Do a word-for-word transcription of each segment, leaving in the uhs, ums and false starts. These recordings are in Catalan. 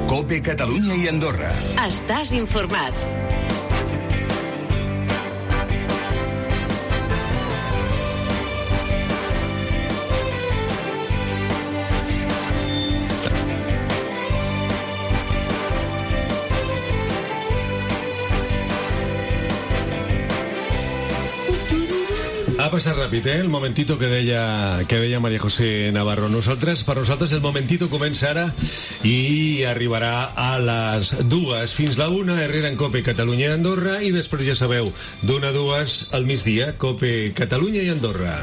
COPE Catalunya i Andorra. Estàs informat. Ha passat ràpid, eh? El momentito que deia, que deia María José Navarro. Nosaltres, per nosaltres, el momentito comença ara i arribarà a les dues. Fins la una, Herrera en COPE Catalunya i Andorra, i després ja sabeu, d'una a dues al migdia, COPE Catalunya i Andorra.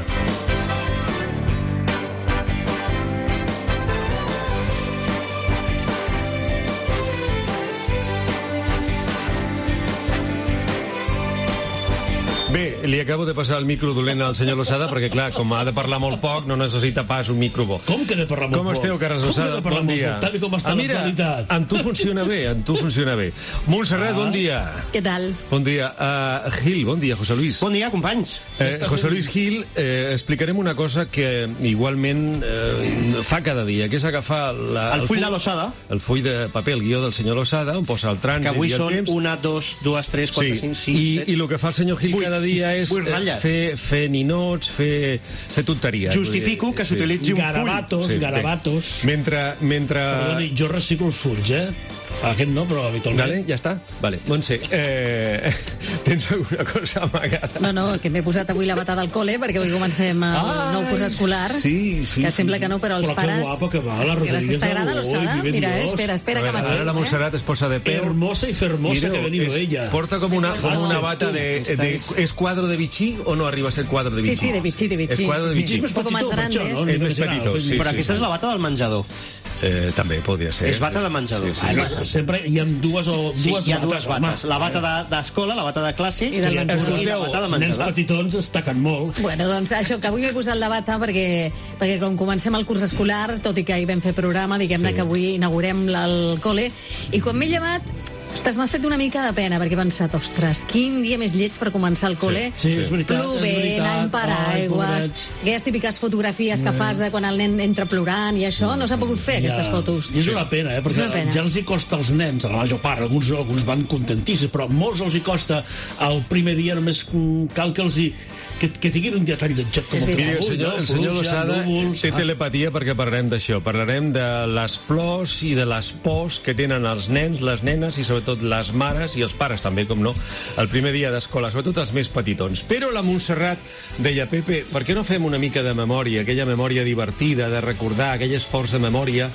Bé, li acabo de passar el micro dolent al senyor Losada perquè, clar, com ha de parlar molt poc, no necessita pas un micro bo. Com que ha de parlar molt com poc? Esteu, Carles Losada? Com Bon dia. Poc? Tal com està ah, mira, l'actualitat. amb tu funciona bé, amb tu funciona bé. Montserrat, ah. bon dia. Què tal? Bon dia. Uh, Gil, bon dia, José Luis. Bon dia, companys. Eh, José Luis Gil, eh, explicarem una cosa que igualment eh, fa cada dia, que és agafar la, el, el full de Losada, el full de paper, el guió del senyor Losada, on posa el trànsit que avui i el són temps. una, dos, dues, tres, quatre, sí. cinc, sis, I, set... I el que fa el senyor Gil vuit, cada dia és eh, fer, fer ninots, fer, fer tonteries. Justifico que s'utilitzi un full. Garabatos, Sí, garabatos. Mentre... mentre... Perdoni, jo reciclo els fulls, eh? Aquest no, però habitualment. Vale, ja està? Vale. Montse, eh, tens alguna cosa amagada? No, no, que m'he posat avui la bata del col·le perquè avui comencem el ah, nou curs escolar. Sí, sí. Que sembla sí. que no, però els però pares... Però que guapa que va, la Rodríguez. Gràcies, t'agrada, Losada? Mira, eh, espera, espera veure, que m'aixeco. Ara la Montserrat es posa de peu. Hermosa i fermosa Mireu, que ha venido és, ella. Porta com una, com una bata de, Esta de... és- És quadro de Vichy o no arriba a ser quadro de Sí, Vichy? sí, de Vichy, de Vichy. És quadro de Sí, Vichy. sí. Un poco más per això, grandes. no? És més petitó, sí. Però sí, aquesta sí. és la bata del menjador. Eh, també podria ser. És bata de menjador. Sí, sí, Ai, sí, sí. sempre hi ha dues o Sí, dues hi ha dues home. bates. La bata de- d'escola, la bata de classe I del i la menjador. i la bata de Els nens menjador. petitons es taquen molt. Bueno, doncs això, que avui m'he posat la bata perquè, perquè com comencem el curs escolar, tot i que hi vam fer programa, diguem-ne Sí. que avui inaugurem la- el col·le, i quan m'he llevat, ostres, m'ha fet una mica de pena, perquè he pensat, ostres, quin dia més lleig per començar el col·le. Sí, és veritat. és Plovent, veritat. amb paraigües, Ai, pobrets. aquelles típiques fotografies que fas de quan el nen entra plorant i això, no s'ha pogut fer, aquestes Ja. fotos. I és una pena, eh? Perquè una pena. ja els hi costa als nens, a la major part, alguns, alguns van contentíssims, però molts els hi costa el primer dia, només mm, cal que els hi... que, que tinguin un dia tan lletjat com És el veritat. Miri, el avui, senyor, no? el senyor Pluja, Losada núvols, té ah. telepatia perquè parlarem d'això. Parlarem de les plors i de les pors que tenen els nens, les nenes i sobretot les mares i els pares també, com no, el primer dia d'escola, sobretot els més petitons. Però la Montserrat deia, Pepe, per què no fem una mica de memòria, aquella memòria divertida, de recordar aquell esforç de memòria,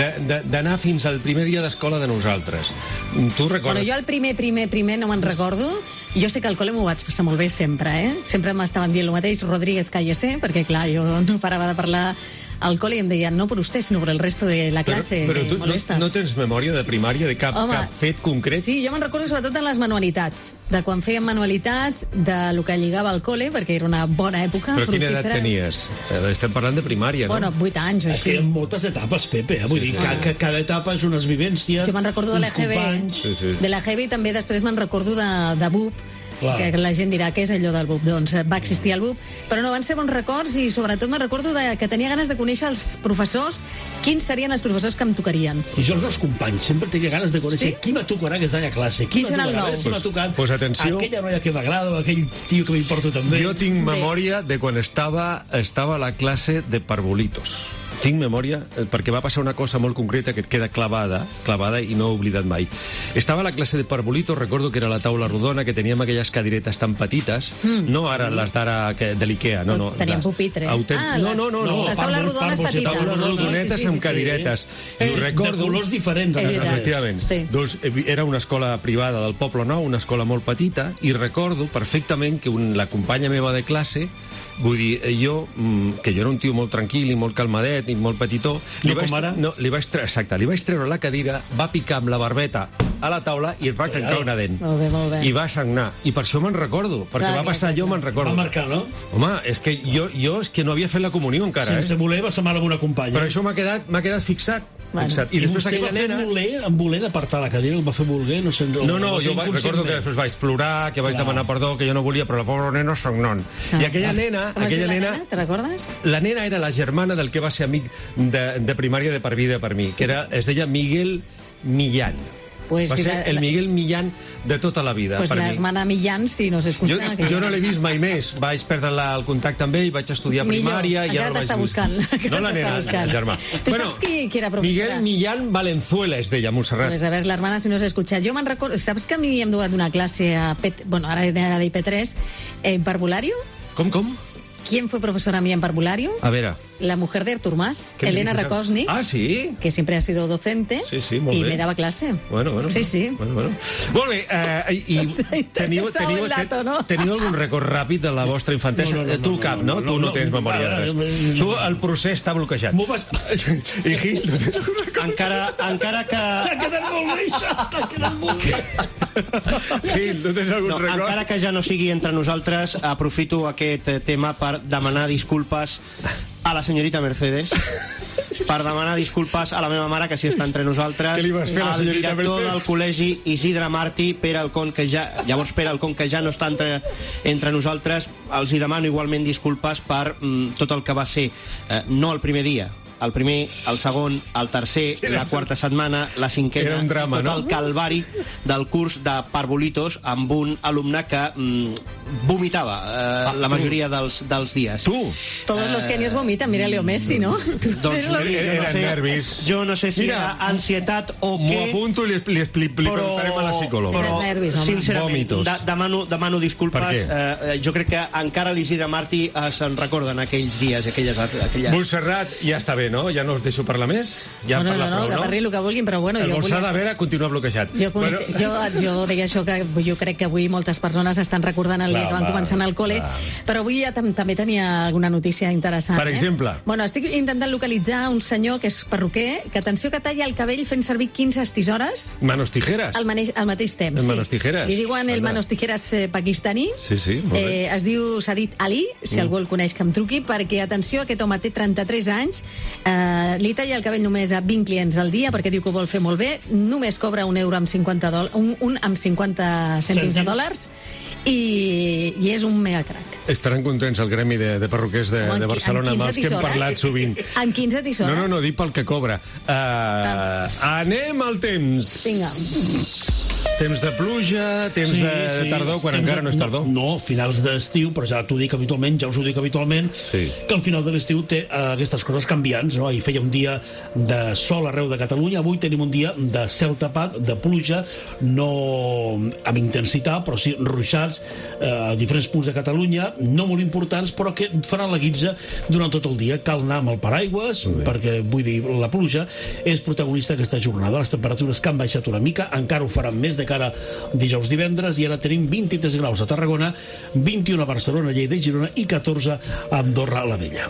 d'anar fins al primer dia d'escola de nosaltres? Tu recordes? Bueno, jo el primer, primer, primer no me'n recordo. Jo sé que al col·le m'ho vaig passar molt bé sempre, eh? Sempre m'estaven dient el mateix, Rodríguez, cállese, perquè, clar, jo no parava de parlar al col·le i em deien, no per usted, sinó per el resto de la classe. Però, però tu no, molestes. no tens memòria de primària, de cap, Home, cap fet concret? Sí, jo me'n recordo sobretot de les manualitats, de quan fèiem manualitats, de lo que lligava al col·le, perquè era una bona època Però quina edat fructífera. tenies? Eh, estem parlant de primària, no? Bueno, vuit anys o És que hi així. ha moltes etapes, Pepe, eh? Vull Sí, dir, sí. que, que cada etapa és unes vivències, Jo me'n recordo de uns l'E G B, companys. Sí, sí. de l'E G B i també després me'n recordo de, de B U P, Clar. que la gent dirà, què és allò del B U P? Doncs eh, va existir el B U P, però no, van ser bons records i sobretot me'n recordo de, que tenia ganes de conèixer els professors, quins serien els professors que em tocarien. I jo els meus companys sempre tenia ganes de conèixer Sí? qui me tocarà aquest any a classe. Qui m'ha serà el tocarà, nou? a veure Si m'ha Pues- tocat pues atenció. aquella noia que m'agrada o aquell tio que m'importa també. Jo tinc Bé. memòria de quan estava, estava a la classe de parvulitos. Tinc memòria eh, perquè va passar una cosa molt concreta que et queda clavada, clavada i no he oblidat mai. Estava a la classe de parvulitos, recordo que era la taula rodona, que teníem aquelles cadiretes tan petites, mm. no ara les d'ara que- de l'Ikea, no, no. Teníem les pupitre. autent- Ah, no, les- no, no, no. les taules pàrvol, rodones pàrvol, sí, petites. Taules sí, sí, rodonetes sí, sí, amb sí. cadiretes. I Eh, ho recordo... De colors diferents. És a veritat. Efectivament. Sí. Doncs eh, era una escola privada del Poble Nou, una escola molt petita, i recordo perfectament que un, la companya meva de classe, vull dir, eh, jo, mm, que jo era un tio molt tranquil i molt calmadet i molt petitó... No vaig, com ara? No, li vaig, tre exacte, li vaig treure la cadira, va picar amb la barbeta a la taula i es va trencar una dent. Molt bé, molt bé. I va sagnar. I per això me'n recordo, perquè Clar, va clar, passar clar, jo, clar. me'n recordo. Va marcar, no? Home, és que jo, jo és que no havia fet la comunió encara, Sense eh? voler va ser mal amb una companya. Però això m'ha quedat, m'ha quedat fixat. Bueno. fixat. I, I després vostè aquella va fer nena... voler, amb voler d'apartar la cadira, ho va fer voler, no sé... No, no, va fer jo va, recordo que inconscientment. després vaig plorar, que vaig Clar. demanar perdó, que jo no volia, però la pobra nena sagnant. Ah. I aquella nena, Com es diu aquella la nena... nena? Te recordes? La nena era la germana del que va ser amic de, de primària de per vida per mi, que era, es deia Miguel Millán. Pues Va si ser la- el Miguel Millán de tota la vida, Pues per la mi. hermana Millán, si nos Jo, escucha... que- jo no l'he vist mai més. Vaig perdre la, el contacte amb ell, vaig estudiar Millor, primària i encara ara no t'està vaig buscant, encara No la t'està nena, buscant. germà. Tu saps qui- qui era professora? Miguel Millán Valenzuela es deia, Montserrat. Pues a ver, la hermana, si no s'ha escuchat. Jo me'n recordo... Saps que a mi em duat una clase a... P... Bueno, ara era de I P tres, en parvulario. Com, com? ¿Quién fue profesora mía en parvulario? A veure... La mujer de Artur Mas, ¿Qué me Elena dices? Rakosnik, Ah, sí? que siempre ha sido docente, Sí, sí, molt y bé. me daba clase. Bueno, bueno. Sí, sí. Bueno, bueno. Molt bé, eh, i Us ha teniu, interessat teniu, el dato, no? teniu algun record ràpid de la vostra infantesa? No, no, no, Eh, tu no, cap, no, no? no, Tu no no, tens no, memòria de no, res. no, no, no. Tu, el procés està bloquejat. M'ho vas... I Gil, tu tens algun record? Encara, encara que... T'ha quedat molt bé, això, t'ha quedat molt bé. Gil, tu tens algun No, record? encara que ja no sigui entre nosaltres, aprofito aquest eh, tema per demanar disculpes a la senyorita Mercedes, per demanar disculpes a la meva mare, que sí està entre nosaltres, Què li vas fer a la al senyorita director Mercedes? del col·legi Isidre Martí, Pere Alcón, que ja, llavors Pere Alcón, que ja no està entre, entre nosaltres, els hi demano igualment disculpes per mm, tot el que va ser, eh, no el primer dia, el primer, el segon, el tercer, la quarta setmana, la cinquena, Era un drama, tot no? el calvari del curs de Parvolitos amb un alumne que mm, vomitava eh, Ah, la tu. majoria dels, dels dies. Tu? Todos los genios vomitan, mira Leo Messi, ¿no? Tú Doncs eres lo mira, mismo. jo no Eren sé, nervis. jo no sé si Mira, era ansietat o M'ho què, apunto i li, li, li, li preguntarem a la psicòloga. Eren nervis, home. sincerament, Vòmitos. de, demano, demano disculpes. Per Eh, jo crec que encara l'Isidre Martí eh, se'n recorden aquells dies, aquelles... aquelles... Montserrat, ja està bé, no? Ja no us deixo parlar més? Ja No, no, parla no, no, prou, que parli el que vulguin, però bueno, el jo Gonçal volia... de Vera continua bloquejat. Jo, bueno, jo, jo deia això, que jo crec que avui moltes persones estan recordant el Clar, dia que van va, començar al col·le, va. però avui ja tam també tenia alguna notícia interessant. Per exemple? Eh? Bueno, estic intentant localitzar un senyor que és perruquer, que atenció que talla el cabell fent servir quinze estisores Manos tijeras. al, maneix, al mateix temps. El sí. manos tijeras. Li diuen el Anda. manos tijeras eh, pakistaní. Sí, sí, molt bé. Eh, es diu Sadid Ali, si Mm. algú el coneix que em truqui, perquè, atenció, aquest home té trenta-tres anys, eh, li talla el cabell només a vint clients al dia, perquè diu que ho vol fer molt bé, només cobra un euro amb cinquanta dòlars, un, un amb cinquanta cèntims de Cèntims. dòlars, i, i és un mega crac. Estaran contents el gremi de, de perruquers de, Home, amb de qui- Barcelona, amb amb els quinze que hem tisores? parlat sovint. Amb quinze tisores? No, no, no, dic pel que cobra. Uh, anem al temps. Vinga. Temps de pluja, temps sí, de, de tardor, quan Temps encara de- no és tardor. No, no, finals d'estiu, però ja t'ho dic habitualment, ja us ho dic habitualment, Sí. que al final de l'estiu té eh, aquestes coses canviants, no? Ahir feia un dia de sol arreu de Catalunya, avui tenim un dia de cel tapat, de pluja, no amb intensitat, però sí ruixats eh, a diferents punts de Catalunya, no molt importants, però que faran la guitza durant tot el dia. Cal anar amb el paraigües, perquè, vull dir, la pluja és protagonista aquesta jornada. Les temperatures que han baixat una mica, encara ho faran més de cara dijous divendres, i ara tenim vint-i-tres graus a Tarragona, vint-i-un a Barcelona, Lleida i Girona i catorze a Andorra la Vella.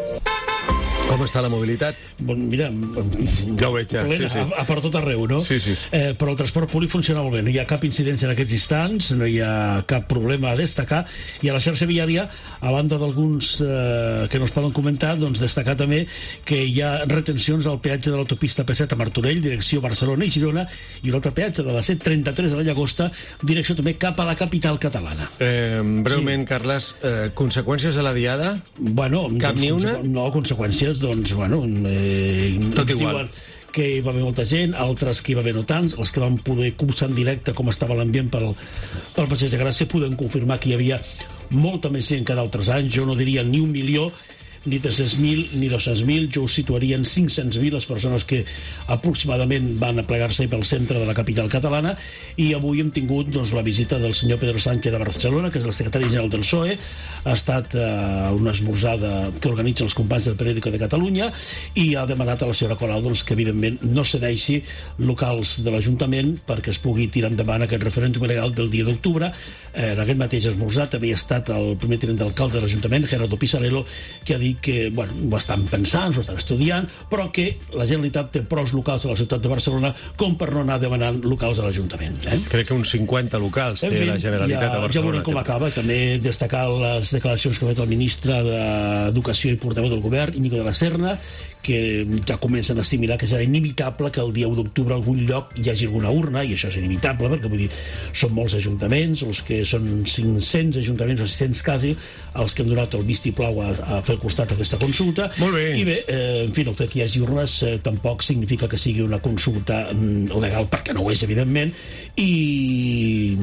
Com està la mobilitat? Bon, mira, Ja ho veig, ja. plena, Sí, sí. A, a per tot arreu, no? Sí, sí. Eh, però el transport públic funciona molt bé, no hi ha cap incidència en aquests instants, no hi ha cap problema a destacar, i a la xarxa viària, a banda d'alguns eh, que no es poden comentar, doncs destacar també que hi ha retencions al peatge de l'autopista P set a Martorell, direcció Barcelona i Girona, i un altre peatge de la C trenta-tres a la Llagosta, direcció també cap a la capital catalana. Eh, breument, sí. Carles, eh, conseqüències de la diada? Bueno, Cap doncs, ni una? consequ- No, conseqüències, doncs, bueno... Eh, Tot ens igual. diuen que hi va haver molta gent, altres que hi va haver no tants, els que van poder copsar en directe com estava l'ambient pel, pel Passeig de Gràcia poden confirmar que hi havia molta més gent que d'altres anys. Jo no diria ni un milió, ni tres-cents mil, ni dos-cents mil, jo ho situaria en cinc-cents mil les persones que aproximadament van a plegar-se pel centre de la capital catalana, i avui hem tingut doncs, la visita del senyor Pedro Sánchez de Barcelona, que és el secretari general del P S O E, ha estat eh, una esmorzada que organitzen els companys del Periódico de Catalunya, i ha demanat a la senyora Colau doncs, que evidentment no cedeixi locals de l'Ajuntament perquè es pugui tirar endavant aquest referèndum il·legal del dia d'octubre. Eh, en aquest mateix esmorzar també ha estat el primer tinent d'alcalde de l'Ajuntament, Gerardo Pisarello, que ha dit que bueno, ho estan pensant, ho estan estudiant, però que la Generalitat té prous locals a la ciutat de Barcelona com per no anar demanant locals a l'Ajuntament. Eh? Crec que uns cinquanta locals té En fi, la Generalitat ja, a ja Barcelona. veurem com acaba. També destacar les declaracions que ha fet el ministre d'Educació i portaveu del govern, Íñigo de la Serna, que ja comencen a assimilar que serà inevitable que el dia u d'octubre a algun lloc hi hagi alguna urna, i això és inevitable, perquè vull dir, són molts ajuntaments, els que són cinc-cents ajuntaments o sis-cents quasi, els que han donat el vistiplau a, a fer el costat a aquesta consulta. Molt bé. I bé, eh, en fi, el fet que hi hagi urnes eh, tampoc significa que sigui una consulta mm, legal, perquè no ho és, evidentment, i...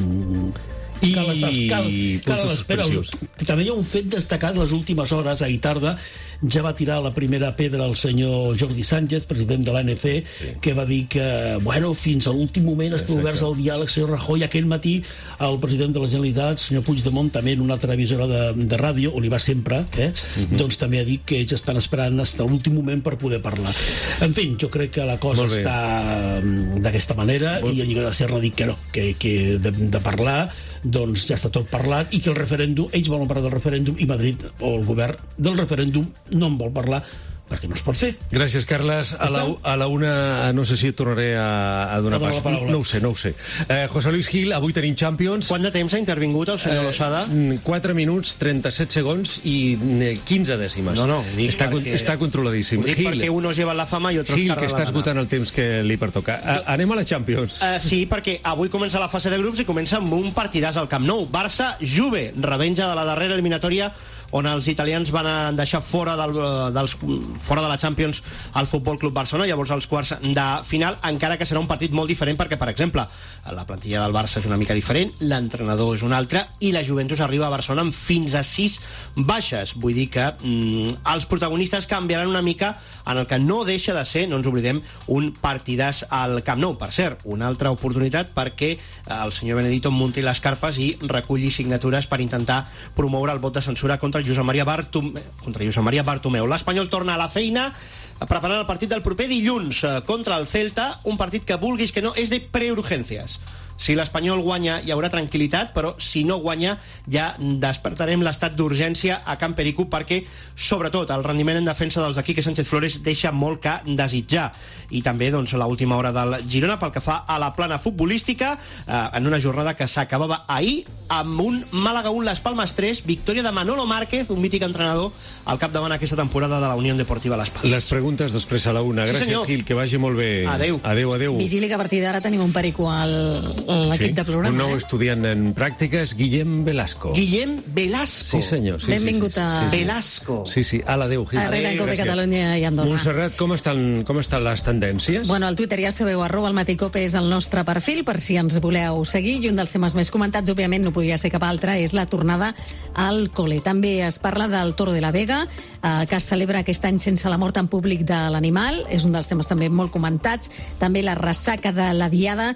I cal estar, cal, cal puntos espera. suspensius. També hi ha un fet destacat les últimes hores, ahir tarda ja va tirar la primera pedra el senyor Jordi Sánchez, president de l'A N C, sí. que va dir que, bueno, fins a l'últim moment estan oberts al diàleg, senyor Rajoy. Aquell matí el president de la Generalitat, senyor Puigdemont, també en una altra emissora de, de ràdio, on hi va sempre, eh? uh-huh. doncs també ha dit que ells estan esperant fins a l'últim moment per poder parlar. En fi, jo crec que la cosa està d'aquesta manera, Molt... i a Lliga de Serra ha dit que no, que, que de, de parlar doncs ja està tot parlat, i que el referèndum, ells volen parlar del referèndum, i Madrid, o el govern del referèndum, no en vol parlar, perquè no es pot fer. Gràcies, Carles. A la, a la una, no sé si et tornaré a, a donar pas. No ho sé, no ho sé. Eh, José Luis Gil, avui tenim Champions. Quant de temps ha intervingut el senyor Losada? Eh, quatre minuts, trenta-set segons i quinze dècimes. No, no, dic està, perquè... està controladíssim. Ho dic Gil, perquè unos llevan la fama i otros Gil, cargan que la està gana. esgotant el temps que li pertoca. A, anem a la Champions. Uh, sí, perquè avui comença la fase de grups i comença amb un partidàs al Camp Nou. Barça-Juve, revenja de la darrera eliminatòria on els italians van deixar fora, del, dels, fora de la Champions al Futbol Club Barcelona, llavors als quarts de final, encara que serà un partit molt diferent perquè, per exemple, la plantilla del Barça és una mica diferent, l'entrenador és un altre, i la Juventus arriba a Barcelona amb fins a sis baixes. Vull dir que mm, els protagonistes canviaran una mica, en el que no deixa de ser, no ens oblidem, un partidàs al Camp Nou. Per cert, una altra oportunitat perquè el senyor Benedito munti les carpes i reculli signatures per intentar promoure el vot de censura contra Josep Maria Bartomeu. Contra Josep Maria Bartomeu. L'Espanyol torna a la feina preparant el partit del proper dilluns contra el Celta, un partit que vulguis que no és de preurgències. Si l'Espanyol guanya hi haurà tranquil·litat, però si no guanya ja despertarem l'estat d'urgència a Can Perico, perquè sobretot el rendiment en defensa dels de Quique Sánchez Flores deixa molt que desitjar. I també doncs, l'última hora del Girona pel que fa a la plana futbolística, eh, en una jornada que s'acabava ahir amb un Màlaga un Las Palmas tres, victòria de Manolo Márquez, un mític entrenador al capdavant aquesta temporada de la Unió Deportiva Las Palmas. Les preguntes després a la una. Sí, Gràcies, senyor. Gil, que vagi molt bé. Adéu. Adéu, adéu. Vigili que a partir d'ara tenim un perico al l'equip Sí, de programa. un nou eh? estudiant en pràctiques, Guillem Velasco. Guillem Velasco. Sí, senyor. Sí, Benvingut sí, sí, a- sí, sí. Velasco. Sí, sí. A l'adéu, Gil. Darrere en Cope Gràcies. Catalunya i Andorra. Montserrat, com estan, com estan les tendències? Bueno, al Twitter ja sabeu, arroba el Maticope és el nostre perfil, per si ens voleu seguir, i un dels temes més comentats, òbviament, no podia ser cap altre, és la tornada al col·le. També es parla del Toro de la Vega, eh, que es celebra aquest any sense la mort en públic de l'animal, és un dels temes també molt comentats, també la ressaca de la Diada,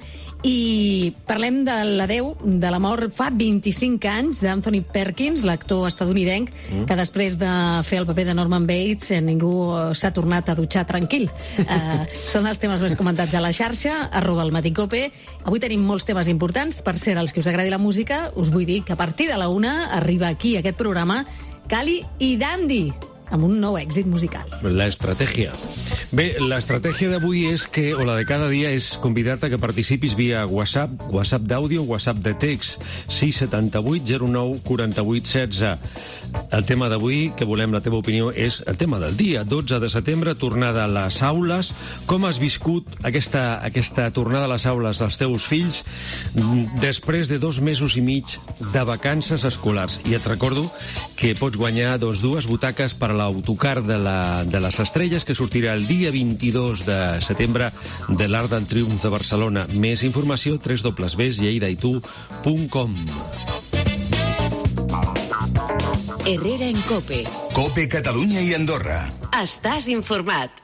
i parlem de l'adeu, de la mort fa vint-i-cinc anys d'Anthony Perkins, l'actor estadounidenc, mm. que després de fer el paper de Norman Bates eh, ningú eh, s'ha tornat a dutxar tranquil. Eh, són els temes més comentats a la xarxa, arroba el Maticope. Avui tenim molts temes importants. Per ser els que us agradi la música, us vull dir que a partir de la una arriba aquí aquest programa Cali i Dandy, amb un nou èxit musical. La estratègia. Bé, l'estratègia d'avui és que, o la de cada dia, és convidar-te que participis via WhatsApp, WhatsApp d'àudio, WhatsApp de text, sis setanta vuit zero nou quaranta vuit setze. El tema d'avui, que volem la teva opinió, és el tema del dia, dotze de setembre, tornada a les aules. Com has viscut aquesta, aquesta tornada a les aules dels teus fills després de dos mesos i mig de vacances escolars? I et recordo que pots guanyar doncs, dues butaques per a l'autocar de, la, de les Estrelles, que sortirà el dia vint-i-dos de setembre de l'Arc del Triomf de Barcelona. Més informació, w w w punt lleida i tu punt com. Herrera en Cope. Cope Catalunya i Andorra. Estàs informat.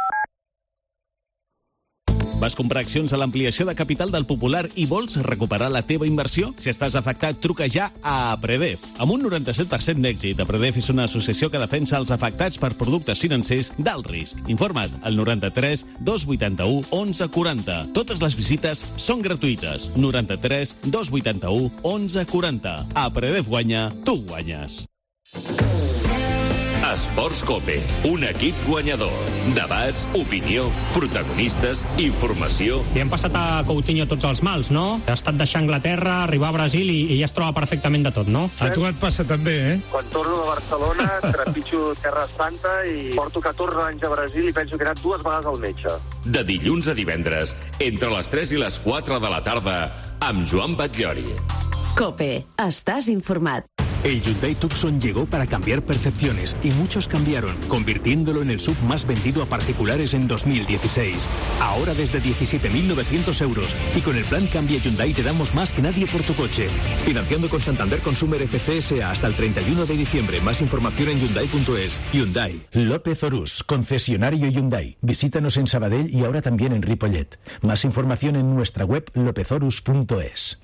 Vas comprar accions a l'ampliació de capital del Popular i vols recuperar la teva inversió? Si estàs afectat, truca ja a Apredef. Amb un noranta-set per cent d'èxit, Apredef és una associació que defensa els afectats per productes financers d'alt risc. Informa't al noranta-tres dos vuitanta-u onze quaranta. Totes les visites són gratuïtes. noranta-tres dos vuitanta-u onze quaranta. Apredef guanya, tu guanyes. Esport. Esports COPE, un equip guanyador. Debats, opinió, protagonistes, informació... Li han passat a Coutinho tots els mals, no? Ha estat deixar Anglaterra, arribar a Brasil i, i ja es troba perfectament de tot, no? A tu et passa també, eh? Quan torno a Barcelona, trepitjo Terra Santa i porto catorze anys a Brasil i penso que he anat dues vegades al metge. De dilluns a divendres, entre les tres i les quatre de la tarda, amb Joan Batllori. COPE. Estás informat. El Hyundai Tucson llegó para cambiar percepciones y muchos cambiaron, convirtiéndolo en el sub más vendido a particulares en dos mil dieciséis. Ahora desde diecisiete mil novecientos euros y con el plan Cambia Hyundai te damos más que nadie por tu coche. Financiando con Santander Consumer F C S A hasta el treinta y uno de diciembre. Más información en Hyundai punto es. Hyundai. López Orús, concesionario Hyundai. Visítanos en Sabadell y ahora también en Ripollet. Más información en nuestra web lópez orús punto es.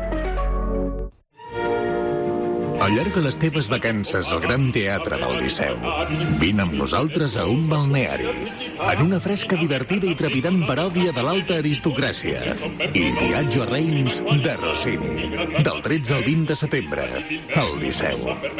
Allarga les teves vacances al Gran Teatre del Liceu. Vine amb nosaltres a un balneari, en una fresca, divertida i trepidant paròdia de l'alta aristocràcia. Il viatge a Reims de Rossini, del tretze al vint de setembre, al Liceu.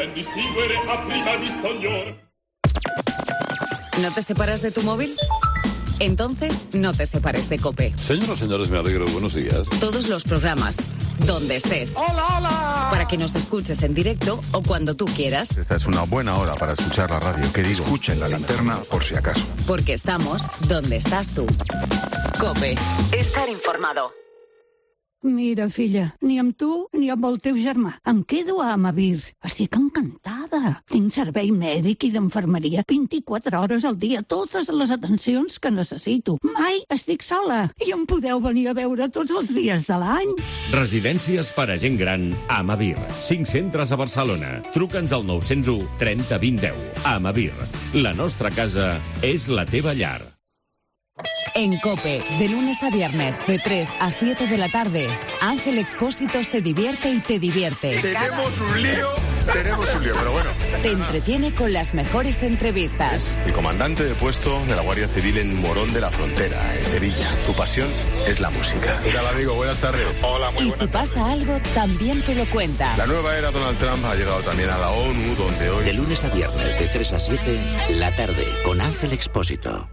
¿No te separas de tu móvil? Entonces, no te separes de COPE. Señoras y señores, me alegro. Buenos días. Todos los programas, donde estés. ¡Hola, hola! Para que nos escuches en directo o cuando tú quieras. Esta es una buena hora para escuchar la radio. ¿Qué digo? Escuchen la linterna por si acaso. Porque estamos donde estás tú. COPE. Estar informado. Mira, filla, ni amb tu ni amb el teu germà. Em quedo a Amavir. Estic encantada. Tinc servei mèdic i d'infermeria vint-i-quatre hores al dia, totes les atencions que necessito. Mai estic sola i em podeu venir a veure tots els dies de l'any. Residències per a gent gran a Amavir. Cinc centres a Barcelona. Truca'ns al nou zero u trenta vint deu. Amavir. La nostra casa és la teva llar. En COPE, de lunes a viernes, de tres a siete de la tarde, Ángel Expósito se divierte y te divierte. Tenemos un lío, tenemos un lío, pero bueno. Te entretiene con las mejores entrevistas. El comandante de puesto de la Guardia Civil en Morón de la Frontera, en Sevilla. Su pasión es la música. ¿Qué tal, amigo? Buenas tardes. Hola, muy buenas tardes. Y si pasa algo, también te lo cuenta. La nueva era Donald Trump ha llegado también a la ONU, donde hoy... De lunes a viernes, de tres a siete, la tarde, con Ángel Expósito.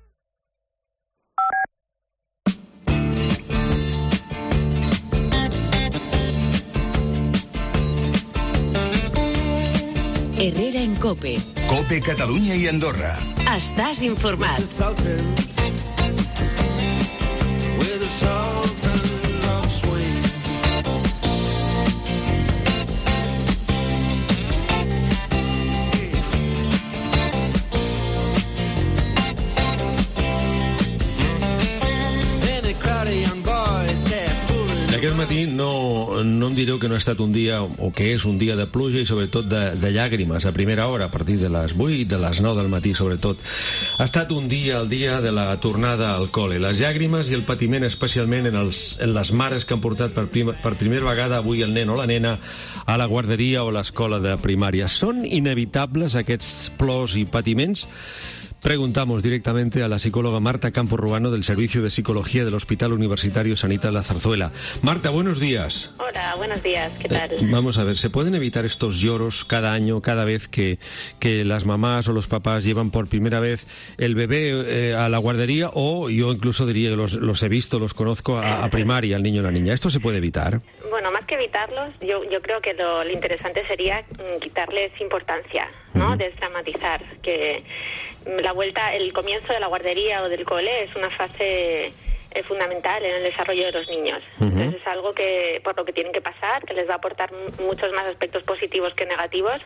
Herrera en COPE. COPE Catalunya i Andorra. Estàs informat. Aquest matí no, no em direu que no ha estat un dia, o que és un dia de pluja i sobretot de, de llàgrimes a primera hora, a partir de les vuit, de les nou del matí sobretot. Ha estat un dia, el dia de la tornada al col·le. Les llàgrimes i el patiment, especialment en, els, en les mares que han portat per, prim, per primera vegada avui el nen o la nena a la guarderia o l'escola de primària. Són inevitables aquests plors i patiments? Preguntamos directamente a la psicóloga Marta Campos Ruano del Servicio de Psicología del Hospital Universitario Sanitas La Zarzuela. Marta, buenos días. Hola, buenos días, ¿qué tal? Eh, vamos a ver, ¿se pueden evitar estos lloros cada año, cada vez que, que las mamás o los papás llevan por primera vez el bebé eh, a la guardería, o yo incluso diría que los, los he visto, los conozco, a, a primaria, al niño o la niña? ¿Esto se puede evitar? Bueno, más que evitarlos, yo, yo creo que lo, lo interesante sería mm, quitarles importancia, ¿no? Uh-huh. Desdramatizar, que la vuelta, el comienzo de la guardería o del cole es una fase eh, fundamental en el desarrollo de los niños. Uh-huh. Entonces es algo que por lo que tienen que pasar, que les va a aportar m- muchos más aspectos positivos que negativos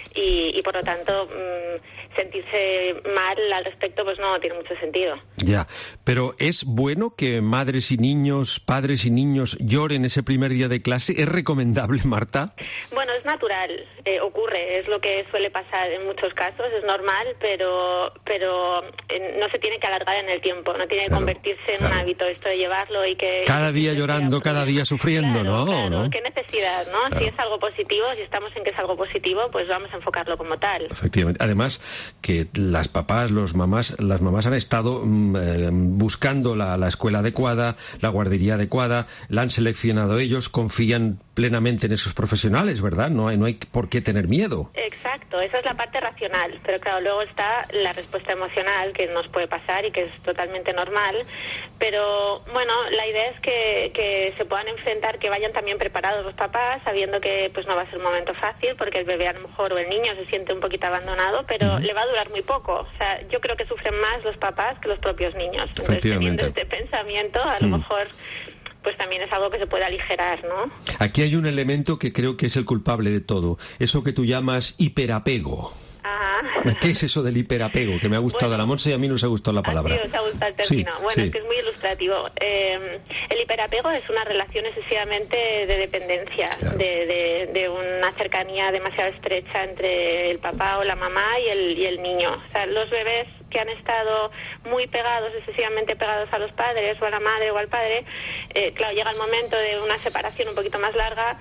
y, y por lo tanto mmm, sentirse mal al respecto pues no tiene mucho sentido. Ya, pero ¿es bueno que madres y niños, padres y niños lloren ese primer día de clase? ¿Es recomendable, Marta? Bueno, es natural, eh, ocurre, es lo que suele pasar en muchos casos, es normal, pero pero eh, no se tiene que alargar en el tiempo, no tiene que claro, convertirse en claro. un hábito esto de llevarlo y que... Cada día llorando, cada día sufriendo, claro, ¿no? Claro, ¿no? ¿Qué necesidad, no? Claro. Si es algo positivo, si estamos en que es algo positivo, pues vamos a enfocarlo como tal. Efectivamente. Además, que las papás, los mamás, las mamás han estado eh, buscando la, la escuela adecuada, la guardería adecuada, la han seleccionado ellos, confían plenamente en esos profesionales, ¿verdad? No hay, no hay por qué tener miedo. Exacto. Exacto, esa es la parte racional, pero claro, luego está la respuesta emocional que nos puede pasar y que es totalmente normal, pero bueno, la idea es que, que se puedan enfrentar, que vayan también preparados los papás, sabiendo que pues no va a ser un momento fácil, porque el bebé a lo mejor o el niño se siente un poquito abandonado, pero uh-huh. le va a durar muy poco. O sea, yo creo que sufren más los papás que los propios niños. Entonces, teniendo este pensamiento, a lo uh-huh. mejor pues también es algo que se puede aligerar, ¿no? Aquí hay un elemento que creo que es el culpable de todo, eso que tú llamas hiperapego. Ajá. ¿Qué es eso del hiperapego? Que me ha gustado bueno, a la Montse y a mí nos ha gustado la palabra. Sí, os ha gustado el término. Sí, bueno, sí. es que es muy ilustrativo. Eh, el hiperapego es una relación excesivamente de dependencia, claro. de, de, de una cercanía demasiado estrecha entre el papá o la mamá y el, y el niño. O sea, los bebés que han estado muy pegados, excesivamente pegados a los padres o a la madre o al padre, eh, claro, llega el momento de una separación un poquito más larga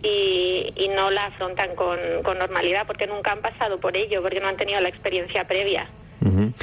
y, y no la afrontan con, con normalidad porque nunca han pasado por ello, porque no han tenido la experiencia previa. Uh-huh.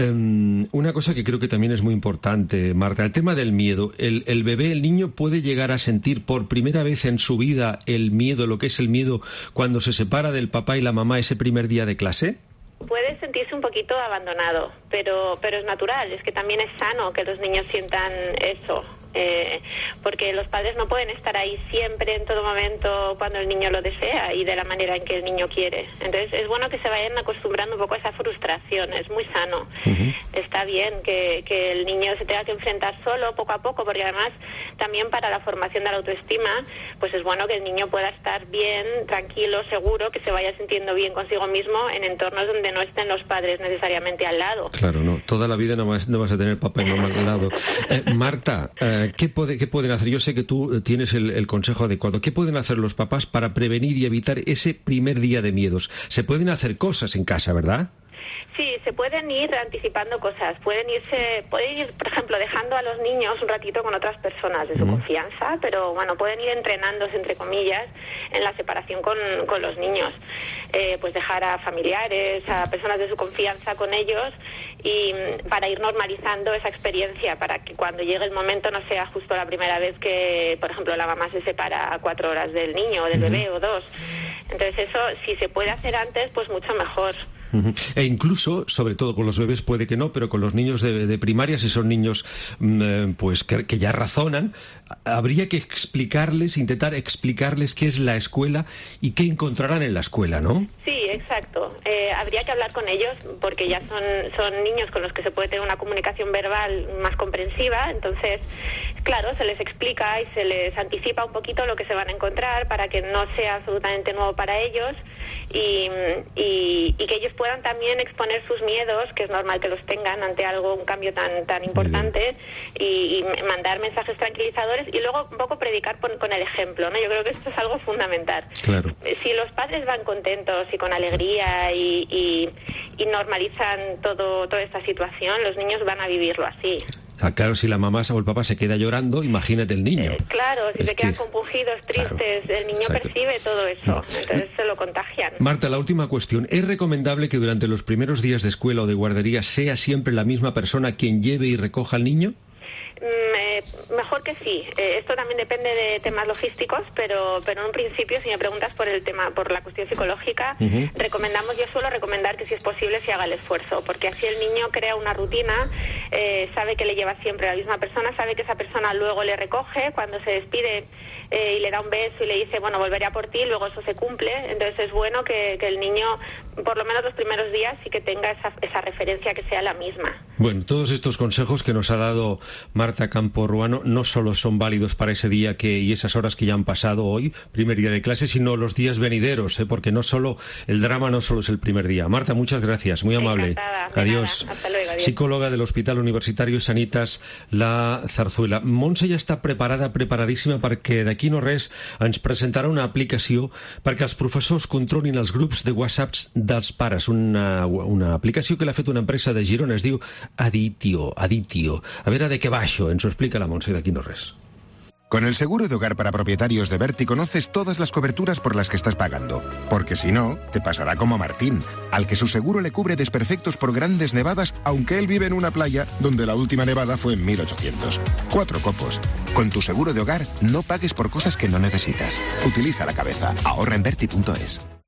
Um, una cosa que creo que también es muy importante, Marta, el tema del miedo. El, el bebé, el niño puede llegar a sentir por primera vez en su vida el miedo, lo que es el miedo cuando se separa del papá y la mamá ese primer día de clase. Puede sentirse un poquito abandonado, pero pero es natural, es que también es sano que los niños sientan eso. Eh, porque los padres no pueden estar ahí siempre, en todo momento, cuando el niño lo desea y de la manera en que el niño quiere. Entonces es bueno que se vayan acostumbrando un poco a esa frustración, es muy sano. Uh-huh. Está bien que, que el niño se tenga que enfrentar solo, poco a poco, porque además también para la formación de la autoestima, pues es bueno que el niño pueda estar bien, tranquilo, seguro, que se vaya sintiendo bien consigo mismo en entornos donde no estén los padres necesariamente al lado. Claro, no, toda la vida no vas, no vas a tener papá y mamá al lado. Eh, Marta, eh, ¿Qué, puede, ¿Qué pueden hacer? Yo sé que tú tienes el, el consejo adecuado. ¿Qué pueden hacer los papás para prevenir y evitar ese primer día de miedos? Se pueden hacer cosas en casa, ¿verdad? Sí, se pueden ir anticipando cosas. Pueden irse, pueden ir, por ejemplo, dejando a los niños un ratito con otras personas de su mm. confianza, pero bueno, pueden ir entrenándose, entre comillas, en la separación con, con los niños. Eh, pues dejar a familiares, a personas de su confianza con ellos y para ir normalizando esa experiencia, para que cuando llegue el momento no sea justo la primera vez que, por ejemplo, la mamá se separa a cuatro horas del niño o del mm. bebé o dos. Entonces eso, si se puede hacer antes, pues mucho mejor. E incluso, sobre todo con los bebés puede que no, pero con los niños de, de primaria, si son niños eh, pues que, que ya razonan, habría que explicarles, intentar explicarles qué es la escuela y qué encontrarán en la escuela, ¿no? Sí, exacto. Eh, habría que hablar con ellos porque ya son, son niños con los que se puede tener una comunicación verbal más comprensiva, entonces, claro, se les explica y se les anticipa un poquito lo que se van a encontrar para que no sea absolutamente nuevo para ellos y, y, y que ellos puedan también exponer sus miedos, que es normal que los tengan ante algo, un cambio tan tan importante, y, y mandar mensajes tranquilizadores y luego un poco predicar por, con el ejemplo, ¿no? Yo creo que esto es algo fundamental. Claro. Si los padres van contentos y con alegría y, y, y normalizan todo toda esta situación, los niños van a vivirlo así. Ah, claro, si la mamá o el papá se queda llorando, imagínate el niño. Eh, claro, si es se quedan que... compungidos, tristes, claro, el niño exacto. percibe todo eso, No. entonces se lo contagian. Marta, la última cuestión. ¿Es recomendable que durante los primeros días de escuela o de guardería sea siempre la misma persona quien lleve y recoja al niño? Eh, mejor que sí. Eh, esto también depende de temas logísticos, pero pero en un principio, si me preguntas por el tema, por la cuestión psicológica, uh-huh. recomendamos, yo suelo recomendar que si es posible se haga el esfuerzo, porque así el niño crea una rutina, eh, sabe que le lleva siempre a la misma persona, sabe que esa persona luego le recoge, cuando se despide eh, y le da un beso y le dice, bueno, volveré a por ti, luego eso se cumple, entonces es bueno que, que el niño, por lo menos los primeros días, sí que tenga esa, esa referencia que sea la misma. Bueno, todos estos consejos que nos ha dado Marta Campo Ruano no solo son válidos para ese día que y esas horas que ya han pasado hoy, primer día de clase, sino los días venideros, ¿eh? Porque no solo el drama no solo es el primer día. Marta, muchas gracias, muy amable. Encantada, adiós. Hasta luego, adiós. Psicóloga del Hospital Universitario Sanitas La Zarzuela. Montse ja està preparada, preparadíssima, perquè d'aquí no res ens presentarà una aplicació perquè els professors controlin els grups de WhatsApps dels pares. Una, una aplicació que l'ha fet una empresa de Girona, es diu Aditio, Aditio. A veure de què va això, ens ho explica la Montse d'aquí no res. Con el seguro de hogar para propietarios de Berti conoces todas las coberturas por las que estás pagando. Porque si no, te pasará como a Martín, al que su seguro le cubre desperfectos por grandes nevadas, aunque él vive en una playa donde la última nevada fue en mil ochocientos. Cuatro copos. Con tu seguro de hogar, no pagues por cosas que no necesitas. Utiliza la cabeza. Ahorra en Berti punto es.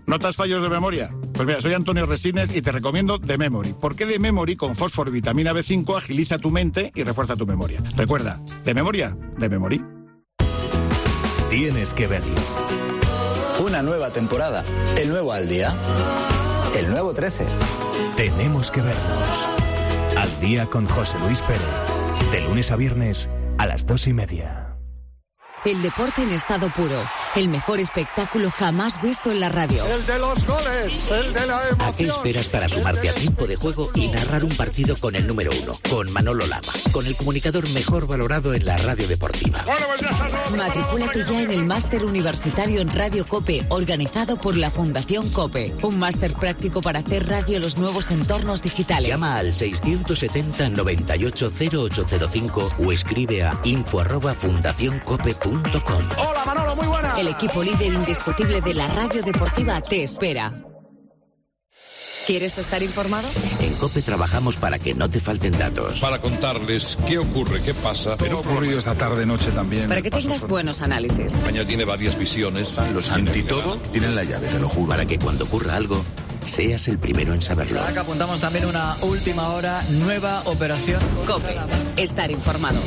¿Notas fallos de memoria? Pues mira, soy Antonio Resines y te recomiendo The Memory. Porque The Memory con fósforo y vitamina B cinco agiliza tu mente y refuerza tu memoria. Recuerda, ¿de memoria? The Memory. Tienes que verlo. Una nueva temporada, el nuevo Al Día, el nuevo trece. Tenemos que vernos. Al Día con José Luis Pérez. De lunes a viernes a las dos y media. El deporte en estado puro. El mejor espectáculo jamás visto en la radio. El de los goles, el de la emoción. ¿A qué esperas para sumarte a Tiempo de Juego y narrar un partido con el número uno, con Manolo Lama, con el comunicador mejor valorado en la radio deportiva? Matricúlate ya en el máster universitario en Radio COPE, organizado por la Fundación COPE. Un máster práctico para hacer radio en los nuevos entornos digitales. Llama al seiscientos setenta, noventa y ocho, cero ocho cero cinco o escribe a info arroba fundacioncope punto com. Hola Manolo, muy buena. El equipo líder indiscutible de la radio deportiva te espera. ¿Quieres estar informado? En COPE trabajamos para que no te falten datos. Para contarles qué ocurre, qué pasa. Pero ha ocurrido esta tarde, noche también. Para que tengas por... buenos análisis. España tiene varias visiones. Los antitodo tienen la llave, te lo juro. Para que cuando ocurra algo, seas el primero en saberlo. Acá apuntamos también una última hora, nueva operación COPE. Estar informado.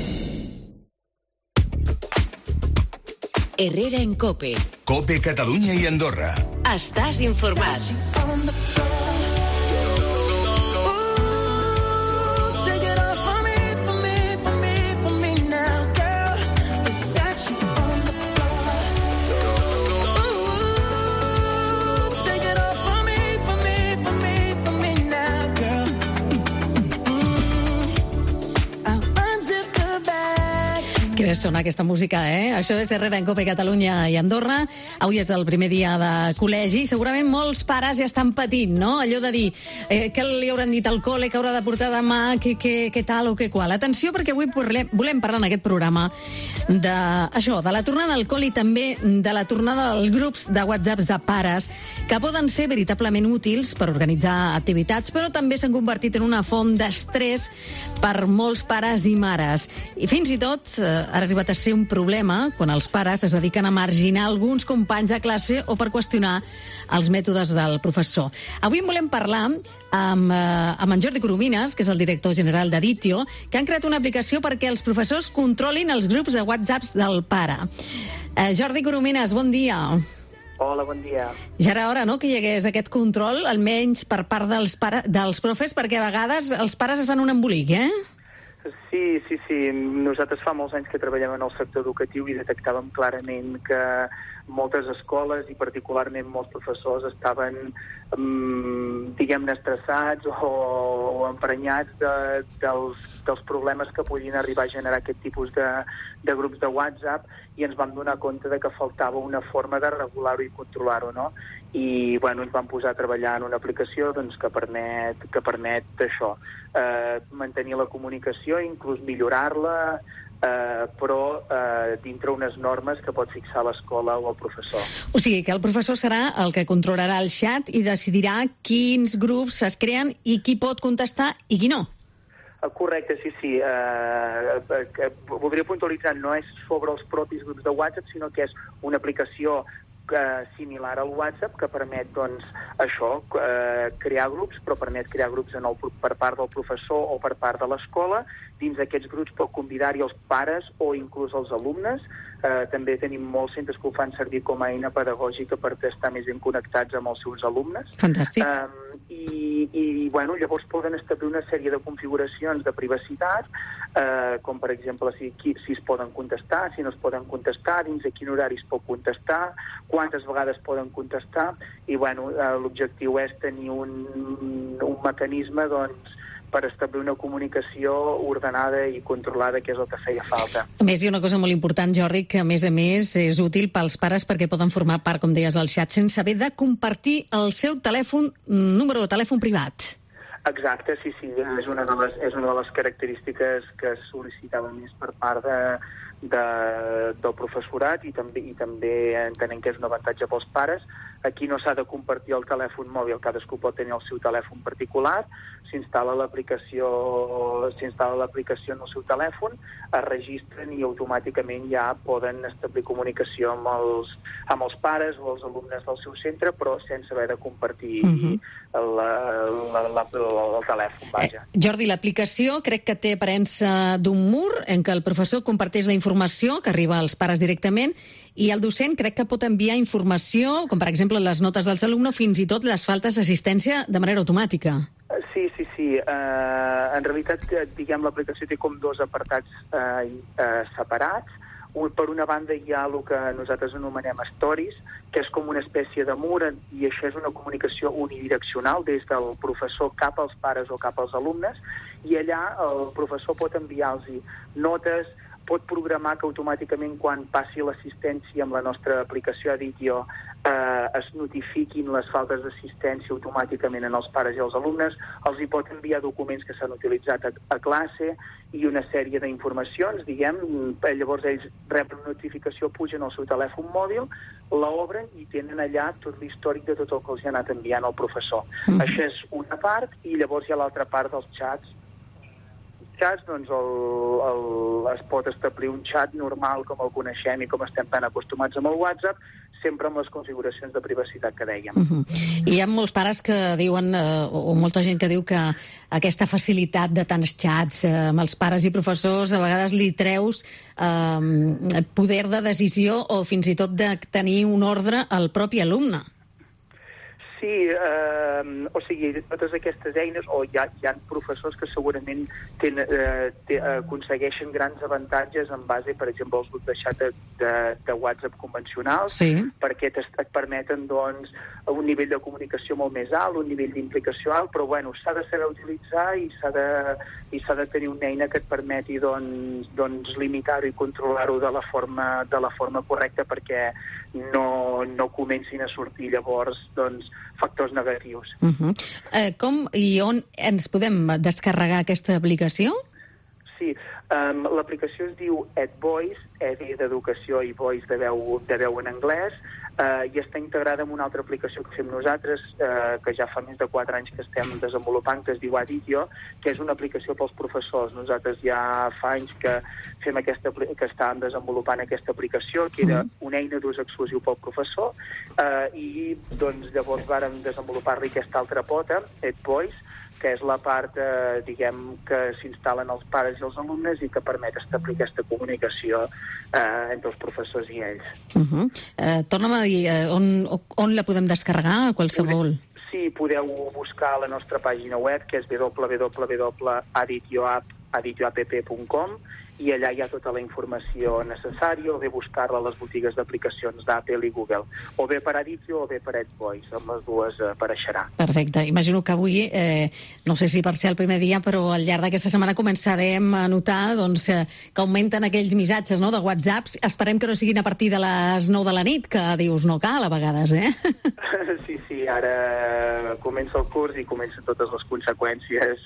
Herrera en COPE. COPE Catalunya i Andorra. Estàs informat. Que sona aquesta música, eh? Això és Herrera en COPE Catalunya i Andorra. Avui és el primer dia de col·legi. Segurament molts pares ja estan patint, no? Allò de dir, eh, què li hauran dit al col·le, què haurà de portar demà, què, què, què tal o què qual. Atenció, perquè avui volem parlar en aquest programa de, això, de la tornada al col·le i també de la tornada dels grups de whatsapps de pares, que poden ser veritablement útils per organitzar activitats, però també s'han convertit en una font d'estrès per molts pares i mares. I fins i tot eh, ha arribat a ser un problema quan els pares es dediquen a marginar alguns companys de classe o per qüestionar els mètodes del professor. Avui en volem parlar amb, eh, amb en Jordi Coromines, que és el director general d'Editio, que han creat una aplicació perquè els professors controlin els grups de whatsapps del pare. Eh, Jordi Coromines, bon dia. Hola, bon dia. Ja era hora, no?, que hi hagués aquest control, almenys per part dels, pare, dels profes, perquè a vegades els pares es fan un embolic, eh? Sí, sí, sí. Nosaltres fa molts anys que treballem en el sector educatiu i detectàvem clarament que moltes escoles i particularment molts professors estaven, um, diguem-ne, estressats o, o emprenyats de, dels, dels problemes que podien arribar a generar aquest tipus de, de grups de WhatsApp i ens vam donar compte de que faltava una forma de regular-ho i controlar-ho, no? I bueno, ens vam posar a treballar en una aplicació doncs, que permet, que permet això, eh, mantenir la comunicació, inclús millorar-la, eh, però eh, dintre unes normes que pot fixar l'escola o el professor. O sigui, que el professor serà el que controlarà el xat i decidirà quins grups es creen i qui pot contestar i qui no. Correcte, sí, sí. Eh, eh, voldria puntualitzar, no és sobre els propis grups de WhatsApp, sinó que és una aplicació eh, similar al WhatsApp que permet, doncs, això, eh, crear grups, però permet crear grups en el, per part del professor o per part de l'escola. Dins d'aquests grups pot convidar-hi els pares o inclús els alumnes. Eh, també tenim molts centres que ho fan servir com a eina pedagògica per estar més ben connectats amb els seus alumnes. Fantàstic. Eh, i, i bueno, llavors poden establir una sèrie de configuracions de privacitat, eh, com per exemple si, si es poden contestar, si no es poden contestar, dins de quin horari es pot contestar, quantes vegades poden contestar, i bueno, eh, l'objectiu és tenir un, un mecanisme, doncs, per establir una comunicació ordenada i controlada, que és el que feia falta. A més, hi ha una cosa molt important, Jordi, que a més a més és útil pels pares perquè poden formar part, com deies, del xat sense haver de compartir el seu telèfon, número de telèfon privat. Exacte, sí, sí, és una de les, és una de les característiques que es sol·licitava més per part de, de, del professorat i també, i també entenem que és un avantatge pels pares. Aquí no s'ha de compartir el telèfon mòbil, cadascú pot tenir el seu telèfon particular, s'instal·la l'aplicació s'instal·la l'aplicació en el seu telèfon, es registren i automàticament ja poden establir comunicació amb els, amb els pares o els alumnes del seu centre, però sense haver de compartir uh-huh. el, la, la, el telèfon, vaja. Eh, Jordi, l'aplicació crec que té aparença d'un mur en què el professor comparteix la informació que arriba als pares directament i el docent crec que pot enviar informació, com per exemple les notes dels alumnes, fins i tot les faltes d'assistència de manera automàtica. Sí, sí, sí. Uh, en realitat, diguem, l'aplicació té com dos apartats uh, uh, separats. Un, per una banda hi ha el que nosaltres anomenem stories, que és com una espècie de mur, i això és una comunicació unidireccional des del professor cap als pares o cap als alumnes, i allà el professor pot enviar-los notes, pot programar que automàticament quan passi l'assistència amb la nostra aplicació Aditio eh, es notifiquin les faltes d'assistència automàticament en els pares i els alumnes, els hi pot enviar documents que s'han utilitzat a, a classe i una sèrie d'informacions, diguem, llavors ells reben una notificació, pugen al seu telèfon mòbil, l'obren i tenen allà tot l'històric de tot el que els ha anat enviant el professor. Mm. Això és una part, i llavors hi ha l'altra part dels xats. Xats, doncs el, el, es pot establir un xat normal com el coneixem i com estem tan acostumats amb el WhatsApp, sempre amb les configuracions de privacitat que dèiem. Uh-huh. I hi ha molts pares que diuen, eh, o molta gent que diu que aquesta facilitat de tants xats eh, amb els pares i professors a vegades li treus eh, poder de decisió o fins i tot de tenir un ordre al propi alumne. Sí, eh, o sigui, totes aquestes eines, o hi ha, hi ha professors que segurament ten, eh, te, aconsegueixen grans avantatges en base, per exemple, als grups de xat de, de, de WhatsApp convencionals, sí. perquè et permeten, doncs, un nivell de comunicació molt més alt, un nivell d'implicació alt, però, bueno, s'ha de saber utilitzar i s'ha de, i s'ha de tenir una eina que et permeti, doncs, doncs limitar-ho i controlar-ho de la forma, de la forma correcta perquè no, no comencin a sortir llavors, doncs, factors negatius. Uh-huh. Eh, com i on ens podem descarregar aquesta aplicació? Sí, um, l'aplicació es diu EdVoice, Ed d'educació i Voice de veu, de veu en anglès, uh, i està integrada en una altra aplicació que fem nosaltres, uh, que ja fa més de quatre anys que estem desenvolupant, que es diu Aditio, que és una aplicació pels professors. Nosaltres ja fa anys que fem aquesta, que estàvem desenvolupant aquesta aplicació, que era una eina d'ús exclusiu pel professor, uh, i doncs llavors vàrem desenvolupar-li aquesta altra pota, EdVoice, que és la part, eh, diguem, que s'instal·len els pares i els alumnes i que permet establir aquesta comunicació eh, entre els professors i ells. Uh-huh. eh, torna'm a dir, eh, on, on la podem descarregar, a qualsevol? Sí, podeu buscar a la nostra pàgina web, que és w w w punt aditio app punt com, i allà hi ha tota la informació necessària, o bé buscar-la a les botigues d'aplicacions d'Apple i Google, o bé per Aditio o bé per EdVoice, amb les dues eh, apareixerà. Perfecte. Imagino que avui, eh, no sé si per ser el primer dia, però al llarg d'aquesta setmana començarem a notar doncs, eh, que augmenten aquells missatges, no?, de WhatsApps. Esperem que no siguin a partir de les nou de la nit, que dius no cal a vegades, eh? Sí, sí, ara comença el curs i comencen totes les conseqüències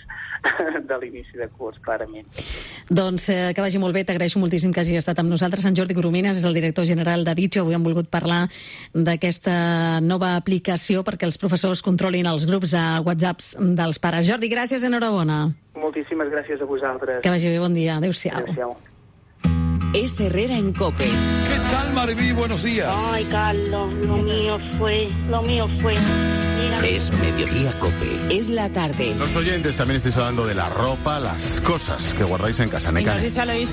de l'inici de curs, clarament. Doncs eh, que vagi molt bé, t'agraeixo moltíssim que hagi estat amb nosaltres. En Jordi Coromines és el director general d'Aditio. Avui hem volgut parlar d'aquesta nova aplicació perquè els professors controlin els grups de WhatsApps dels pares. Jordi, gràcies, enhorabona. Moltíssimes gràcies a vosaltres. Que vagi bé, bon dia. Adéu-siau. Adéu-siau. Es Herrera en COPE. ¿Qué tal, Maribí? Buenos días. Ay, Carlos, lo mío fue, lo mío fue. Mira. Es Mediodía COPE. Es la tarde. Los oyentes también estáis hablando de la ropa, las cosas que guardáis en casa. Nekane.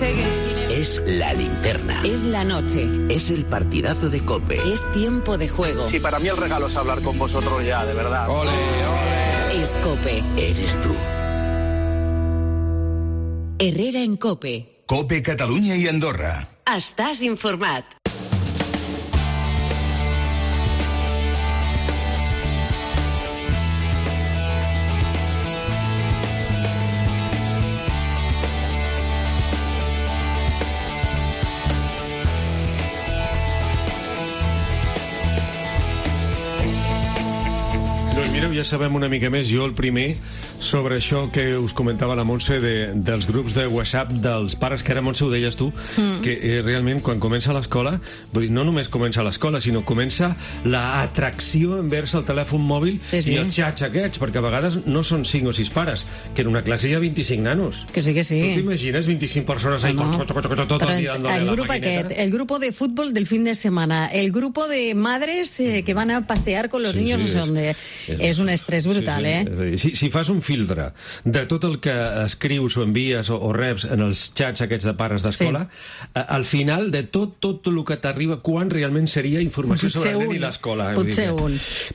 Es la linterna. Es la noche. Es el partidazo de COPE. Es tiempo de juego. Sí, para mí el regalo es hablar con vosotros ya, de verdad. Ole, ole. Es COPE. Eres tú. Herrera en COPE. COPE Catalunya i Andorra. Estàs informat. Doncs mireu, ja sabem una mica més. Jo el primer Sobre això que us comentava la Montse de, dels grups de WhatsApp dels pares, que ara, Montse, ho deies tu, mm. que eh, realment quan comença l'escola, vull dir, no només comença l'escola, sinó comença l'atracció envers el telèfon mòbil sí, sí. i els xats aquests, perquè a vegades no són cinc o sis pares, que en una classe hi ha vint-i-cinc nanos. Que sí, que sí. Tu t'imagines vint-i-cinc persones ahí no, no. tot el dia dándole el la grupo maquineta? Aquest, el grupo de fútbol del fin de semana, el grupo de madres eh, que van a pasear con los sí, niños, sí, no sé dónde. És, és un estrès brutal, sí, sí. eh? Si, si fas un filtre de tot el que escrius o envies o, o reps en els xats aquests de pares d'escola, sí. eh, al final de tot, tot el que t'arriba, quan realment seria informació Potser sobre el nen i l'escola? Eh? Potser un.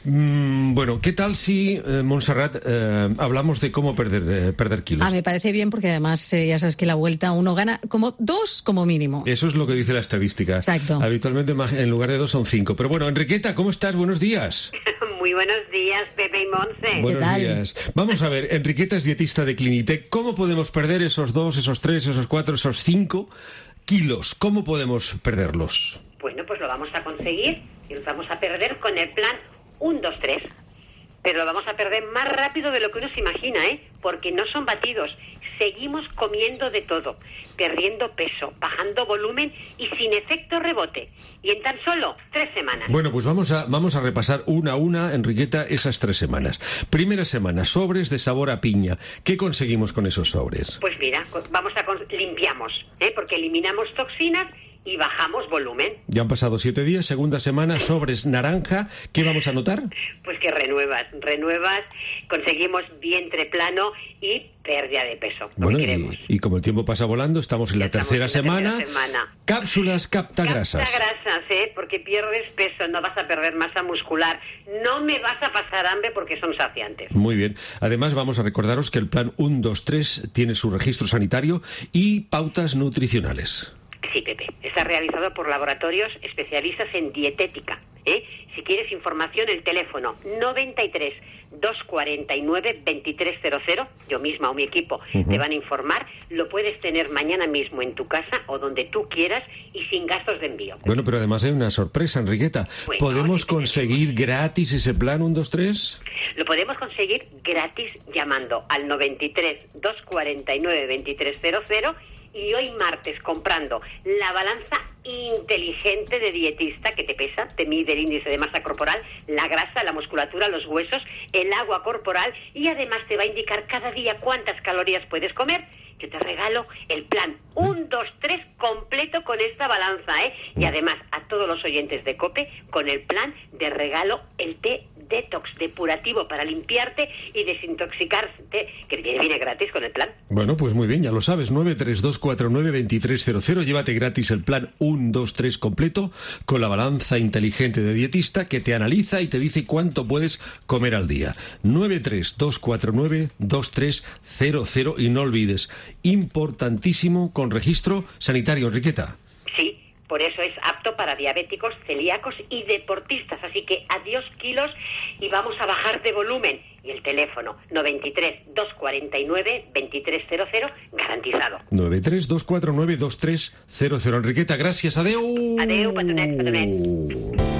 Mm, bueno, ¿qué tal si, eh, Montserrat, eh, hablamos de cómo perder, eh, perder kilos? Ah, me parece bien, porque además eh, ya sabes que la vuelta uno gana como dos como mínimo. Eso es lo que dice la estadística. Exacto. Habitualmente en lugar de dos son cinco. Pero bueno, Enriqueta, ¿cómo estás? Buenos días. Muy buenos días, Pepe y Monse. Buenos ¿Qué tal? días. Vamos a ver, Enriqueta es dietista de Clinitec. ¿Cómo podemos perder esos dos, esos tres, esos cuatro, esos cinco kilos? ¿Cómo podemos perderlos? Bueno, pues lo vamos a conseguir y los vamos a perder con el plan uno, dos, tres. Pero lo vamos a perder más rápido de lo que uno se imagina, ¿eh? Porque no son batidos. Seguimos comiendo de todo, perdiendo peso, bajando volumen y sin efecto rebote. Y en tan solo tres semanas. Bueno, pues vamos a, vamos a repasar una a una, Enriqueta, esas tres semanas. Primera semana, sobres de sabor a piña. ¿Qué conseguimos con esos sobres? Pues mira, vamos a limpiamos, ¿eh? Porque eliminamos toxinas y bajamos volumen. Ya han pasado siete días, segunda semana, sobres naranja. ¿Qué vamos a notar? Pues que renuevas, renuevas, conseguimos vientre plano y pérdida de peso. Bueno, y, y como el tiempo pasa volando, estamos en la, estamos tercera, en la semana. tercera semana. Cápsulas captagrasas. Captagrasas, ¿eh? Porque pierdes peso, no vas a perder masa muscular, no me vas a pasar hambre porque son saciantes. Muy bien. Además, vamos a recordaros que el plan uno, dos, tres tiene su registro sanitario y pautas nutricionales. Sí, Pepe. Está realizado por laboratorios especialistas en dietética. ¿eh? Si quieres información, el teléfono noventa y tres, doscientos cuarenta y nueve, veintitrés cero cero, yo misma o mi equipo uh-huh. te van a informar. Lo puedes tener mañana mismo en tu casa o donde tú quieras y sin gastos de envío. Bueno, pero además hay una sorpresa, Enriqueta. Bueno, ¿Podemos sí, conseguir gratis ese plan uno, dos, tres? Lo podemos conseguir gratis llamando al noventa y tres, doscientos cuarenta y nueve, veintitrés cero cero. Y hoy martes comprando la balanza inteligente de dietista que te pesa, te mide el índice de masa corporal, la grasa, la musculatura, los huesos, el agua corporal y además te va a indicar cada día cuántas calorías puedes comer. Yo te regalo el plan uno, dos, tres completo con esta balanza, ¿eh? Y además a todos los oyentes de COPE con el plan de regalo el té detox depurativo para limpiarte y desintoxicarte, que viene gratis con el plan. Bueno, pues muy bien, ya lo sabes, nueve tres dos cuatro nueve, veintitrés cero cero, llévate gratis el plan uno, dos, tres completo con la balanza inteligente de dietista que te analiza y te dice cuánto puedes comer al día. nueve tres dos cuatro nueve, veintitrés cero cero y no olvides, importantísimo, con registro sanitario, Enriqueta. Sí. Por eso es apto para diabéticos, celíacos y deportistas. Así que adiós kilos y vamos a bajar de volumen. Y el teléfono noventa y tres, doscientos cuarenta y nueve, veintitrés cero cero, garantizado. nueve tres dos cuatro nueve, veintitrés cero cero. Enriqueta, gracias. Adeu. Adeu, petonet, petonet.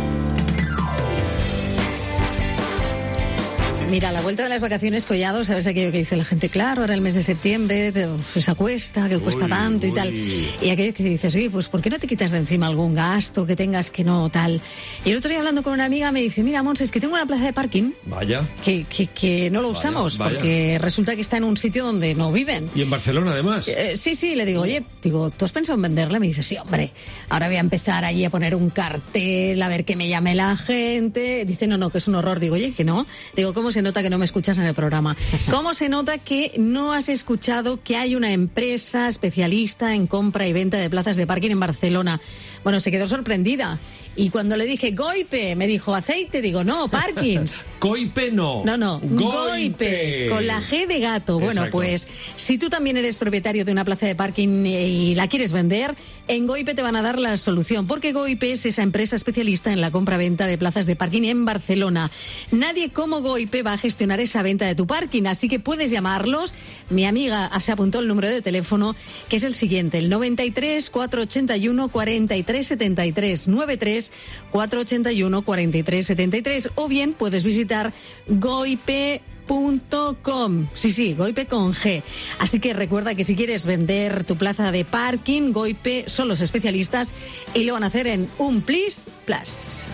Mira, a la vuelta de las vacaciones, Collado, ¿sabes aquello que dice la gente? Claro, ahora el mes de septiembre te, pues, cuesta, que cuesta uy, tanto uy. y tal. Y aquello que dices, oye, pues ¿por qué no te quitas de encima algún gasto que tengas que no tal? Y el otro día hablando con una amiga me dice, mira, Mons, es que tengo una plaza de parking. Vaya. Que, que, que no lo vaya, usamos vaya. porque resulta que está en un sitio donde no viven. Y en Barcelona, además. Eh, sí, sí, le digo, oye, digo, ¿tú has pensado en venderla? Me dice, sí, hombre, ahora voy a empezar allí a poner un cartel, a ver que me llame la gente. Dice, no, no, que es un horror. Digo, oye, que no. Digo, ¿cómo se nota que no me escuchas en el programa? ¿Cómo se nota que no has escuchado que hay una empresa especialista en compra y venta de plazas de parking en Barcelona? Bueno, se quedó sorprendida. Y cuando le dije Goipe, me dijo aceite, digo, no, parkings. Goipe no. No, no, Goipe, con la G de gato. Bueno, exacto. Pues si tú también eres propietario de una plaza de parking y la quieres vender, en Goipe te van a dar la solución, porque Goipe es esa empresa especialista en la compra-venta de plazas de parking en Barcelona. Nadie como Goipe va a gestionar esa venta de tu parking, así que puedes llamarlos. Mi amiga se apuntó el número de teléfono, que es el siguiente, el noventa y tres, cuatrocientos ochenta y uno, cuarenta y tres setenta y tres, noventa y tres, cuatrocientos ochenta y uno, cuarenta y tres setenta y tres, o bien puedes visitar goipe punto com. Sí, sí, Goipe con G. Así que recuerda que si quieres vender tu plaza de parking, Goipe son los especialistas y lo van a hacer en un plis plus.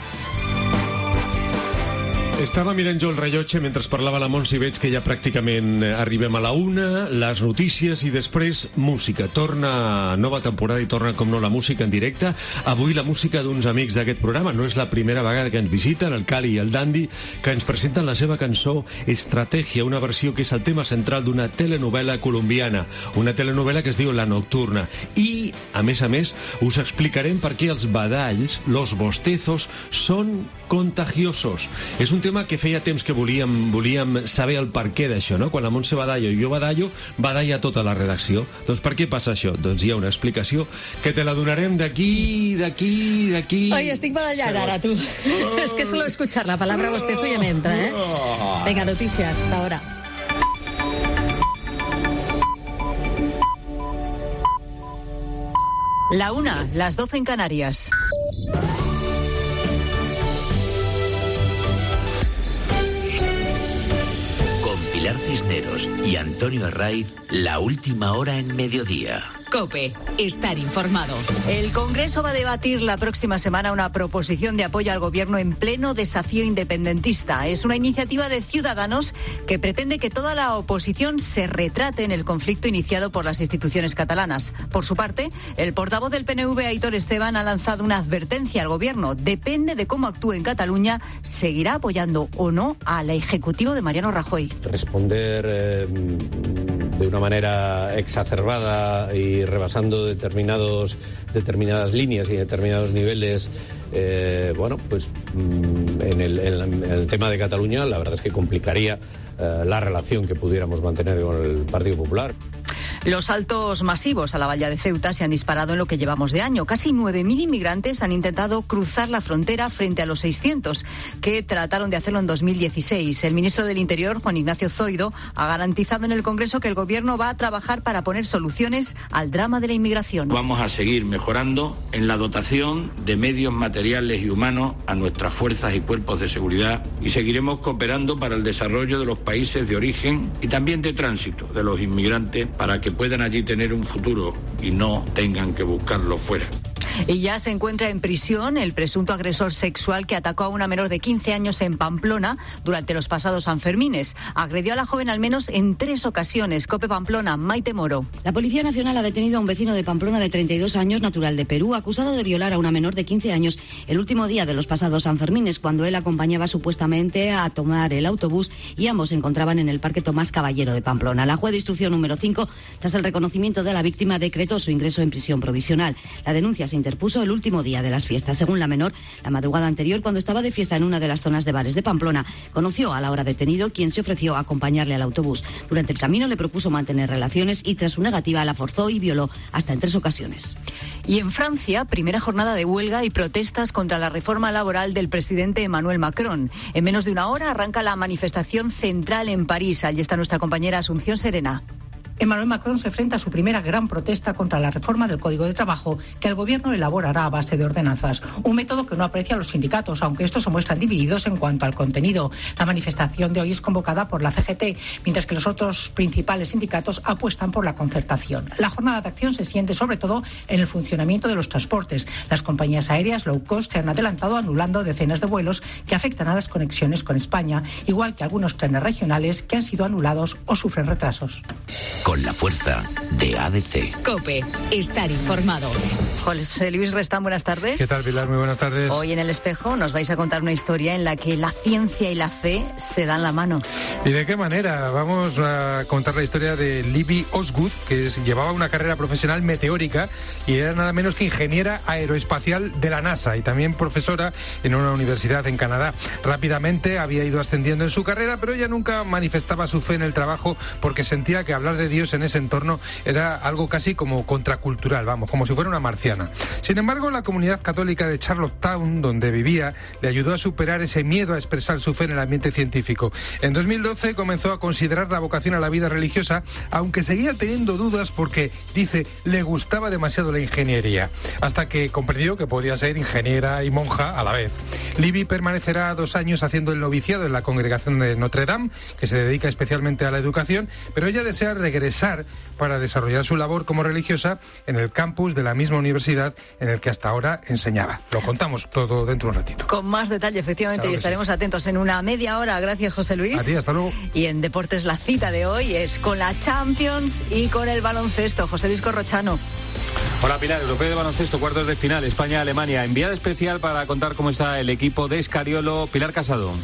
Estava mirant jo el rellotge mentre parlava la Montse i veig que ja pràcticament arribem a la una, les notícies i després música. Torna nova temporada i torna, com no, la música en directe. Avui la música d'uns amics d'aquest programa. No és la primera vegada que ens visiten, el Cali i el Dandy, que ens presenten la seva cançó Estrategia, una versió que és el tema central d'una telenovela colombiana, una telenovela que es diu La Nocturna. I, a més a més, us explicarem per què els badalls, los bostezos, són contagiosos. És un tema que feia temps que volíem, volíem saber el per què d'això, no? Quan la Montse badallo i jo badallo, badalla tota la redacció. Doncs per què passa això? Doncs hi ha una explicació que te la donarem d'aquí, d'aquí, d'aquí... Ai, estic badallant ara, tu. Oh. Es que solo escuchar la palabra bostezo ya me entra, ¿eh? Oh. Venga, noticias, hasta ahora. La una, las doce en Canarias. Pilar Cisneros y Antonio Arraiz, la última hora en mediodía. COPE, estar informado. El Congreso va a debatir la próxima semana una proposición de apoyo al gobierno en pleno desafío independentista. Es una iniciativa de Ciudadanos que pretende que toda la oposición se retrate en el conflicto iniciado por las instituciones catalanas. Por su parte, el portavoz del P N V, Aitor Esteban, ha lanzado una advertencia al gobierno. Depende de cómo actúe en Cataluña, seguirá apoyando o no al ejecutivo de Mariano Rajoy. Responder eh, de una manera exacerbada y rebasando determinados, determinadas líneas y determinados niveles, eh, bueno, pues en el, en el tema de Cataluña, la verdad es que complicaría eh, la relación que pudiéramos mantener con el Partido Popular. Los saltos masivos a la valla de Ceuta se han disparado en lo que llevamos de año. Casi nueve mil inmigrantes han intentado cruzar la frontera frente a los seiscientos que trataron de hacerlo en dos mil dieciséis. El ministro del Interior, Juan Ignacio Zoido, ha garantizado en el Congreso que el Gobierno va a trabajar para poner soluciones al drama de la inmigración. Vamos a seguir mejorando en la dotación de medios materiales y humanos a nuestras fuerzas y cuerpos de seguridad y seguiremos cooperando para el desarrollo de los países de origen y también de tránsito de los inmigrantes para que puedan allí tener un futuro y no tengan que buscarlo fuera. Y ya se encuentra en prisión el presunto agresor sexual que atacó a una menor de quince años en Pamplona durante los pasados Sanfermines. Agredió a la joven al menos en tres ocasiones. COPE Pamplona, Maite Moro. La Policía Nacional ha detenido a un vecino de Pamplona de treinta y dos años, natural de Perú, acusado de violar a una menor de quince años el último día de los pasados Sanfermines, cuando él acompañaba supuestamente a tomar el autobús y ambos se encontraban en el Parque Tomás Caballero de Pamplona. La juez de instrucción número cinco, tras el reconocimiento de la víctima, decretó su ingreso en prisión provisional. La denuncia se interpuso el último día de las fiestas. Según la menor, la madrugada anterior, cuando estaba de fiesta en una de las zonas de bares de Pamplona, conoció a la hora detenido, quien se ofreció a acompañarle al autobús. Durante el camino le propuso mantener relaciones y tras su negativa la forzó y violó hasta en tres ocasiones. Y en Francia, primera jornada de huelga y protestas contra la reforma laboral del presidente Emmanuel Macron. En menos de una hora arranca la manifestación central en París. Allí está nuestra compañera Asunción Serena. Emmanuel Macron se enfrenta a su primera gran protesta contra la reforma del Código de Trabajo que el gobierno elaborará a base de ordenanzas. Un método que no aprecia a los sindicatos, aunque estos se muestran divididos en cuanto al contenido. La manifestación de hoy es convocada por la C G T, mientras que los otros principales sindicatos apuestan por la concertación. La jornada de acción se siente sobre todo en el funcionamiento de los transportes. Las compañías aéreas low cost se han adelantado anulando decenas de vuelos que afectan a las conexiones con España, igual que algunos trenes regionales que han sido anulados o sufren retrasos. Con la fuerza de A D C. COPE, estar informado. José Luis Restán, buenas tardes. ¿Qué tal, Pilar? Muy buenas tardes. Hoy en El Espejo nos vais a contar una historia en la que la ciencia y la fe se dan la mano. ¿Y de qué manera? Vamos a contar la historia de Libby Osgood, que es, llevaba una carrera profesional meteórica y era nada menos que ingeniera aeroespacial de la NASA y también profesora en una universidad en Canadá. Rápidamente había ido ascendiendo en su carrera, pero ella nunca manifestaba su fe en el trabajo porque sentía que hablar de Dios nacidos en ese entorno era algo casi como contracultural, vamos, como si fuera una marciana. Sin embargo, la comunidad católica de Charlottetown, donde vivía, le ayudó a superar ese miedo a expresar su fe en el ambiente científico. En dos mil doce comenzó a considerar la vocación a la vida religiosa, aunque seguía teniendo dudas porque, dice, le gustaba demasiado la ingeniería, hasta que comprendió que podía ser ingeniera y monja a la vez. Libby permanecerá dos años haciendo el noviciado en la congregación de Notre Dame, que se dedica especialmente a la educación, pero ella desea regresar para desarrollar su labor como religiosa en el campus de la misma universidad en el que hasta ahora enseñaba. Lo contamos todo dentro de un ratito. Con más detalle, efectivamente, claro, y estaremos sí. atentos en una media hora. Gracias, José Luis. A ti, hasta luego. Y en Deportes, la cita de hoy es con la Champions y con el baloncesto. José Luis Corrochano. Hola, Pilar. Europeo de baloncesto, cuartos de final, España-Alemania. Enviada especial para contar cómo está el equipo de Escariolo, Pilar Casado.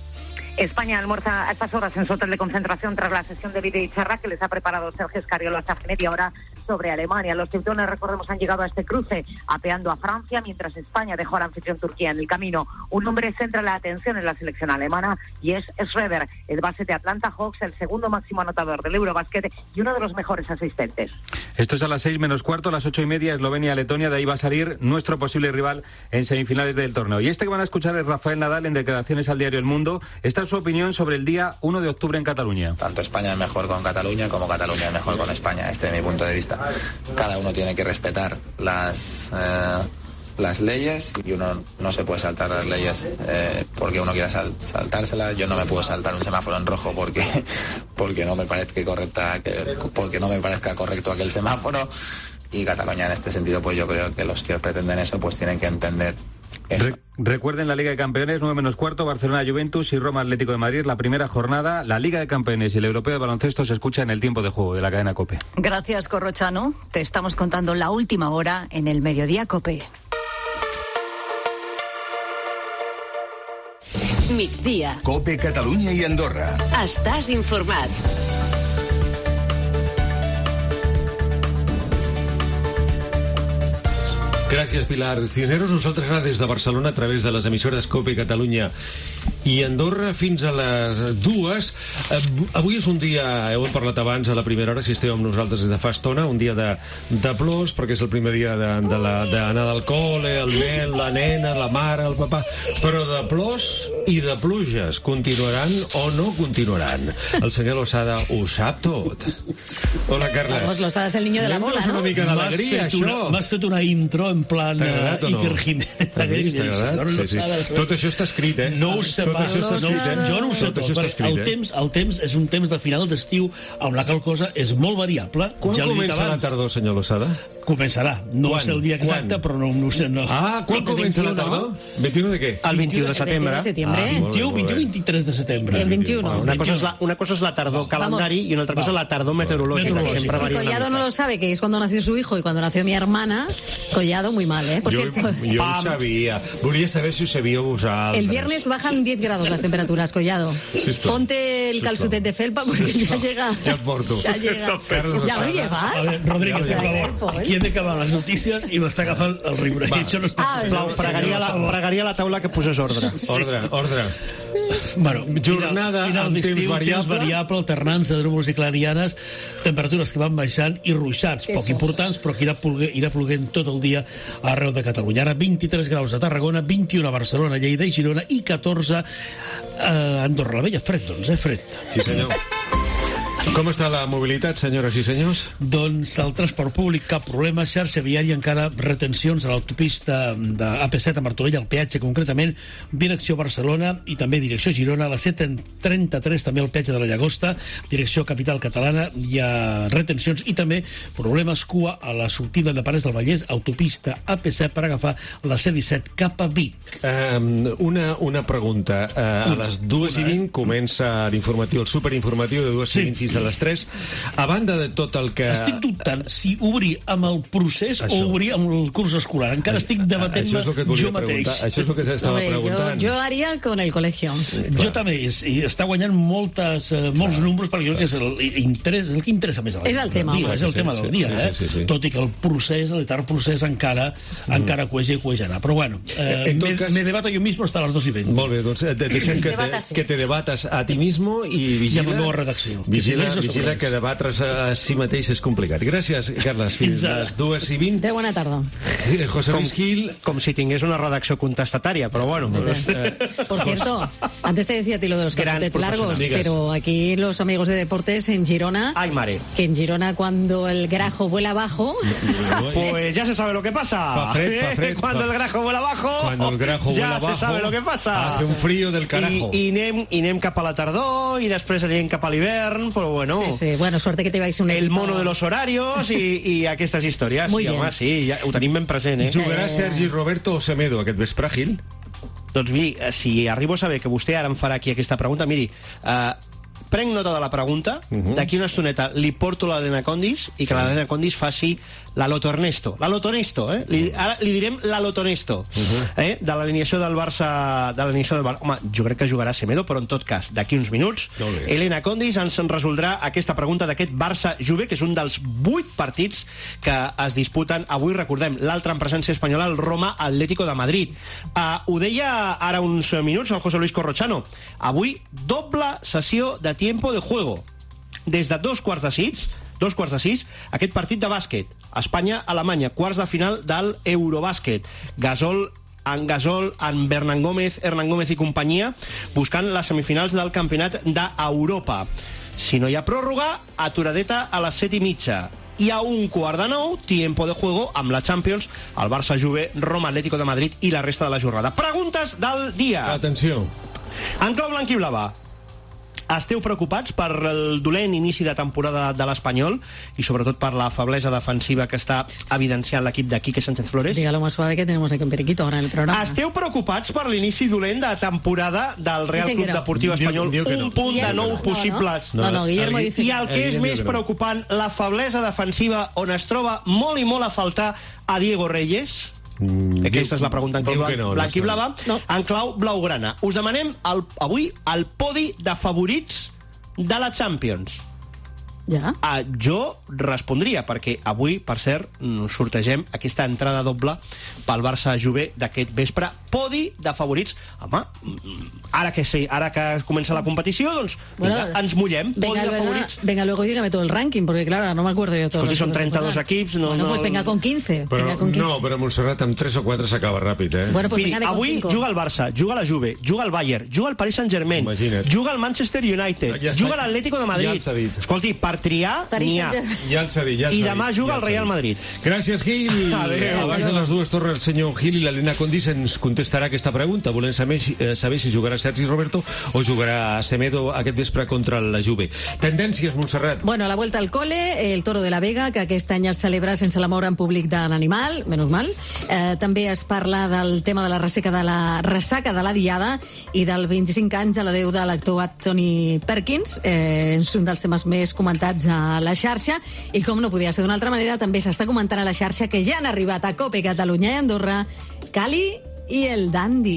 España almuerza a estas horas en su hotel de concentración tras la sesión de vídeo y charla que les ha preparado Sergio Escariolo hasta hace media hora sobre Alemania. Los teutones, recordemos, han llegado a este cruce apeando a Francia, mientras España dejó al anfitrión Turquía en el camino. Un hombre centra la atención en la selección alemana y es Schroeder, el base de Atlanta Hawks, el segundo máximo anotador del Eurobasket y uno de los mejores asistentes. Esto es a las seis menos cuarto, a las ocho y media, Eslovenia-Letonia. De ahí va a salir nuestro posible rival en semifinales del torneo. Y este que van a escuchar es Rafael Nadal en declaraciones al diario El Mundo. Esta es su opinión sobre el día uno de octubre en Cataluña. Tanto España es mejor con Cataluña como Cataluña es mejor con España. Este es mi punto de vista. Cada uno tiene que respetar las eh, las leyes y uno no se puede saltar las leyes eh, porque uno quiera sal, saltárselas. Yo no me puedo saltar un semáforo en rojo porque porque no me parezca correcta que, porque no me parezca correcto aquel semáforo. Y Cataluña en este sentido, pues yo creo que los que pretenden eso pues tienen que entender eso. Re- recuerden la Liga de Campeones, nueve menos cuarto, Barcelona Juventus y Roma Atlético de Madrid, la primera jornada. La Liga de Campeones y el Europeo de Baloncesto se escucha en el tiempo de juego de la cadena COPE. Gracias, Corrochano. Te estamos contando la última hora en el Mediodía COPE. Migdia. COPE Catalunya i Andorra. Estàs informat. Gràcies, Pilar Cisneros. Nosaltres ara des de Barcelona, a través de les emissores COPE Catalunya i Andorra, fins a les dues. Avui és un dia, heu parlat abans a la primera hora, si esteu amb nosaltres des de fa estona, un dia de, de plors, perquè és el primer dia d'anar del col·le, el nen, la nena, la mare, el papà, però de plors i de pluges. Continuaran o no continuaran? El senyor Losada ho sap tot. Hola, Carles. Vamos, Losada és el niño de la bola, no? Una mica d'alegria, això. M'has fet una intro en plan uh, Iker Jiménez. T'ha agradat? Sí, sí. Tot això està escrit, eh? No ho sé pas, tot no, escrit, eh? jo no ho sé tot, tot escrit, el, eh? temps, el temps és un temps de final d'estiu on la qual cosa és molt variable. Quan ja comença la tardor, senyor Losada? Començarà, no quan? sé el dia exacte, quan? Però no, no sé. No. Ah, quan comença la tardor? vint-i-u de què? El vint-i-u de setembre. De setembre. Ah, vint-i-u, vint-i-u, vint-i-tres de setembre. El vint-i-u. Bueno, una, cosa és la, una cosa és la tardor calendari y una altra cosa es la tardor meteorológica. Si Collado no lo sabe, que es cuando nació su hijo y cuando nació mi hermana, Collado muy mal, ¿eh? Por jo, cierto. Jo ho sabia. Volia saber si ho sabíeu vosaltres. El viernes bajan diez grados las temperaturas, Collado. Sí, Ponte el calzutet de felpa porque ya llega. Ya porto. Ya llega. ¿Ya lo llevas? A ver, Rodríguez, por favor. Aquí hem d'acabar les notícies i m'està agafant el riure. No ah, Plau, pregaria, la, pregaria la taula que posés ordre. Sí. Ordre, ordre. Bueno, jornada final, final amb temps variable. Temps variable, alternança de núvols i clarianes, temperatures que van baixant i ruixats, poc importants, però que irà, ploguent, irà ploguent tot el dia arreu de Catalunya. Ara vint-i-tres graus a Tarragona, vint-i-u a Barcelona, Lleida i Girona i catorze a Andorra la Vella. Fred, doncs, eh? Fred. Sí, senyor. Com està la mobilitat, senyores i senyors? Doncs el transport públic, cap problema. Xarxa viària, encara retencions a l'autopista de A P set a Martorell, al peatge concretament, direcció Barcelona i també direcció Girona, a la C trenta-tres també el peatge de la Llagosta, direcció capital catalana, hi ha retencions i també problemes cua a la sortida de Pares del Vallès, autopista A P set per agafar la C disset cap a Vic. Um, una, una pregunta. Uh, a les dues i vint comença l'informatiu, el superinformatiu de dues i vint fins a les tres. A banda de tot el que... Estic dubtant si obrir amb el procés això. O obrir amb el curs escolar. Encara estic debatent-me jo mateix. Això és el que t'estava preguntant. Jo, jo haria con el colegio. Jo també, i està guanyant moltes, uh, molts Clar. números, perquè jo crec que és el, interès, el que interessa més a la És el tema. Dia, és el sí, tema del sí, dia, sí, eh? Sí, sí, sí. Tot i que el procés, l'etern procés, encara, mm. encara cueja i cuejarà. Però bueno, eh, me, cas... me debato jo mismo hasta las dos y veinte. Molt bé, doncs deixem que te, que te debates a ti mismo i vigila, i amb la meva redacció. Vigila vigila, vigila que debatre's a si mateix és complicat. Gràcies, Carles. Fins a les dues i vint. De bona tarda. José Luis Gil. Com si tingués una redacció contestatària, però bueno. Por cierto, antes te decía a ti lo de los carpetes largos, pero aquí los amigos de deportes en Girona, Ay, mare. que en Girona cuando el grajo vuela abajo, pues ya se sabe lo que pasa. Fa fred, fa fred, cuando fa... el grajo vuela abajo, cuando el grajo ya vuela se abajo, sabe lo que pasa. Hace un frío del carajo. I, i, anem, i anem cap a la tardor, i després anirem cap a l'hivern, però bueno... Sí, sí, bueno, suerte que te vais a un El equipo... mono de los horarios i, i aquestes històries. Muy sí, bien. home, sí, ja, ho tenim ben present, eh? Jugarà Sergi Roberto o Semedo aquest vespre, Gil? Doncs miri, si arribo a saber que vostè ara em farà aquí aquesta pregunta, miri, eh, prenc nota de la pregunta, uh -huh. d'aquí una estoneta li porto l'Helena Condis i que l'Helena Condis faci la Loto Ernesto. La Loto Ernesto, eh? Li, ara li direm la Loto Ernesto, uh -huh. eh? De l'alineació del Barça... De l'alineació del Barça. Home, jo crec que jugarà Semedo, però en tot cas, d'aquí uns minuts, Helena Condis ens resoldrà aquesta pregunta d'aquest Barça-Juve, que és un dels vuit partits que es disputen avui. Recordem, l'altra en presència espanyola, el Roma Atlético de Madrid. Uh, ho deia ara uns minuts el José Luis Corrochano. Avui, doble sessió de tiempo de juego. Des de dos quarts de sis, dos quarts de sis, aquest partit de bàsquet. Espanya-Alemanya, quarts de final del Eurobàsquet. Gasol en Gasol, en Bernán Gómez, Hernán Gómez i companyia, buscant les semifinals del campionat d'Europa. Si no hi ha pròrroga, aturadeta a les set i mitja. I a un quart de nou, tiempo de juego amb la Champions, el Barça-Juve, Roma Atlético de Madrid i la resta de la jornada. Preguntes del dia. Atenció. En clau blanc i blava. Esteu preocupats per el dolent inici de temporada de l'Espanyol i sobretot per la feblesa defensiva que està evidenciant l'equip de Quique Sánchez Flores? Dígalo más suave que tenemos aquí un periquito ahora en el programa. Esteu preocupats per l'inici dolent de temporada del Real Club no. Deportiu Espanyol? Diu, diu un no. punt de nou no, possibles. No, no, no Guillermo I dice... el que és més preocupant, la feblesa defensiva on es troba molt i molt a faltar a Diego Reyes? Mm, Aquesta és la pregunta en clau blanc, no, blanc i blava. No. En clau blaugrana. Us demanem el, avui el podi de favorits de la Champions. Ja? Uh, jo respondria, perquè avui, per cert, sortegem aquesta entrada doble pel Barça-Juve d'aquest vespre. Podi de favorits. Home, ara que sí, ara que comença la competició, doncs bueno, vinga, ens mullem. Podi venga, de venga, favorits. Venga, luego dígame todo el ranking, porque claro, no me acuerdo yo todo. Escolti, són trenta-dos equips. No, bueno, no... pues venga con quince. Però, venga con quince. no, però Montserrat amb tres o quatre s'acaba ràpid, eh? Bueno, pues Miri, venga, avui con juga el Barça, juga la Juve, juga el Bayern, juga el Paris Saint-Germain, juga el Manchester United, ja juga l'Atlético de Madrid. Ja Escolti, per triar n'hi ha. Ja els ha dit, ja els I ha demà dit, juga ja el Real Madrid. Gràcies, Gil. Adéu. Abans de les dues torres, el senyor Gil i l'Helena Condis ens contestarà aquesta pregunta. Volem saber, eh, saber si jugarà Sergi Roberto o jugarà Semedo aquest vespre contra la Juve. Tendències, Montserrat. Bueno, la vuelta al cole, el Toro de la Vega, que aquest any es celebra sense la mort en públic de l'animal, menys mal. Eh, també es parla del tema de la ressaca de la ressaca de la Diada i del vint-i-cinc anys de l'adeu de l'actor Anthony Perkins. Eh, és un dels temes més comentats a la xarxa i com no podia ser d'una altra manera, també s'està comentant a la xarxa que ja han arribat a COPE Catalunya i Andorra Cali i el Dandy.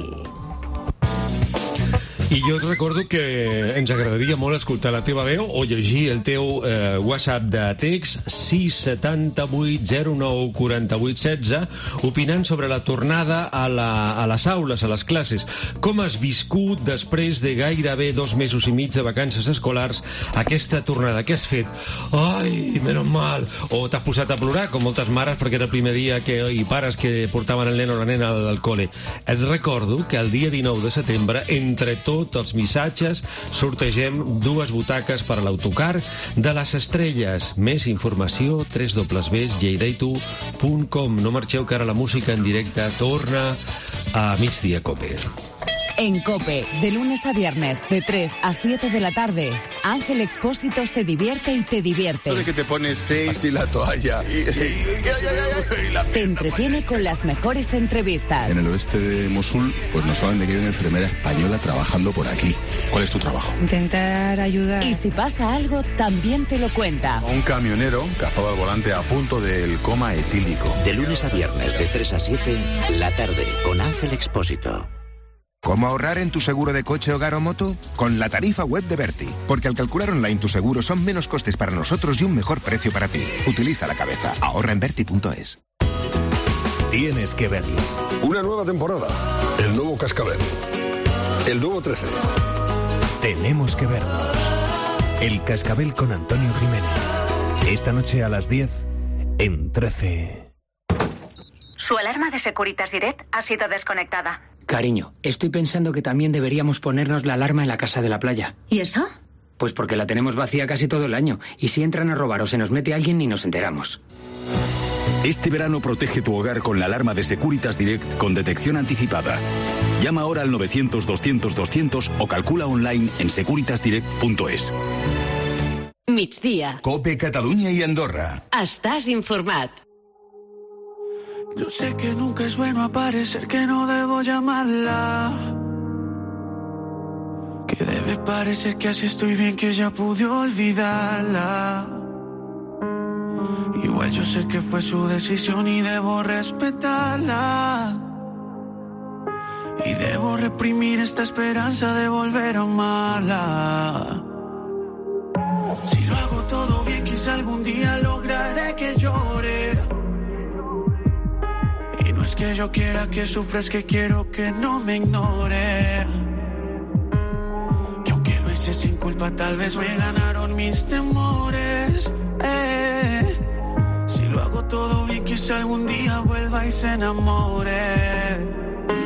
I jo et recordo que ens agradaria molt escoltar la teva veu o llegir el teu eh, WhatsApp de text sis setanta vuit zero nou quaranta vuit setze opinant sobre la tornada a, la, a les aules, a les classes. Com has viscut després de gairebé dos mesos i mig de vacances escolars aquesta tornada? Què has fet? Ai, menys mal! O t'has posat a plorar, com moltes mares, perquè era el primer dia que, i pares que portaven el nen o la nena al, al col·le. Et recordo que el dia dinou de setembre, entre tots els missatges, sortegem dues butaques per a l'autocar de les estrelles. Més informació, w w w punt lleidaitu punt com. No marxeu, que ara la música en directe torna a Migdia Cope. En COPE, de lunes a viernes, de tres a siete de la tarde, Ángel Expósito se divierte y te divierte. Eso de que te pones sí. así la toalla y, y, y, y, y, y la te entretiene con las mejores entrevistas. En el oeste de Mosul, pues nos hablan de que hay una enfermera española trabajando por aquí. ¿Cuál es tu trabajo? Intentar ayudar. Y si pasa algo, también te lo cuenta. Un camionero cazado al volante a punto del coma etílico. De lunes a viernes, de tres a siete, la tarde, con Ángel Expósito. ¿Cómo ahorrar en tu seguro de coche, hogar o moto? Con la tarifa web de Berti. Porque al calcular online tu seguro son menos costes para nosotros y un mejor precio para ti. Utiliza la cabeza. Ahorra en berti punto es. Tienes que verlo. Una nueva temporada. El nuevo Cascabel. El nuevo trece. Tenemos que vernos. El Cascabel con Antonio Jiménez. Esta noche a las diez en trece. Su alarma de Securitas Direct ha sido desconectada. Cariño, estoy pensando que también deberíamos ponernos la alarma en la casa de la playa. ¿Y eso? Pues porque la tenemos vacía casi todo el año. Y si entran a robar o se nos mete alguien, ni nos enteramos. Este verano protege tu hogar con la alarma de Securitas Direct con detección anticipada. Llama ahora al novecientos doscientos doscientos o calcula online en securitas direct punto es. Migdia. Cope Catalunya i Andorra. Estàs informat. Yo sé que nunca es bueno aparecer, que no debo llamarla, que debe parecer que así estoy bien, que ya pude olvidarla. Igual yo sé que fue su decisión y debo respetarla. Y debo reprimir esta esperanza de volver a amarla. Si lo hago todo bien, quizá algún día lograré que llore. Y no es que yo quiera que sufra, es que quiero que no me ignore. Que aunque lo hice sin culpa, tal vez me ganaron mis temores. Eh. Si lo hago todo bien, quizá algún día vuelva y se enamore.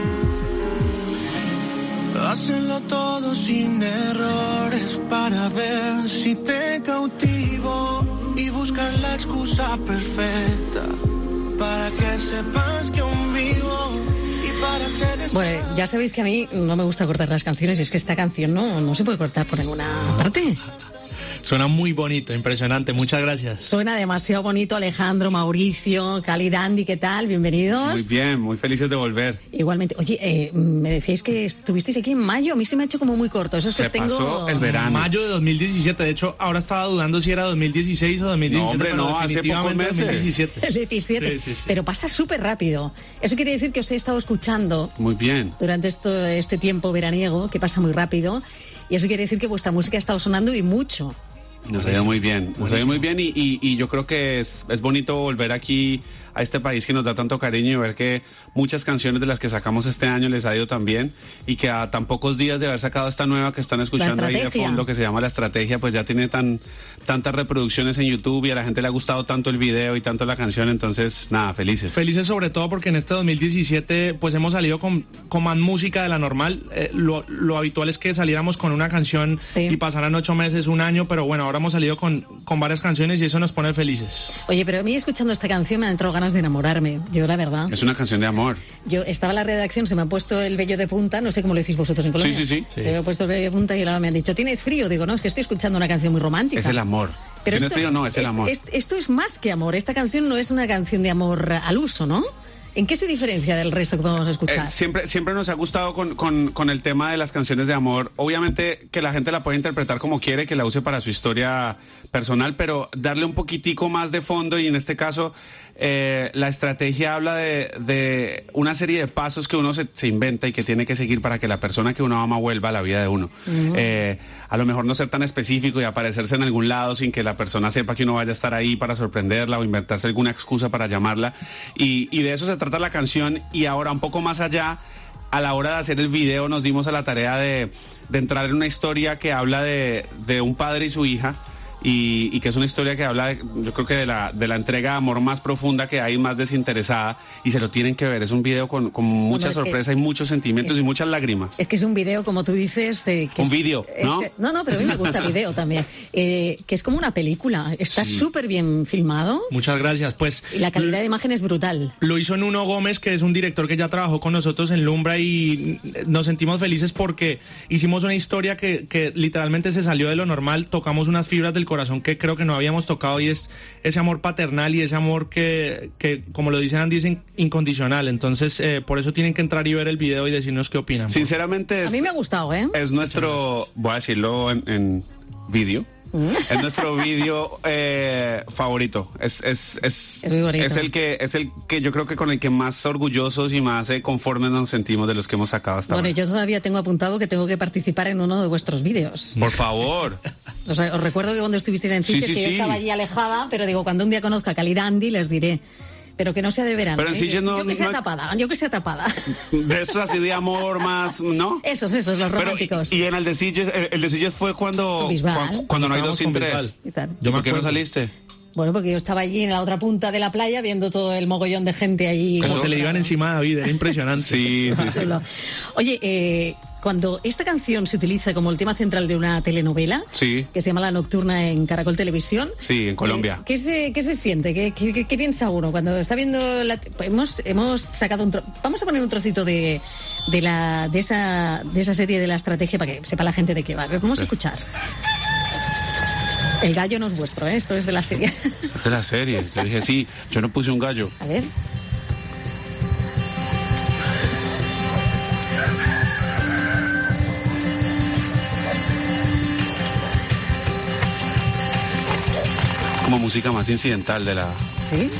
Hacerlo todo sin errores para ver si te cautivo y buscar la excusa perfecta para que sepas que aún vivo y para hacer eso. Bueno, ya sabéis que a mí no me gusta cortar las canciones y es que esta canción no, no se puede cortar por ninguna parte. Suena muy bonito, impresionante, muchas gracias. Suena demasiado bonito. Alejandro, Mauricio, Cali, Dandy, ¿qué tal? Bienvenidos. Muy bien, muy felices de volver. Igualmente. Oye, eh, me decíais que estuvisteis aquí en mayo, a mí se me ha hecho como muy corto. Eso se os tengo... pasó el verano. Mayo de dos mil diecisiete, de hecho, ahora estaba dudando si era dos mil dieciséis o dos mil diecisiete. No, hombre, pero no, hace pocos meses. dos mil diecisiete. El diecisiete. Sí, sí, sí. Pero pasa súper rápido. Eso quiere decir que os he estado escuchando. Muy bien. Durante esto, este tiempo veraniego, que pasa muy rápido. Y eso quiere decir que vuestra música ha estado sonando y mucho. Nos ha ido muy bien, nos ha ido muy bien y, y, y yo creo que es, es bonito volver aquí a este país que nos da tanto cariño y ver que muchas canciones de las que sacamos este año les ha ido tan bien y que a tan pocos días de haber sacado esta nueva que están escuchando ahí de fondo que se llama La Estrategia, pues ya tiene tan tantas reproducciones en YouTube y a la gente le ha gustado tanto el video y tanto la canción, entonces nada, felices. Felices sobre todo porque en este dos mil diecisiete pues hemos salido con, con más música de la normal, eh, lo, lo habitual es que saliéramos con una canción sí. y pasaran ocho meses, un año, pero bueno, ahora hemos salido con, con varias canciones y eso nos pone felices. Oye, pero a mí escuchando esta canción me han entrado ganas de enamorarme, yo la verdad. Es una canción de amor. Yo estaba en la redacción, se me ha puesto el vello de punta, no sé cómo lo decís vosotros en Colombia. Sí, sí, sí. Se sí. me ha puesto el vello de punta y ahora me han dicho, ¿tienes frío? Digo, no, es que estoy escuchando una canción muy romántica. Es el amor. Pero ¿Tienes esto, frío? No, es el esto, amor. Esto, esto es más que amor, esta canción no es una canción de amor al uso, ¿no? ¿En qué se diferencia del resto que podemos escuchar? Eh, siempre, siempre nos ha gustado con, con, con el tema de las canciones de amor. Obviamente que la gente la puede interpretar como quiere, que la use para su historia personal, pero darle un poquitico más de fondo y en este caso eh, la estrategia habla de, de una serie de pasos que uno se, se inventa y que tiene que seguir para que la persona que uno ama vuelva a la vida de uno. Uh-huh. Eh, a lo mejor no ser tan específico y aparecerse en algún lado sin que la persona sepa que uno vaya a estar ahí para sorprenderla o inventarse alguna excusa para llamarla. Y, y de eso se trata la canción. Y ahora un poco más allá, a la hora de hacer el video nos dimos a la tarea de, de entrar en una historia que habla de, de un padre y su hija. Y, y que es una historia que habla, de, yo creo que de la, de la entrega de amor más profunda que hay, más desinteresada, y se lo tienen que ver. Es un video con, con mucha bueno, sorpresa y muchos sentimientos es, y muchas lágrimas. Es que es un video, como tú dices... Eh, que un es, video, ¿no? Que, no, no, pero a mí me gusta el video también. Eh, que es como una película. Está súper sí. bien filmado. Muchas gracias. Pues y la calidad de imagen es brutal. Lo hizo Nuno Gómez, que es un director que ya trabajó con nosotros en Lumbra, y nos sentimos felices porque hicimos una historia que, que literalmente se salió de lo normal. Tocamos unas fibras del corazón que creo que no habíamos tocado, y es ese amor paternal y ese amor que, que como lo dice Andy, es in- incondicional. Entonces, eh, por eso tienen que entrar y ver el video y decirnos qué opinan. Sinceramente, es, a mí me ha gustado, ¿eh? Es nuestro, voy a decirlo en, en vídeo. Es nuestro vídeo eh, favorito. Es, es, es, es, muy bonito. es el que es el que yo creo que con el que más orgullosos y más eh, conformes nos sentimos de los que hemos sacado hasta bueno, ahora. Bueno, yo todavía tengo apuntado que tengo que participar en uno de vuestros vídeos. Por favor. O sea, os recuerdo que cuando estuvisteis en sitios sí, sí, que sí. yo estaba allí alejada, pero digo, cuando un día conozca a Cali Dandy les diré. Pero que no sea de verano. Pero en ¿eh? sí yo no- yo que sea no- tapada, yo que sea tapada. De estos así de amor más, ¿no? Esos, esos, los Pero, románticos. y en el de Silles, el, el de Silles fue cuando, Con Bisbal. cuando, cuando no hay dos sin Estábamos con tres. Bisbal. ¿Y por qué no saliste? Bueno, porque yo estaba allí en la otra punta de la playa viendo todo el mogollón de gente allí. Como se le iban encima a David, era impresionante. Sí, sí, sí. Chulo. Oye, eh, cuando esta canción se utiliza como el tema central de una telenovela, Sí, que se llama La Nocturna en Caracol Televisión, sí, en Colombia. eh, ¿qué, se, ¿qué se siente? ¿Qué, qué, qué- qué piensa uno cuando está viendo la te- pues hemos, hemos sacado un tro- vamos a poner un trocito de, de, la, de, esa, de esa serie de La Estrategia para que sepa la gente de qué va. A ver, vamos a escuchar. El gallo no es vuestro, ¿eh? Esto es de la serie. Es de la serie. Yo dije, sí, yo no puse un gallo. A ver. Como música más incidental de la... ¿Sí?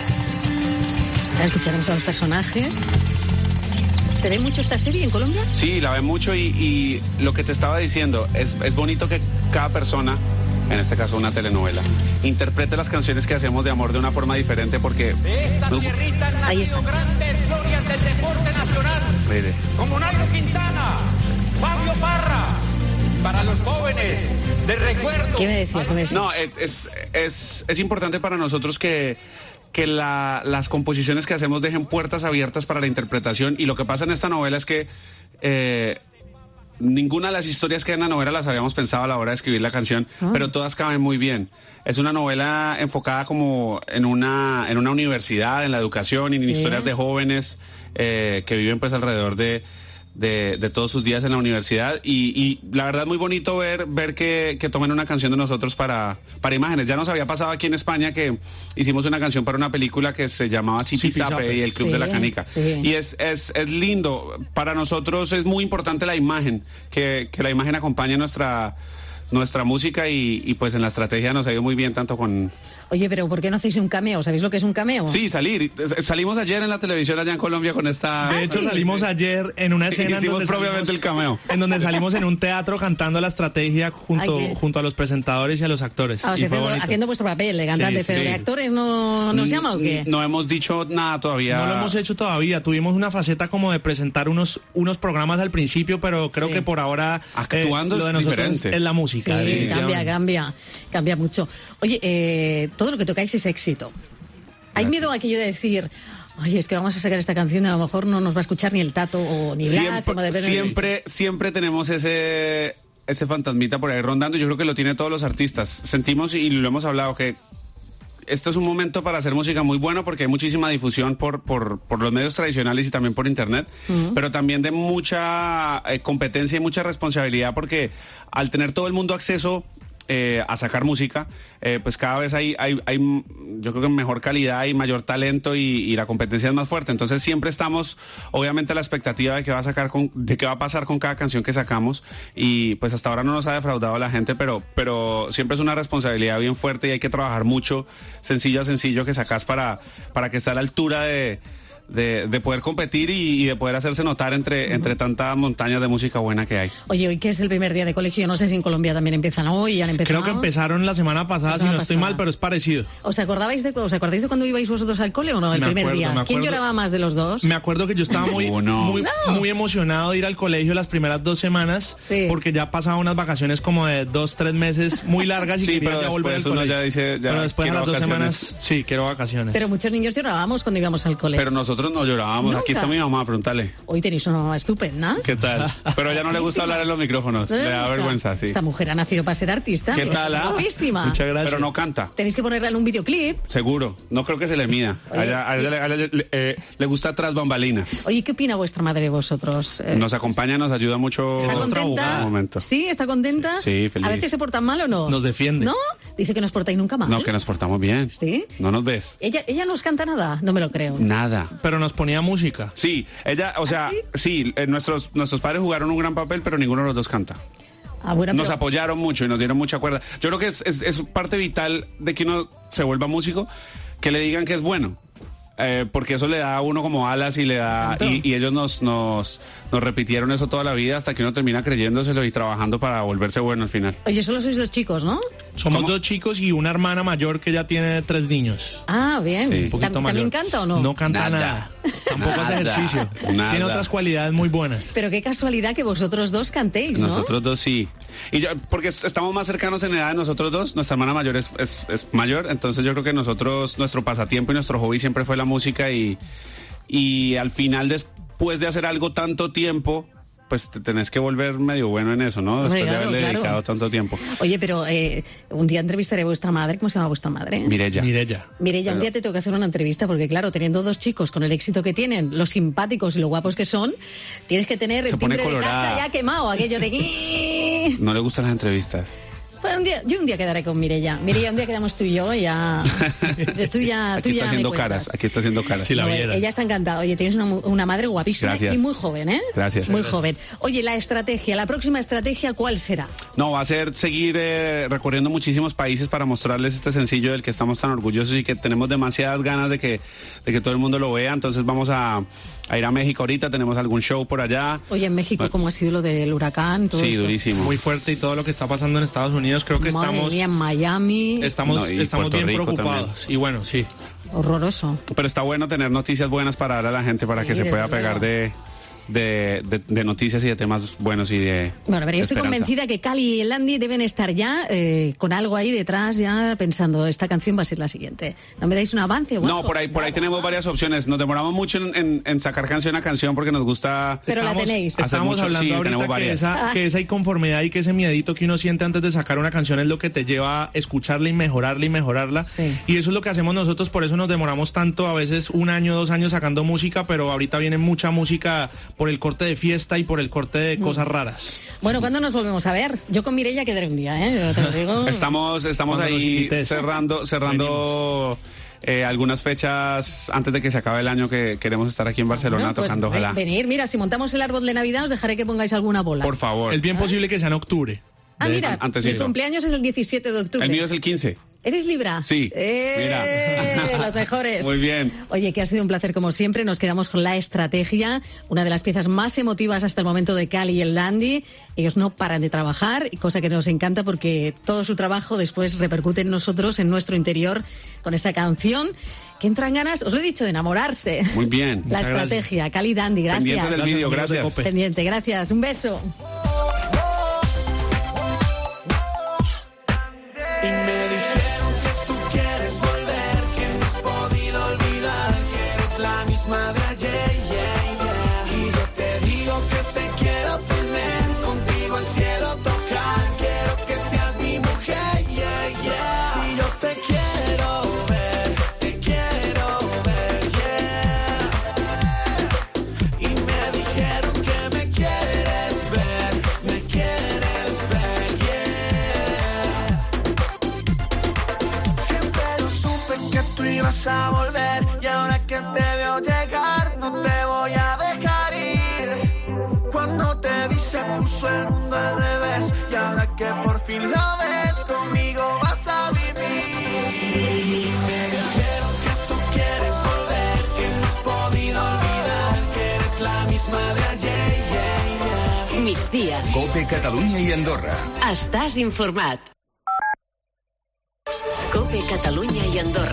Ahora escucharemos a los personajes. ¿Se ve mucho esta serie en Colombia? Sí, la ve mucho y, y lo que te estaba diciendo, es, es bonito que cada persona, en este caso una telenovela, interprete las canciones que hacemos de amor de una forma diferente porque... nos- Ahí está. Grandes glorias del deporte nacional, Mire, como Nairo Quintana, Fabio Parra, para los jóvenes, de recuerdo. ¿Qué me decías? ¿Qué me decías? No, es, es, es, es importante para nosotros que, que la- las composiciones que hacemos dejen puertas abiertas para la interpretación y lo que pasa en esta novela es que eh, ninguna de las historias que hay en la novela las habíamos pensado a la hora de escribir la canción, Ah. pero todas caben muy bien. Es una novela enfocada como en una, en una universidad, en la educación y en Sí. historias de jóvenes eh, que viven pues alrededor de... De, de todos sus días en la universidad y, y la verdad es muy bonito ver ver que, que tomen una canción de nosotros para, para imágenes. Ya nos había pasado aquí en España que hicimos una canción para una película que se llamaba Zipi Zipi Zape Zape. y el Club Sí, de la Canica. sí. Y es, es, es lindo. Para nosotros es muy importante la imagen, que, que la imagen acompañe nuestra, nuestra música y, y pues en la estrategia nos ha ido muy bien tanto con... Oye, pero ¿por qué no hacéis un cameo? ¿Sabéis lo que es un cameo? Sí, salir. Salimos ayer en la televisión allá en Colombia con esta... De hecho, salimos ayer en una escena en Hicimos donde propiamente salimos- el cameo. En donde salimos en un teatro cantando la estrategia junto, Ay, qué- junto a los presentadores y a los actores. Ah, o sea, Y fue haciendo, bonito. haciendo vuestro papel de cantante, Sí, pero sí. de actores no nos llama o qué? No hemos dicho nada todavía. No lo hemos hecho todavía. Tuvimos una faceta como de presentar unos, unos programas al principio, pero creo Sí. que por ahora Actuando eh, lo es de nosotros diferente. es la música. Sí, definitivamente. cambia, cambia, cambia mucho. Oye, eh, todo lo que tocáis es éxito. ¿Hay miedo a aquello de decir, oye, es que vamos a sacar esta canción y a lo mejor no nos va a escuchar ni el Tato o ni Blas? Siempre, siempre, siempre tenemos ese, ese fantasmita por ahí rondando. Yo creo que lo tienen todos los artistas. Sentimos y lo hemos hablado que esto es un momento para hacer música muy bueno porque hay muchísima difusión por, por, por los medios tradicionales y también por internet, Ujú. pero también de mucha eh, competencia y mucha responsabilidad porque al tener todo el mundo acceso eh, a sacar música, eh, pues cada vez hay, hay, hay, yo creo que mejor calidad y mayor talento y, y la competencia es más fuerte. Entonces siempre estamos, obviamente, a la expectativa de qué va a sacar con, de qué va a pasar con cada canción que sacamos y pues hasta ahora no nos ha defraudado la gente, pero, pero siempre es una responsabilidad bien fuerte y hay que trabajar mucho, sencillo a sencillo que sacas para, para que esté a la altura de De, de poder competir y, y de poder hacerse notar entre, entre tantas montañas de música buena que hay. Oye, hoy que es el primer día de colegio, no sé si en Colombia también empiezan hoy, ya han empezado. Creo que empezaron la semana pasada, La si no semana estoy pasada. mal, pero es parecido. ¿Os acordabais de, os acordáis de cuando ibais vosotros al cole o no? El Me primer acuerdo, día. me ¿Quién acuerdo. lloraba más de los dos? Me acuerdo que yo estaba muy, Uno. muy, No. muy emocionado de ir al colegio las primeras dos semanas, Sí. porque ya pasaba unas vacaciones como de dos, tres meses muy largas y Sí, quería pero ya volver al después uno colegio. ya dice, ya pero después de quiero las dos vacaciones. semanas, sí, quiero vacaciones. Pero muchos niños llorábamos cuando íbamos al cole. Pero nosotros no llorábamos. Aquí Nunca. está mi mamá, pregúntale. Hoy tenéis una mamá estupenda. ¿Qué tal? Pero a ella no le gusta hablar en los micrófonos. ¿No Le le da gusta? vergüenza, sí. Esta mujer ha nacido para ser artista. ¿Qué mira, tal? ah? Guapísima. Pero no canta. Tenéis que ponerla en un videoclip. Seguro. No creo que se le mida. A ella, a ella le- a ella le, eh, le gusta tras bambalinas. Oye, ¿qué opina vuestra madre de vosotros? Eh, Nos acompaña, nos ayuda mucho. ¿Está contenta? Un momento. ¿Sí? ¿Está contenta? Sí, feliz. ¿A veces se portan mal o no? Nos defiende. ¿No? Dice que no os portáis nunca mal. No, que nos portamos bien. ¿Sí? No nos ves. ¿Ella, ella no os canta nada? No me lo creo. Nada. Pero nos ponía música. Sí, ella, o sea, sí, eh, nuestros, nuestros padres jugaron un gran papel, pero ninguno de los dos canta. Ah, bueno, Nos pero- apoyaron mucho y nos dieron mucha cuerda. Yo creo que es, es, es parte vital de que uno se vuelva músico, que le digan que es bueno. Eh, porque eso le da a uno como alas y le da y, y ellos nos, nos, nos repitieron eso toda la vida hasta que uno termina creyéndoselo y trabajando para volverse bueno al final. Oye, solo sois dos chicos, ¿no? Somos ¿Cómo? dos chicos y una hermana mayor que ya tiene tres niños. Ah, bien. Sí, un poquito ¿También mayor. canta o no? No canta nada. nada. Tampoco hace ejercicio. Nada. Tiene otras cualidades muy buenas. Pero qué casualidad que vosotros dos cantéis, ¿no? Nosotros dos sí. Y yo, porque estamos más cercanos en edad de nosotros dos. Nuestra hermana mayor es, es, es mayor, entonces yo creo que nosotros, nuestro pasatiempo y nuestro hobby siempre fue la música y, y al final, después de hacer algo tanto tiempo, pues te tenés que volver medio bueno en eso, ¿no? Después Hombre, claro, de haberle claro. dedicado tanto tiempo. Oye, pero eh, un día entrevistaré a vuestra madre. ¿Cómo se llama vuestra madre? Mireya. Mireya. Mireya, pero... un día te tengo que hacer una entrevista porque, claro, teniendo dos chicos con el éxito que tienen, los simpáticos y lo guapos que son, tienes que tener el timbre de casa ya quemado, aquello de... No le gustan las entrevistas. Pues un día, yo un día quedaré con Mireya. Mireya, un día quedamos tú y yo y ya... Tú ya aquí tú está ya haciendo caras, aquí está haciendo caras. Si la no, viera. Ella está encantada. Oye, tienes una, una madre guapísima. Gracias. Y muy joven, ¿eh? Gracias. Muy joven. Oye, la estrategia, la próxima estrategia, ¿cuál será? No, va a ser seguir eh, recorriendo muchísimos países para mostrarles este sencillo del que estamos tan orgullosos y que tenemos demasiadas ganas de que, de que todo el mundo lo vea. Entonces vamos a, a ir a México ahorita, tenemos algún show por allá. Oye, en México, bueno, ¿cómo ha sido lo del huracán? Todo sí, esto? durísimo. Muy fuerte y todo lo que está pasando en Estados Unidos, creo que Madre estamos... mía, en Miami. Estamos, no, estamos bien Rico preocupados. También. Y bueno, sí. Horroroso. Pero está bueno tener noticias buenas para dar a la gente, para sí, que se pueda pegar de... De, de, de noticias y de temas buenos y de Bueno, pero yo estoy esperanza. convencida que Cali y el Andy deben estar ya eh, con algo ahí detrás, ya pensando, esta canción va a ser la siguiente. ¿No me dais un avance o algo? No, por ahí, por ahí tenemos varias opciones. Nos demoramos mucho en, en, en sacar canción a canción porque nos gusta... Pero estamos, la tenéis. Estamos mucho, hablando sí, ahorita que esa, que esa inconformidad y que ese miedito que uno siente antes de sacar una canción es lo que te lleva a escucharla y mejorarla y mejorarla. Sí. Y eso es lo que hacemos nosotros, por eso nos demoramos tanto, a veces un año, dos años sacando música, pero ahorita viene mucha música por el corte de fiesta y por el corte de cosas raras. Bueno, ¿cuándo nos volvemos a ver? Yo con Mireya quedaré un día, ¿eh? Te lo digo. Estamos, estamos ahí cerrando, cerrando eh, algunas fechas antes de que se acabe el año, que queremos estar aquí en Barcelona bueno, pues tocando, ojalá. Venir, mira, si montamos el árbol de Navidad os dejaré que pongáis alguna bola. Por favor. Es bien posible que sea en octubre. Ah, de, mira, antes mi cumpleaños es el diecisiete de octubre. El mío es el quince. ¿Eres Libra? Sí. ¡Eh! Mira. Las mejores. Muy bien. Oye, que ha sido un placer como siempre. Nos quedamos con la estrategia, una de las piezas más emotivas hasta el momento de Cali y el Dandy. Ellos no paran de trabajar, cosa que nos encanta porque todo su trabajo después repercute en nosotros, en nuestro interior, con esta canción. Que entran ganas, os lo he dicho, de enamorarse. Muy bien. La estrategia, gracias. Cali Dandy, gracias. Pendiente del vídeo, gracias. Pendiente, gracias. Un beso. Y me dijeron que tú quieres volver, que no has podido olvidar que eres la misma de ayer, yeah, yeah. Y yo te digo que te quiero tener contigo al cielo tocar, quiero que seas mi mujer, yeah, yeah. Y yo te quiero ver, te quiero ver, yeah. Y me dijeron que me quieres ver, me quieres ver, yeah. Tú ibas a volver y ahora que te veo llegar no te voy a dejar ir. Cuando te vi se puso el mundo al revés y ahora que por fin lo ves conmigo vas a vivir. Y me dijeron que tú quieres volver, que no has podido olvidar que eres la misma de ayer, yeah, yeah. Migdia. Cope Catalunya i Andorra. Estàs informat. Cope Catalunya y Andorra.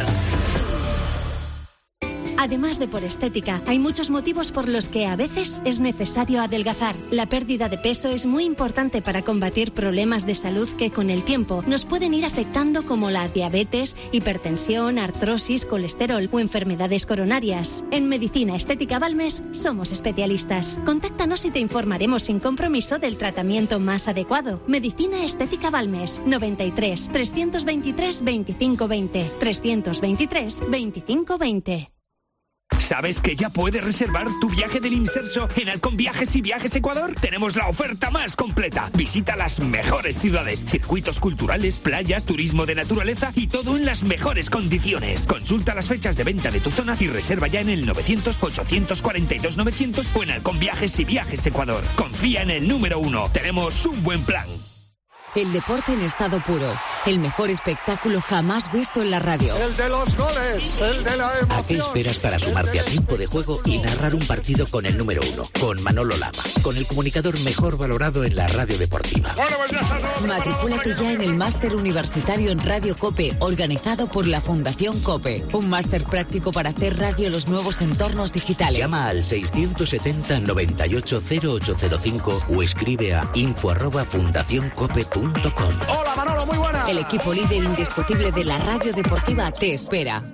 Además de por estética, hay muchos motivos por los que a veces es necesario adelgazar. La pérdida de peso es muy importante para combatir problemas de salud que con el tiempo nos pueden ir afectando, como la diabetes, hipertensión, artrosis, colesterol o enfermedades coronarias. En Medicina Estética Balmes somos especialistas. Contáctanos y te informaremos sin compromiso del tratamiento más adecuado. Medicina Estética Balmes, noventa y tres, trescientos veintitrés, veinticinco veinte, trescientos veintitrés, veinticinco veinte. ¿Sabes que ya puedes reservar tu viaje del Inserso en Halcón Viajes y Viajes Ecuador? Tenemos la oferta más completa. Visita las mejores ciudades, circuitos culturales, playas, turismo de naturaleza y todo en las mejores condiciones. Consulta las fechas de venta de tu zona y reserva ya en el novecientos, ochocientos cuarenta y dos, novecientos o en Halcón Viajes y Viajes Ecuador. Confía en el número uno. Tenemos un buen plan. El deporte en estado puro, El mejor espectáculo jamás visto en la radio. El de los goles, el de la emoción. ¿A qué esperas para sumarte a Tiempo de Juego y narrar un partido con el número uno? Con Manolo Lama, con el comunicador mejor valorado en la radio deportiva. Matricúlate ya en el Máster Universitario en Radio COPE, organizado por la Fundación COPE. Un máster práctico para hacer radio en los nuevos entornos digitales. Llama al seiscientos setenta, noventa y ocho, cero ocho cero cinco o escribe a info arroba fundación cope punto com. Hola Manolo, muy buena. El equipo líder indiscutible de la radio deportiva te espera.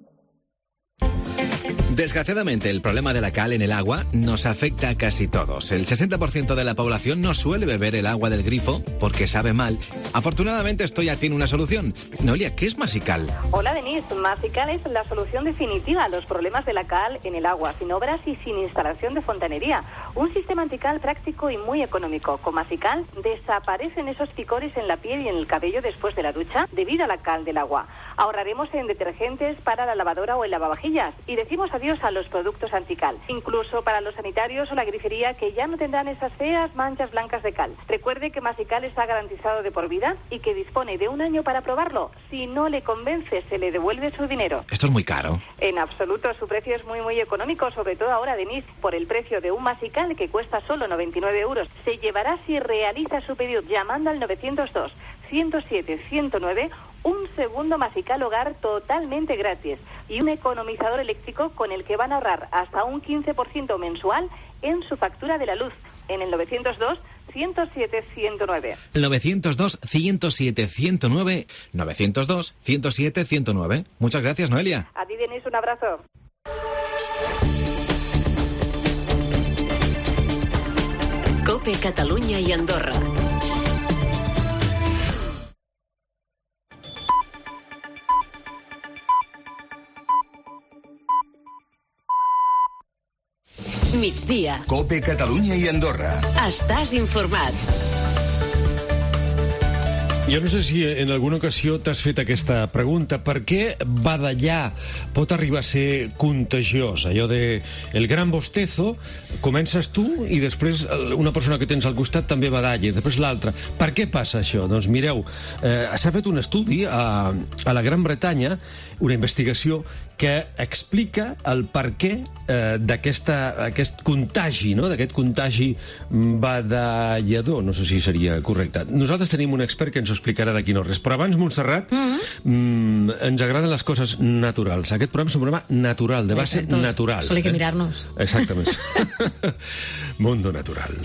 Desgraciadamente, el problema de la cal en el agua nos afecta a casi todos. El sesenta por ciento de la población no suele beber el agua del grifo porque sabe mal. Afortunadamente, esto ya tiene una solución. Noelia, ¿qué es Masical? Hola, Denise. Masical es la solución definitiva a los problemas de la cal en el agua, sin obras y sin instalación de fontanería. Un sistema antical práctico y muy económico. Con Masical desaparecen esos picores en la piel y en el cabello después de la ducha debido a la cal del agua. Ahorraremos en detergentes para la lavadora o el lavavajillas y decimos adiós a los productos antical, incluso para los sanitarios o la grifería, que ya no tendrán esas feas manchas blancas de cal. Recuerde que Masical está garantizado de por vida y que dispone de un año para probarlo. Si no le convence, se le devuelve su dinero. Esto es muy caro. En absoluto, su precio es muy muy económico, sobre todo ahora, Denise, por el precio de un Masical que cuesta solo noventa y nueve euros. Se llevará, si realiza su pedido llamando al novecientos dos, ciento siete, ciento nueve, un segundo Masical Hogar totalmente gratis y un economizador eléctrico con el que van a ahorrar hasta un quince por ciento mensual en su factura de la luz, en el novecientos dos, ciento siete, ciento nueve. novecientos dos, ciento siete, ciento nueve, novecientos dos, ciento siete, ciento nueve. Muchas gracias, Noelia. A ti, Denise, un abrazo. COPE Catalunya y Andorra. Migdia. COPE Catalunya i Andorra. Estàs informat. Jo no sé si en alguna ocasió t'has fet aquesta pregunta. Per què badallar pot arribar a ser contagiós? Allò de el gran bostezo, comences tu i després una persona que tens al costat també badalla, després l'altra. Per què passa això? Doncs mireu, eh, s'ha fet un estudi a, a la Gran Bretanya, una investigació que explica el per què eh, d'aquest contagi, no? D'aquest contagi badallador, no sé si seria correcte. Nosaltres tenim un expert que ens ho explicarà d'aquí no res. Però abans, Montserrat, mm-hmm. mm, ens agraden les coses naturals. Aquest programa és un programa natural, de base Exacto. natural. Solo hay que eh? mirarnos. Exactament. Mundo natural.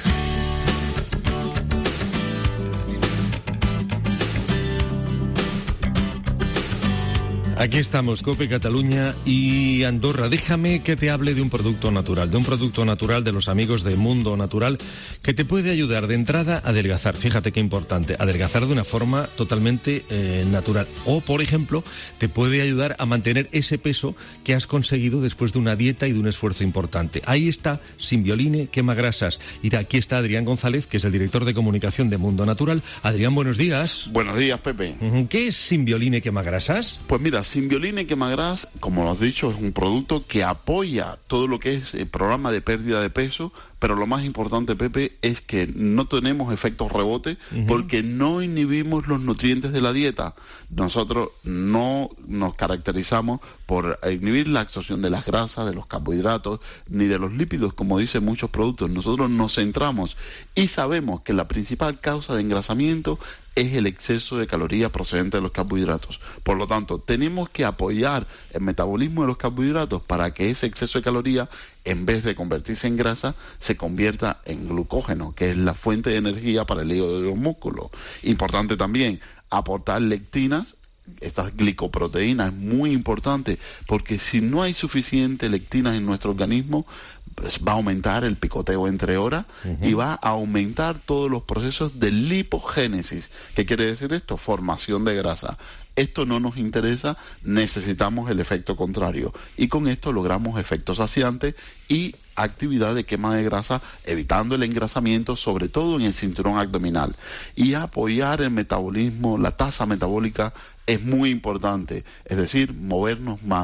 Aquí estamos, COPE Cataluña y Andorra. Déjame que te hable de un producto natural, de un producto natural de los amigos de Mundo Natural que te puede ayudar de entrada a adelgazar. Fíjate qué importante, adelgazar de una forma totalmente eh, natural. O, por ejemplo, te puede ayudar a mantener ese peso que has conseguido después de una dieta y de un esfuerzo importante. Ahí está Simbioline Quemagrasas. Y aquí está Adrián González, que es el director de comunicación de Mundo Natural. Adrián, buenos días. Buenos días, Pepe. ¿Qué es Simbioline Quemagrasas? Pues mira, Simbioline Quemagras, como lo has dicho, es un producto que apoya todo lo que es el programa de pérdida de peso, pero lo más importante, Pepe, es que no tenemos efectos rebote uh-huh. porque no inhibimos los nutrientes de la dieta. Nosotros no nos caracterizamos por inhibir la absorción de las grasas, de los carbohidratos, ni de los lípidos, como dicen muchos productos. Nosotros nos centramos y sabemos que la principal causa de engrasamiento es el exceso de calorías procedente de los carbohidratos. Por lo tanto, tenemos que apoyar el metabolismo de los carbohidratos para que ese exceso de calorías, en vez de convertirse en grasa, se convierta en glucógeno, que es la fuente de energía para el hígado de los músculos. Importante también aportar lectinas. Estas glicoproteínas es muy importante porque si no hay suficiente lectinas en nuestro organismo, pues va a aumentar el picoteo entre horas uh-huh. y va a aumentar todos los procesos de lipogénesis. ¿Qué quiere decir esto? Formación de grasa. Esto no nos interesa, necesitamos el efecto contrario. Y con esto logramos efectos saciantes y actividad de quema de grasa, evitando el engrasamiento, sobre todo en el cinturón abdominal. Y apoyar el metabolismo, la tasa metabólica es muy importante, es decir, movernos más.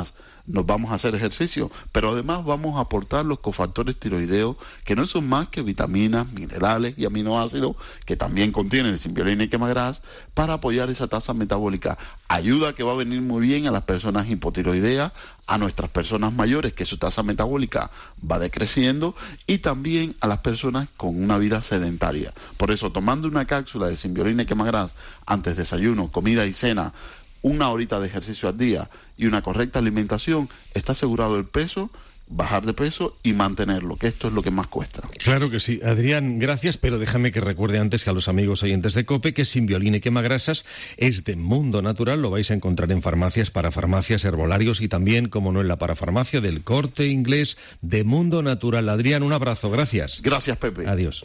nos vamos a hacer ejercicio, pero además vamos a aportar los cofactores tiroideos, que no son más que vitaminas, minerales y aminoácidos que también contienen el simbiolina y quemagras, para apoyar esa tasa metabólica. Ayuda que va a venir muy bien a las personas hipotiroideas, a nuestras personas mayores, que su tasa metabólica va decreciendo, y también a las personas con una vida sedentaria. Por eso, tomando una cápsula de simbiolina y quemagras antes de desayuno, comida y cena, una horita de ejercicio al día y una correcta alimentación, está asegurado el peso, bajar de peso y mantenerlo, que esto es lo que más cuesta. Claro que sí. Adrián, gracias, pero déjame que recuerde antes que a los amigos oyentes de COPE que simbiolina y quemagrasas es de Mundo Natural, lo vais a encontrar en farmacias, parafarmacias, herbolarios y también, como no, en la parafarmacia del Corte Inglés de Mundo Natural. Adrián, un abrazo, gracias. Gracias, Pepe. Adiós.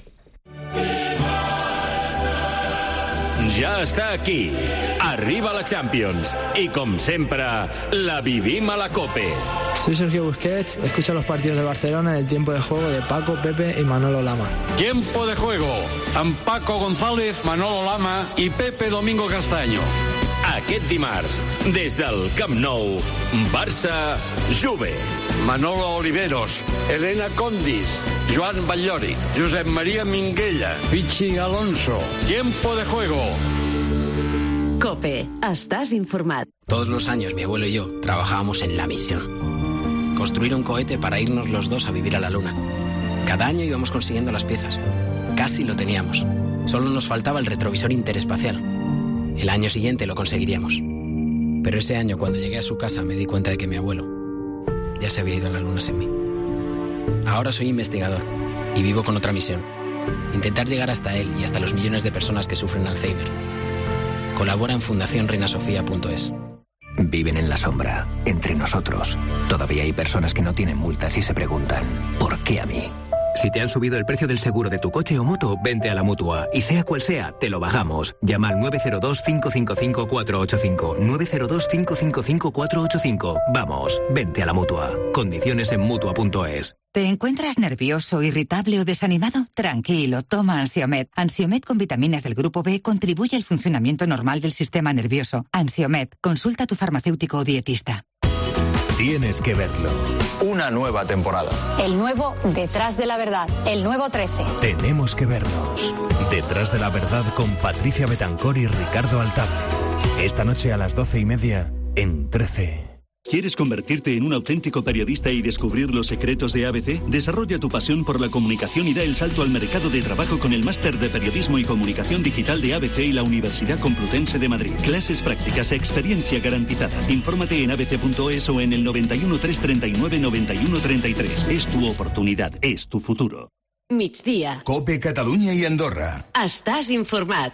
Ja està aquí. Arriba la Champions. Y como siempre, la vivim a la COPE. Soy Sergio Busquets, escucha los partidos de Barcelona en el tiempo de juego de Paco, Pepe y Manolo Lama. Tiempo de juego amb Paco González, Manolo Lama i Pepe Domingo Castaño. Aquest dimarts, des del Camp Nou, Barça-Juve. Manolo Oliveros, Elena Condis, Joan Batllori, Josep María Minguella, Pichi Alonso. Tiempo de juego. COPE, estás informado. Todos los años mi abuelo y yo trabajábamos en la misión. Construir un cohete para irnos los dos a vivir a la Luna. Cada año íbamos consiguiendo las piezas. Casi lo teníamos. Solo nos faltaba el retrovisor interespacial. El año siguiente lo conseguiríamos. Pero ese año, cuando llegué a su casa, me di cuenta de que mi abuelo ya se había ido a la Luna sin mí. Ahora soy investigador y vivo con otra misión. Intentar llegar hasta él y hasta los millones de personas que sufren Alzheimer. Colabora en fundación reina sofía punto es. Viven en la sombra, entre nosotros. Todavía hay personas que no tienen multas y se preguntan, ¿por qué a mí? Si te han subido el precio del seguro de tu coche o moto, vente a la Mutua. Y sea cual sea, te lo bajamos. Llama al nueve cero dos, cinco cinco cinco, cuatro ocho cinco. nueve cero dos, cinco cinco cinco, cuatro ocho cinco. Vamos, vente a la Mutua. Condiciones en Mutua punto es. ¿Te encuentras nervioso, irritable o desanimado? Tranquilo, toma Ansiomed. Ansiomed con vitaminas del grupo B contribuye al funcionamiento normal del sistema nervioso. Ansiomed, consulta a tu farmacéutico o dietista. Tienes que verlo. Una nueva temporada. El nuevo Detrás de la Verdad, el nuevo trece. Tenemos que vernos. Detrás de la Verdad con Patricia Betancor y Ricardo Altable. Esta noche a las doce y media en trece. ¿Quieres convertirte en un auténtico periodista y descubrir los secretos de A B C? Desarrolla tu pasión por la comunicación y da el salto al mercado de trabajo con el Máster de Periodismo y Comunicación Digital de A B C y la Universidad Complutense de Madrid. Clases prácticas, experiencia garantizada. Infórmate en a b c punto es o en el noventa y uno, trescientos treinta y nueve, noventa y uno treinta y tres. Es tu oportunidad, es tu futuro. Migdia. COPE Catalunya i Andorra. Estàs informat.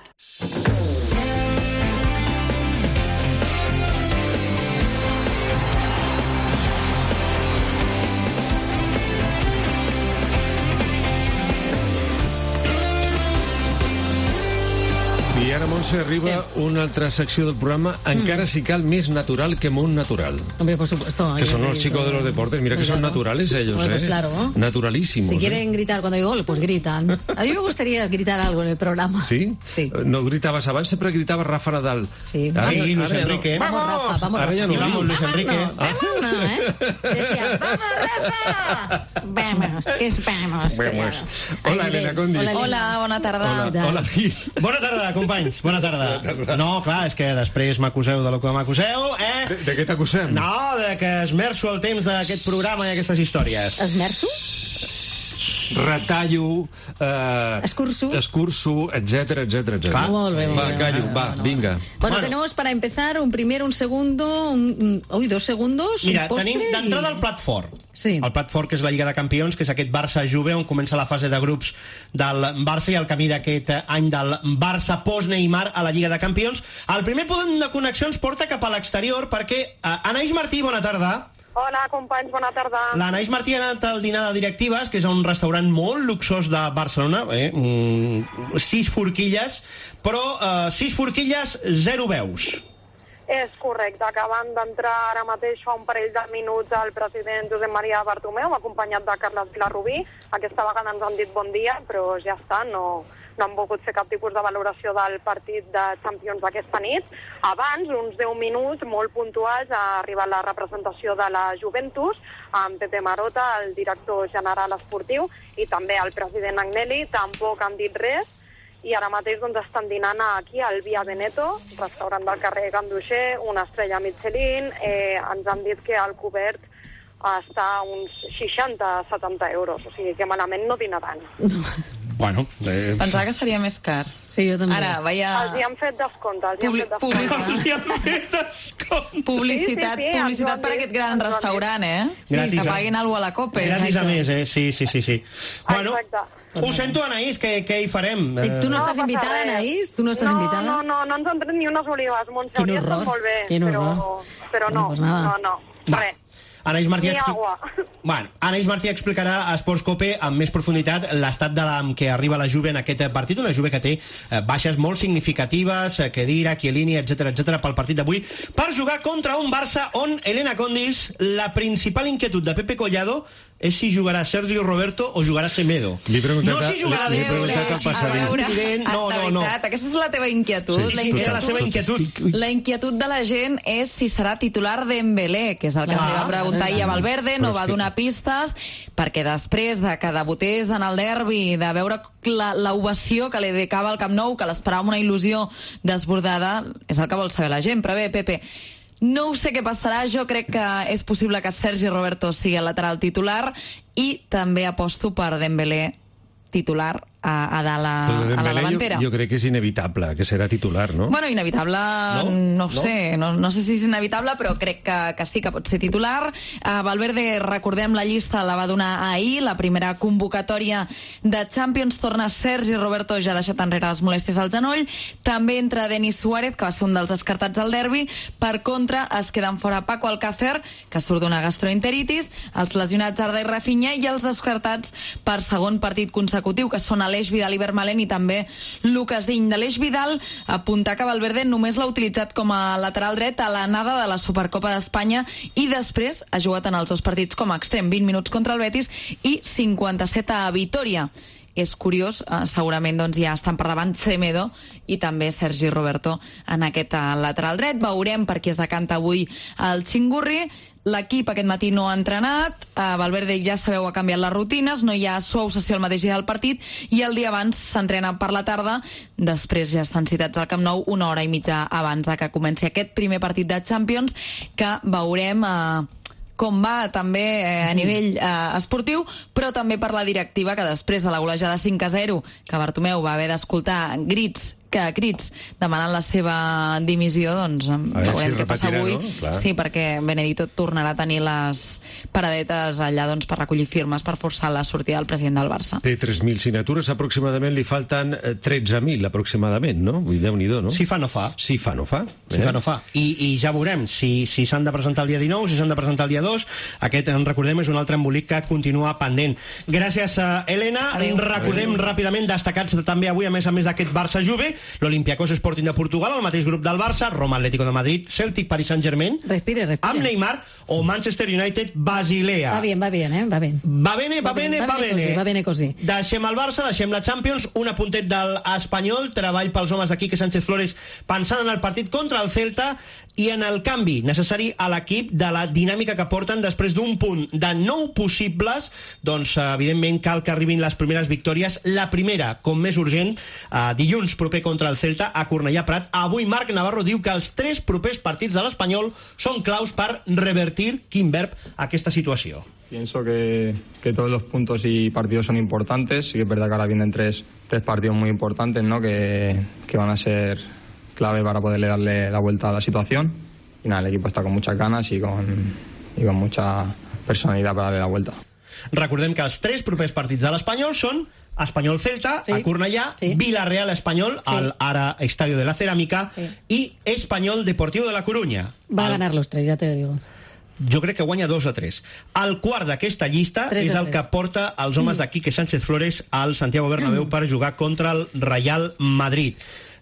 I ara, Montse, arriba una altra secció del programa, encara si cal més natural que Món Natural. Hombre, por supuesto. Que son los chicos de los deportes. Mira que son naturales ellos, Bueno, pues ¿eh? claro. Naturalísimos. Si ¿eh? quieren gritar cuando hay gol, pues gritan. A mí me gustaría gritar algo en el programa. ¿Sí? Sí. No gritabas abans, sempre gritava Rafa Nadal. Sí, Ara, sí, ara Luis ja no. Enrique. Vamos, Rafa, vamos, Ara ja no. Rafa. Vamos, Luis Enrique. Vamos, vamos, ¿eh? Decía, vamos, Rafa. Vamos, que es vamos. Vamos. Hola, Elena Condis. Hola, Hola, bona tarda. Hola, hola, Gil. Bona tarda, companys, bona tarda. No, clar, és que després m'acuseu de lo que m'acuseu, eh? De, de què t'acusem? No, de que esmerço el temps d'aquest programa i aquestes històries. Esmerço? Retallo, eh, escurso, escurso, etcétera, etcétera, etcétera. Molt bé, molt va, bé. callo, va, Bueno, vinga. Bueno, bueno, tenemos para empezar un primero, un segundo, un, un, uy, dos segundos, Mira, un postre tenim d'entrada i... el plat fort. Sí. El plat fort, que és la Lliga de Campions, que és aquest Barça-Juve, on comença la fase de grups del Barça i el camí d'aquest any del Barça post-Neymar a la Lliga de Campions. El primer punt de connexió ens porta cap a l'exterior perquè uh, Anaïs Martí, bona tarda. Hola, companys, bona tarda. L'Anaïs Martí ha anat al dinar de directives, que és un restaurant molt luxós de Barcelona, eh? mm, sis forquilles, però uh, sis forquilles, zero veus. És correcte, acabant d'entrar ara mateix fa un parell de minuts el president Josep Maria Bartomeu, acompanyat de Carles Vilarrubí. Aquesta vegada ens han dit bon dia, però ja està, no, no han volgut fer cap tipus de valoració del partit de Champions d'aquesta nit. Abans, uns deu minuts molt puntuals, ha arribat la representació de la Juventus, amb Pepe Marota, el director general esportiu, i també el president Agnelli. Tampoc han dit res, i ara mateix doncs, estan dinant aquí al Via Veneto, restaurant del carrer Ganduxer, una estrella Michelin. Eh, ens han dit que el cobert està a uns seixanta a setanta euros, o sigui que malament no dinaran. Bueno, eh... pensava que seria més car. Sí, jo també. Ara, veia... Els hi han fet descompte, els hi han fet descompte. Publicitat, els hi han fet descompte. publicitat, Sí, sí, sí, publicitat per aquest gran restaurant, eh? Gratis, que paguin alguna cosa a la Copa. Gratis a més, eh? Sí, sí, sí. sí. Bueno, Exacte. ho sento, Anaïs, què, què hi farem? I tu no, No estàs passa invitada, res. Anaïs? Tu no estàs no, invitada? No, no, no ens han tret ni unes olives, Montse, Quin hauria estat horror, molt bé, quin però, horror. però no, Bueno, pues nada. no, no, Va. res. Anaïs Martí, Ni expli... agua. bueno, Anaïs Martí explicarà a Esports Cope amb més profunditat l'estat de la, amb què arriba la Juve en aquest partit, una Juve que té eh, baixes molt significatives, eh, Khedira, Chiellini, etcètera, etcètera, pel partit d'avui, per jugar contra un Barça on, Elena Condis, la principal inquietud de Pepe Collado és si jugarà Sergio Roberto o jugarà Semedo. Li he preguntat, no si jugarà li, li he Dembélé, preguntat al si passadís. jugarà Trident, no, de no, no. veritat, aquesta és la teva inquietud. Sí, sí, la, sí, inquietud la seva inquietud. la inquietud de la gent és si serà titular Dembélé, que és el que Ah, se li va preguntar ahir a Valverde, no però és va que- donar pistes, perquè després de que debutés en el derbi, de veure la, la ovació que li dedicava al Camp Nou, que l'esperava amb una il·lusió desbordada, és el que vol saber la gent. Però bé, Pepe, no ho sé què passarà, jo crec que és possible que Sergi Roberto sigui el lateral titular i també aposto per Dembélé titular a, a, dalt a, Però de a la Dembélé davantera. jo, jo crec que és inevitable que serà titular, no? Bueno, inevitable, no, no, no sé, no, no sé si és inevitable, però crec que, que sí que pot ser titular. Uh, Valverde, recordem, la llista la va donar ahir, la primera convocatòria de Champions, torna Sergi Roberto, ja ha deixat enrere les molèsties al genoll, també entra Denis Suárez, que va ser un dels descartats al derbi, per contra es queden fora Paco Alcácer, que surt d'una gastroenteritis, els lesionats Arda i Rafinha, i els descartats per segon partit consecutiu, que són Aleix Vidal i Vermaelen i també Lucas Digne. D'Aleix Vidal, apuntar que Valverde només l'ha utilitzat com a lateral dret a l'anada de la Supercopa d'Espanya i després ha jugat en els dos partits com a extrem, vint minuts contra el Betis i cinquanta-set a Vitòria. És curiós, eh, segurament doncs, ja estan per davant Semedo i també Sergi Roberto en aquest eh, lateral dret. Veurem per qui es decanta avui el Xingurri. L'equip aquest matí no ha entrenat, eh, Valverde ja sabeu ha canviat les rutines, no hi ha suau sessió el mateix dia del partit i el dia abans s'entrena per la tarda, després ja estan citats al Camp Nou una hora i mitja abans de que comenci aquest primer partit de Champions, que veurem eh, com va també eh, a nivell eh, esportiu, però també per la directiva, que després de la golejada cinc a zero que Bartomeu va haver d'escoltar grits que crits demanant la seva dimissió, doncs veurem si què passa repetirà, avui. no? Clar. Sí, perquè Benedito tornarà a tenir les paradetes allà doncs, per recollir firmes per forçar la sortida del president del Barça. Té tres mil signatures, aproximadament li falten eh, tretze mil aproximadament, no? Vull dir, Déu-n'hi-do, no? Si fa, no fa. Si fa, no fa. Si fa, no fa. I, i ja veurem si si s'han de presentar el dia dinou, si s'han de presentar el dia dos. Aquest, en recordem, és un altre embolic que continua pendent. Gràcies, a Helena. Adéu. Recordem Adéu. ràpidament, destacats també avui, a més a més d'aquest Barça-Juve, l'Olympiacos Sporting de Portugal, el mateix grup del Barça, Roma Atlético de Madrid, Celtic Paris Saint-Germain, Respire, respire. amb Neymar, o Manchester United Basilea. Va bien, va bien, eh? Va bien. Va bene, va bene, va bene. Così, va bene così. Deixem el Barça, deixem la Champions, un apuntet del Espanyol, treball pels homes de Quique Sánchez Flores pensant en el partit contra el Celta i en el canvi necessari a l'equip de la dinàmica que porten després d'un punt de nou possibles, doncs evidentment cal que arribin les primeres victòries. La primera, com més urgent, eh, dilluns proper contra el Celta a Cornellà Prat. Avui Marc Navarro diu que els tres propers partits de l'Espanyol són claus per revertir, quin verb, aquesta situació. Pienso que, que todos los puntos y partidos son importantes. Sí que es verdad que ahora vienen tres, tres partidos muy importantes, ¿no? que, que van a ser clave para poderle darle la vuelta a la situación. Y nada, el equipo está con muchas ganas y con, y con mucha personalidad para darle la vuelta. Recordem que els tres propers partits de l'Espanyol són Espanyol-Celta, sí, a Cornellà, sí. Villarreal-Espanyol, sí, al ara Estadio de la Ceràmica, sí, i Espanyol-Deportivo de la Coruña. Va a el... ganar los tres, ya te digo. Jo crec que guanya dos a tres. El quart d'aquesta llista és el que porta els homes mm. de Quique Sánchez Flores al Santiago Bernabéu mm. per jugar contra el Real Madrid.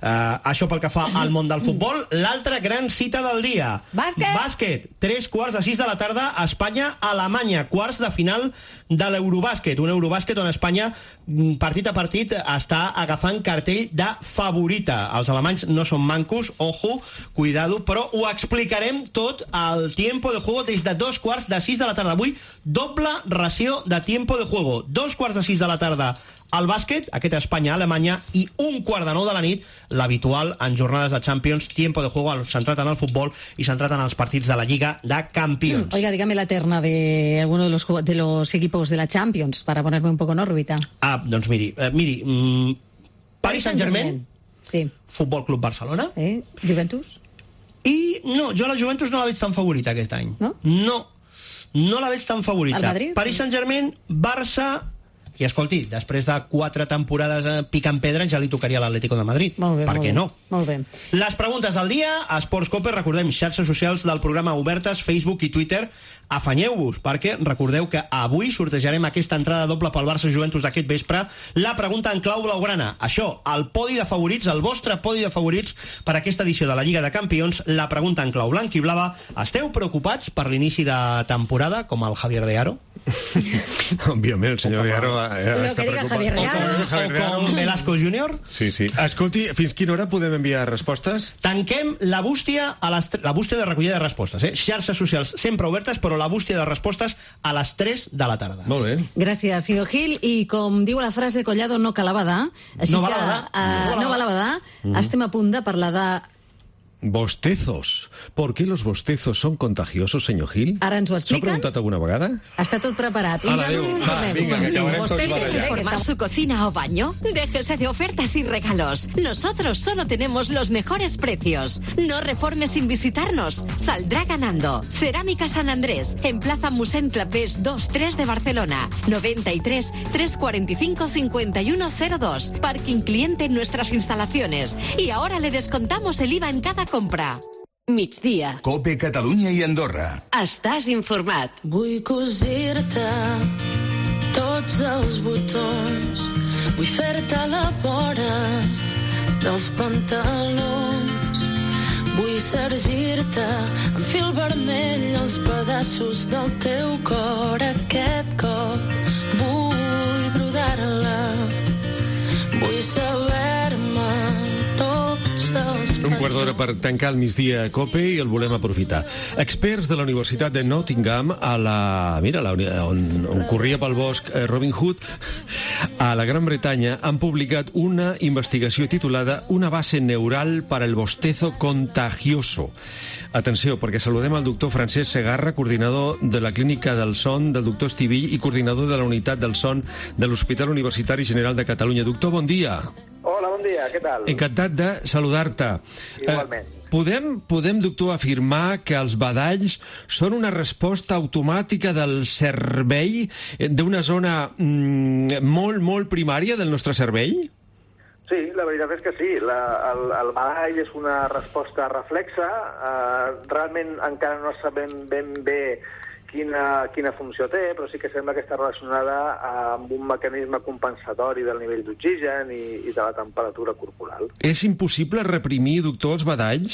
Uh, això pel que fa al món del futbol. L'altra gran cita del dia. Bàsquet. Bàsquet. Tres quarts de sis de la tarda, Espanya-Alemanya. Quarts de final de l'Eurobàsquet. Un Eurobàsquet on Espanya, partit a partit, està agafant cartell de favorita. Els alemanys no són mancos, ojo, cuidado, però ho explicarem tot al tiempo de juego des de dos quarts de sis de la tarda. Avui, doble ració de tiempo de juego. Dos quarts de sis de la tarda al bàsquet, aquest Espanya-Alemanya, i un quart de nou de la nit, l'habitual en jornades de Champions, tiempo de juego centrat en el futbol i centrat en els partits de la Lliga de Campions. Oiga, dígame la terna de alguno de los, de los equipos de la Champions, para ponerme un poco en órbita. Ah, doncs miri, eh, miri, mm, Paris Saint-Germain, sí. Futbol Club Barcelona. Eh? Juventus? I no, jo la Juventus no la veig tan favorita aquest any. No? No, no la veig tan favorita. El Madrid? Paris Saint-Germain, Barça... I escolti, després de quatre temporades picant pedra ja li tocaria a l'Atlético de Madrid. Molt bé, per molt què bé. no? Molt bé. Les preguntes del dia, a Sports Cope, recordem, xarxes socials del programa obertes, Facebook i Twitter. Afanyeu-vos, perquè recordeu que avui sortejarem aquesta entrada doble pel Barça-Juventus d'aquest vespre. La pregunta en clau blaugrana. Això, el podi de favorits, el vostre podi de favorits per aquesta edició de la Lliga de Campions. La pregunta en clau blanc i blava. Esteu preocupats per l'inici de temporada, com el Javier de Aro? Òbviament, el senyor de Aro... Lo que diga Javier de Aro. O com Velasco júnior? Sí, sí. Escolti, fins quina hora podem enviar respostes? Tanquem la bústia, a les, la bústia de recollida de respostes. Eh? Xarxes socials sempre obertes, però la bústia de respostes a les tres de la tarda. Molt bé. Gràcies, senyor Gil. I com diu la frase, Collado no cal badar. Així No que, val a badar. Uh, no val a badar. Mm. Estem a punt de parlar de... Bostezos. ¿Por qué los bostezos son contagiosos, señor Gil? Ara ens ho ¿S'ho ha expliquen? preguntat alguna vegada? Està tot preparat. Ala, adéu. Va, vinga, que acabarem tots ¿Quiere barallats. reformar su cocina o baño? Déjese de ofertas y regalos. Nosotros solo tenemos los mejores precios. No reforme sin visitarnos. Saldrá ganando. Cerámica San Andrés, en Plaza Musén Clapés dos tres de Barcelona. noventa y tres, trescientos cuarenta y cinco, cincuenta y uno cero dos. Parking cliente en nuestras instalaciones. Y ahora le descontamos el I V A en cada compra. Migdia. Cope Catalunya i Andorra. Estàs informat. Vull cosir-te tots els botons. Vull fer-te la vora dels pantalons. Vull sergir-te amb fil vermell els pedaços del teu cor. Aquest cop vull brodar-la. Vull saber-me tots els Un quart d'hora per tancar el migdia a Cope i el volem aprofitar. Experts de la Universitat de Nottingham, a la, mira, la, on, on corria pel bosc eh, Robin Hood, a la Gran Bretanya, han publicat una investigació titulada Una base neural para el bostezo contagioso. Atenció, perquè saludem al doctor Francesc Segarra, coordinador de la Clínica del Son del doctor Estivill i coordinador de la Unitat del Son de l'Hospital Universitari General de Catalunya. Doctor, bon dia. Hola, bon dia, què tal? Encantat de saludar-te. Igualment. Eh, podem, podem, doctor, afirmar que els badalls són una resposta automàtica del cervell d'una zona mm, molt, molt primària del nostre cervell? Sí, la veritat és que sí. La, el, el badall és una resposta reflexa. Uh, realment encara no sabem ben bé quina, quina funció té, però sí que sembla que està relacionada amb un mecanisme compensatori del nivell d'oxigen i, i de la temperatura corporal. És impossible reprimir, doctor, els badalls?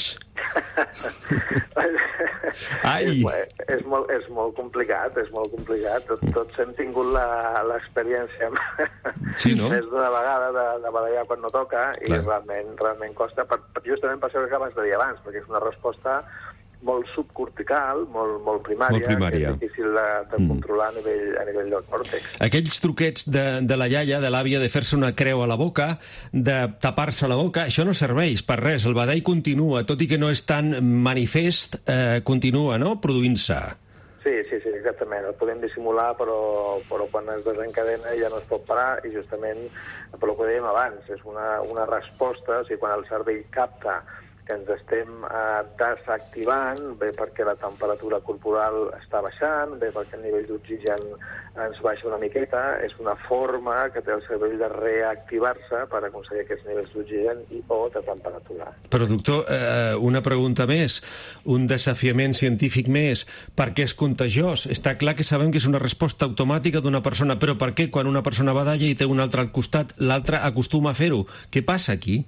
Ai! És, és, molt, és molt complicat, és molt complicat. Tot, tots hem tingut l'experiència sí, no? més d'una vegada de, de badallar quan no toca i Clar. realment, realment costa, per, justament per això que acabes de dir abans, perquè és una resposta molt subcortical, molt, molt primària, Molt primària. que és difícil de, de Mm. controlar a nivell, a nivell del còrtex. Aquells truquets de, de la iaia, de l'àvia, de fer-se una creu a la boca, de tapar-se la boca, això no serveix per res. El badall continua, tot i que no és tan manifest, eh, continua, no?, produint-se. Sí, sí, sí, exactament. El podem dissimular, però, però quan es desencadena ja no es pot parar i justament, per el que dèiem abans, és una, una resposta, o sigui, quan el cervell capta que ens estem eh, desactivant, bé perquè la temperatura corporal està baixant, bé perquè el nivell d'oxigen ens baixa una miqueta, és una forma que té el cervell de reactivar-se per aconseguir aquests nivells d'oxigen i o de temperatura. Però, doctor, eh, una pregunta més, un desafiament científic més. Per què és contagiós? Està clar que sabem que és una resposta automàtica d'una persona, però per què quan una persona badalla i té una altra al costat, l'altra acostuma a fer-ho? Què passa aquí?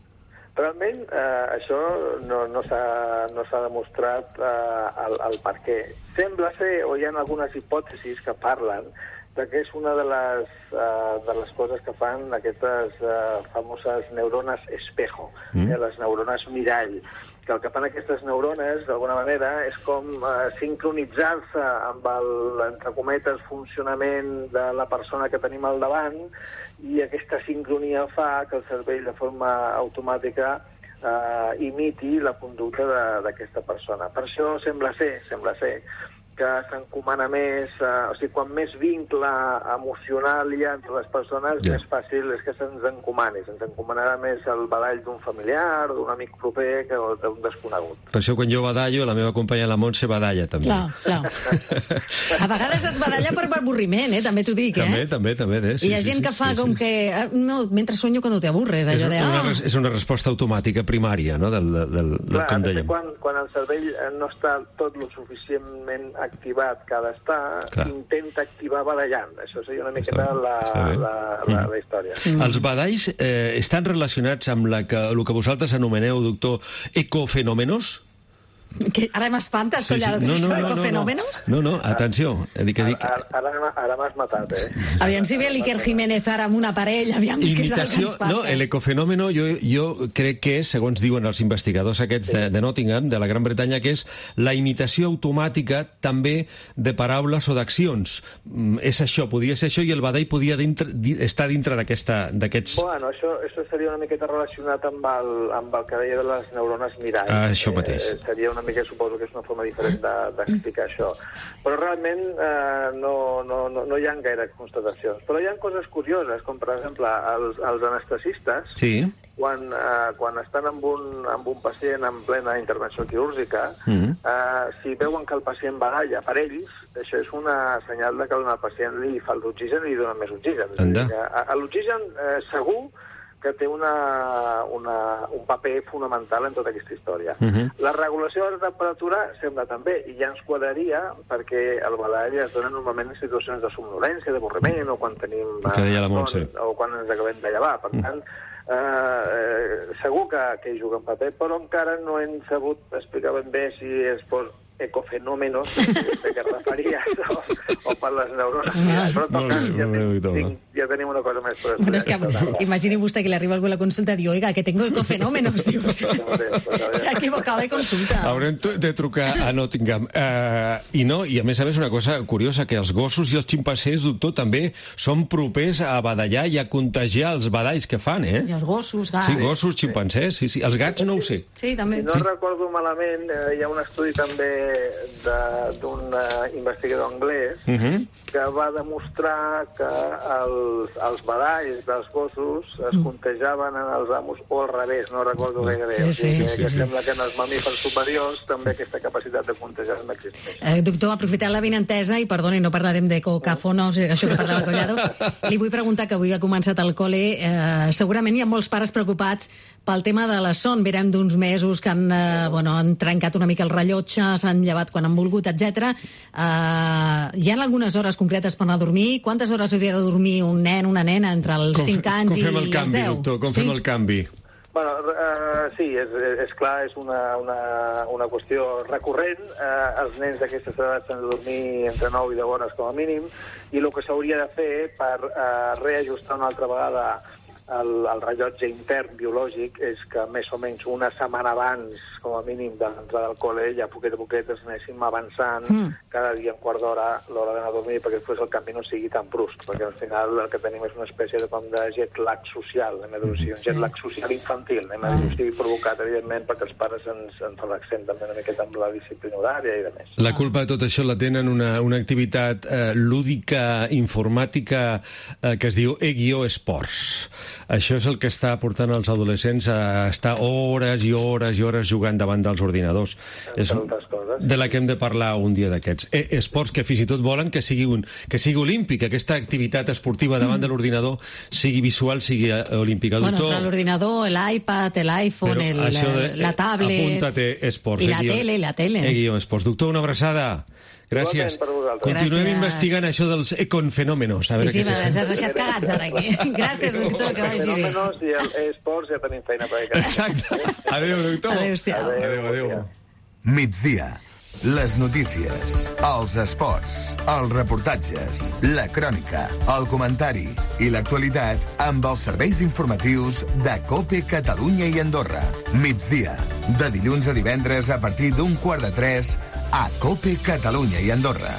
Realment, eh, això no, no s'ha no s'ha demostrat eh, el, el per què. Sembla ser, o hi ha algunes hipòtesis que parlen de que és una de les, uh, de les coses que fan aquestes uh, famoses neurones espejo, mm. eh, les neurones mirall, que el que fan aquestes neurones, d'alguna manera, és com uh, sincronitzar-se amb el, entre cometes, funcionament de la persona que tenim al davant, i aquesta sincronia fa que el cervell, de forma automàtica, uh, imiti la conducta d'aquesta persona. Per això sembla ser, sembla ser, que s'encomana més, eh, o sigui, quan més vincle emocional hi ha entre les persones, yeah. més fàcil és que se'ns encomani. Se'ns encomanarà més el badall d'un familiar, d'un amic proper, que d'un desconegut. Per això quan jo badallo, la meva companya la Montse badalla, també. Clar, clar. A vegades es badalla per avorriment, eh? També t'ho dic, eh? També, també, també. Eh? Sí, hi ha gent sí, que fa sí, com sí. que... No, mentre sueño cuando te aburres, allò és de... Una, Oh! és una resposta automàtica primària, no?, del, del, del, Clar, com dèiem. Quan, quan el cervell no està tot lo suficientment activat que ha d'estar, Clar. intenta activar badallant. Això seria una miqueta la, la, la, la història. Mm. Els badalls eh, estan relacionats amb la que, el que vosaltres anomeneu, doctor, ecofenòmenos? Que ara m'espantes, Sí, sí. collado, No, no, no, no, no, ecofenòmenos? No, no, atenció. Dic, dic... Ara, ara, ara m'has matat, eh? Aviam si ve l'Iker Jiménez ara amb una parella, aviam què és el que Imitació, ens passa. no, l'ecofenòmeno jo, jo crec que és, segons diuen els investigadors aquests de, de Nottingham, de la Gran Bretanya, que és la imitació automàtica també de paraules o d'accions. Mm, és això, podria ser això, i el badall podia dintre, di, estar dintre d'aquests... Bueno, això, això seria una miqueta relacionat amb el, amb el que deia de les neurones mirall. Ah, això mateix. Eh, seria una mica, suposo que és una forma diferent d'explicar de, això. Però realment eh, no, no, no, no hi ha gaire constatacions. Però hi ha coses curioses, com per exemple els, els anestesistes, sí. quan, eh, quan estan amb un, amb un pacient en plena intervenció quirúrgica, Mm. eh, si veuen que el pacient badalla per ells, això és una senyal de que al pacient li fa l'oxigen i li dona més oxigen. L'oxigen eh, segur que té una, una, un paper fonamental en tota aquesta història. Uh -huh. La regulació de la temperatura sembla també, i ja ens quadraria, perquè el badall es dona normalment en situacions de somnolència, d'avorriment, o quan tenim... Que deia la Montse. O quan ens acabem de llevar. Per tant, eh, eh, segur que, que hi juga un paper, però encara no hem sabut explicar ben bé si és per ecofenòmenos, de què referia, o, o per les neurones. Però en tot cas, ja, ten, ja tenim una cosa més per bueno, és que imagini vostè que le arriba algú a la consulta i diu, oiga, que tengo ecofenómenos, diu. S'ha equivocat de consulta. Haurem de trucar a Nottingham. Uh, I no, i a més a més una cosa curiosa, que els gossos i els ximpancers, doctor, també són propers a badallar i a contagiar els badalls que fan, eh? I els gossos, gats. Sí, gossos, ximpancers, sí, sí. Els gats no ho sé. Sí, també. Si no sí. recordo malament, eh, hi ha un estudi també d'un uh, investigador anglès uh -huh. que va demostrar que els, els badalls dels gossos es Mm. contagiaven en els amos, o al revés, no recordo gaire bé. Sí, o sigui, sí, que, sí, que sí. sembla que en els mamífers superiors també aquesta capacitat de contagiar no existeix. Eh, doctor, aprofitant la benentesa, i perdoni, no parlarem de cocafonos, això que parlava Collado, li vull preguntar, que avui ha començat el col·le, eh, segurament hi ha molts pares preocupats pel tema de la son. Venen d'uns mesos que han, eh, bueno, han trencat una mica el rellotge, s'han llevat quan han volgut, etcètera. Eh, hi ha algunes hores concretes per anar a dormir? Quantes hores hauria de dormir un nen, una nena, entre els Com, cinc anys com i fem el els canvi, deu? doctor? Com sí? fem el canvi? Bueno, uh, sí, és, és clar, és una, una, una qüestió recurrent. Uh, els nens d'aquestes edats han de dormir entre nou i deu hores com a mínim, i el que s'hauria de fer per uh, reajustar una altra vegada el, el rellotge intern biològic és que més o menys una setmana abans, com a mínim, de l'entrada al col·le, ja poquet a poquet es anéssim avançant mm. cada dia un quart d'hora l'hora d'anar a dormir, perquè després el canvi no sigui tan brusc, perquè al final el que tenim és una espècie de com de jet lag social, anem a dir, un jet lag social infantil, anem a dir, o sigui, provocat, evidentment, perquè els pares ens, ens relaxem també una miqueta amb la disciplina horària i de més. La culpa de tot això la tenen una, una activitat eh, lúdica, informàtica, eh, que es diu e-esports. Això és el que està portant els adolescents a estar hores i hores i hores jugant davant dels ordinadors. És de la que hem de parlar un dia d'aquests. Eh, esports que fins i tot volen que sigui, un, que sigui olímpic, aquesta activitat esportiva davant mm. de l'ordinador sigui visual, sigui olímpica. Bueno, Doctor, entre l'ordinador, l'iPad, l'iPhone, el, de, la tablet... Apúntate esports. I la tele, i la tele. E-esports. Doctor, una abraçada. Gràcies. Per vosaltres. Continuem Gràcies. investigant això dels econfenòmenos. A Sí, veure sí, què ens has deixat cagats ara aquí. Gràcies, doctor, que vagi bé. Fenòmenos i el esports ja tenim feina per aquí. Exacte. Adéu, doctor. Adéu-siau. Adéu, adéu. Migdia. Les notícies, els esports, els reportatges, la crònica, el comentari i l'actualitat amb els serveis informatius de COPE Catalunya i Andorra. Migdia, de dilluns a divendres a partir d'un quart de tres a COPE Catalunya i Andorra.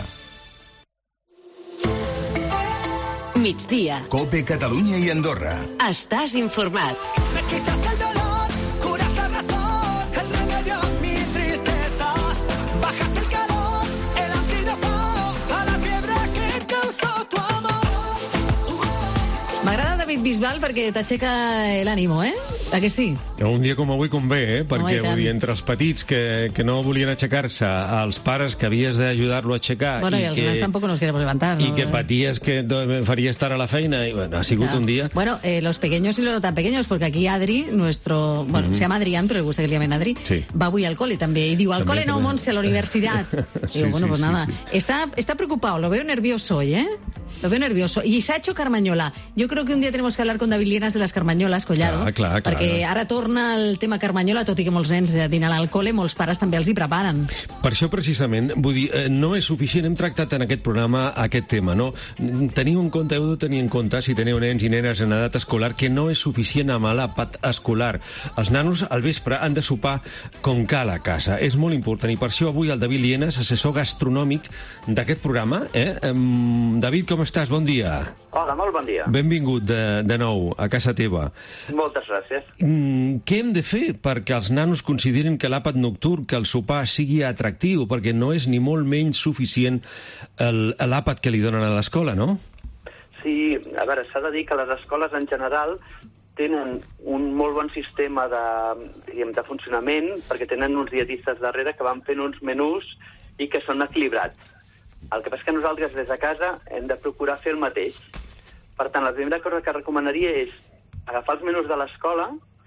Migdia. COPE Catalunya i Andorra. Estàs informat. Me quitas el dolor, curas la razón, el remedio a mi tristeza. Bajas el calor, el antídoto a la fiebre que causó tu amor. M'agrada David Bisbal perquè t'aixeca l'ànimo, eh? A que sí? Un dia com avui convé, eh? Perquè Home, i tant. vull dir, entre els petits que, que no volien aixecar-se, als pares que havies d'ajudar-lo a aixecar Bueno, i, i, els que, nens tampoco nos queremos levantar, i ¿no? que paties que do- faria estar a la feina i bueno, ha sigut Claro. un dia... Bueno, eh, los pequeños y los no tan pequeños, porque aquí Adri, nuestro... Bueno, Ujú. se llama Adrián, pero le gusta que le llamen Adri. Sí. Va avui al cole també. Y digo, al També, cole no, també. Montse, a la universidad. Sí, Digo, bueno, sí, pues sí, nada. sí. Está, está preocupado, lo veo nervioso hoy, ¿eh? Lo veo nervioso. Y se ha hecho Carmañola. Yo creo que un día tenemos que hablar con David Lienas de las Carmañolas, Collado. Clar, clar, clar. Perquè ara torna el tema Carmanyola, tot i que molts nens dinar al col·le, molts pares també els hi preparen. Per això, precisament, vull dir, eh, no és suficient, hem tractat en aquest programa aquest tema, no? Teniu en compte, heu de tenir en compte, si teniu nens i nenes en edat escolar, que no és suficient amb l'àpat escolar. Els nanos al vespre han de sopar com cal a casa. És molt important, i per això avui el David Lienas, assessor gastronòmic d'aquest programa. Eh? Em, David, com estàs? Bon dia. Hola, molt bon dia. Benvingut de, de nou a casa teva. Moltes gràcies. Mm, què hem de fer perquè els nanos considerin que l'àpat nocturn, que el sopar sigui atractiu, perquè no és ni molt menys suficient el- l'àpat que li donen a l'escola, no? Sí, a veure, s'ha de dir que les escoles en general tenen un molt bon sistema de, diguem, de funcionament, perquè tenen uns dietistes darrere que van fent uns menús i que són equilibrats. El que passa és que nosaltres des de casa hem de procurar fer el mateix. Per tant, la primera cosa que recomanaria és agafar els menús de l'escola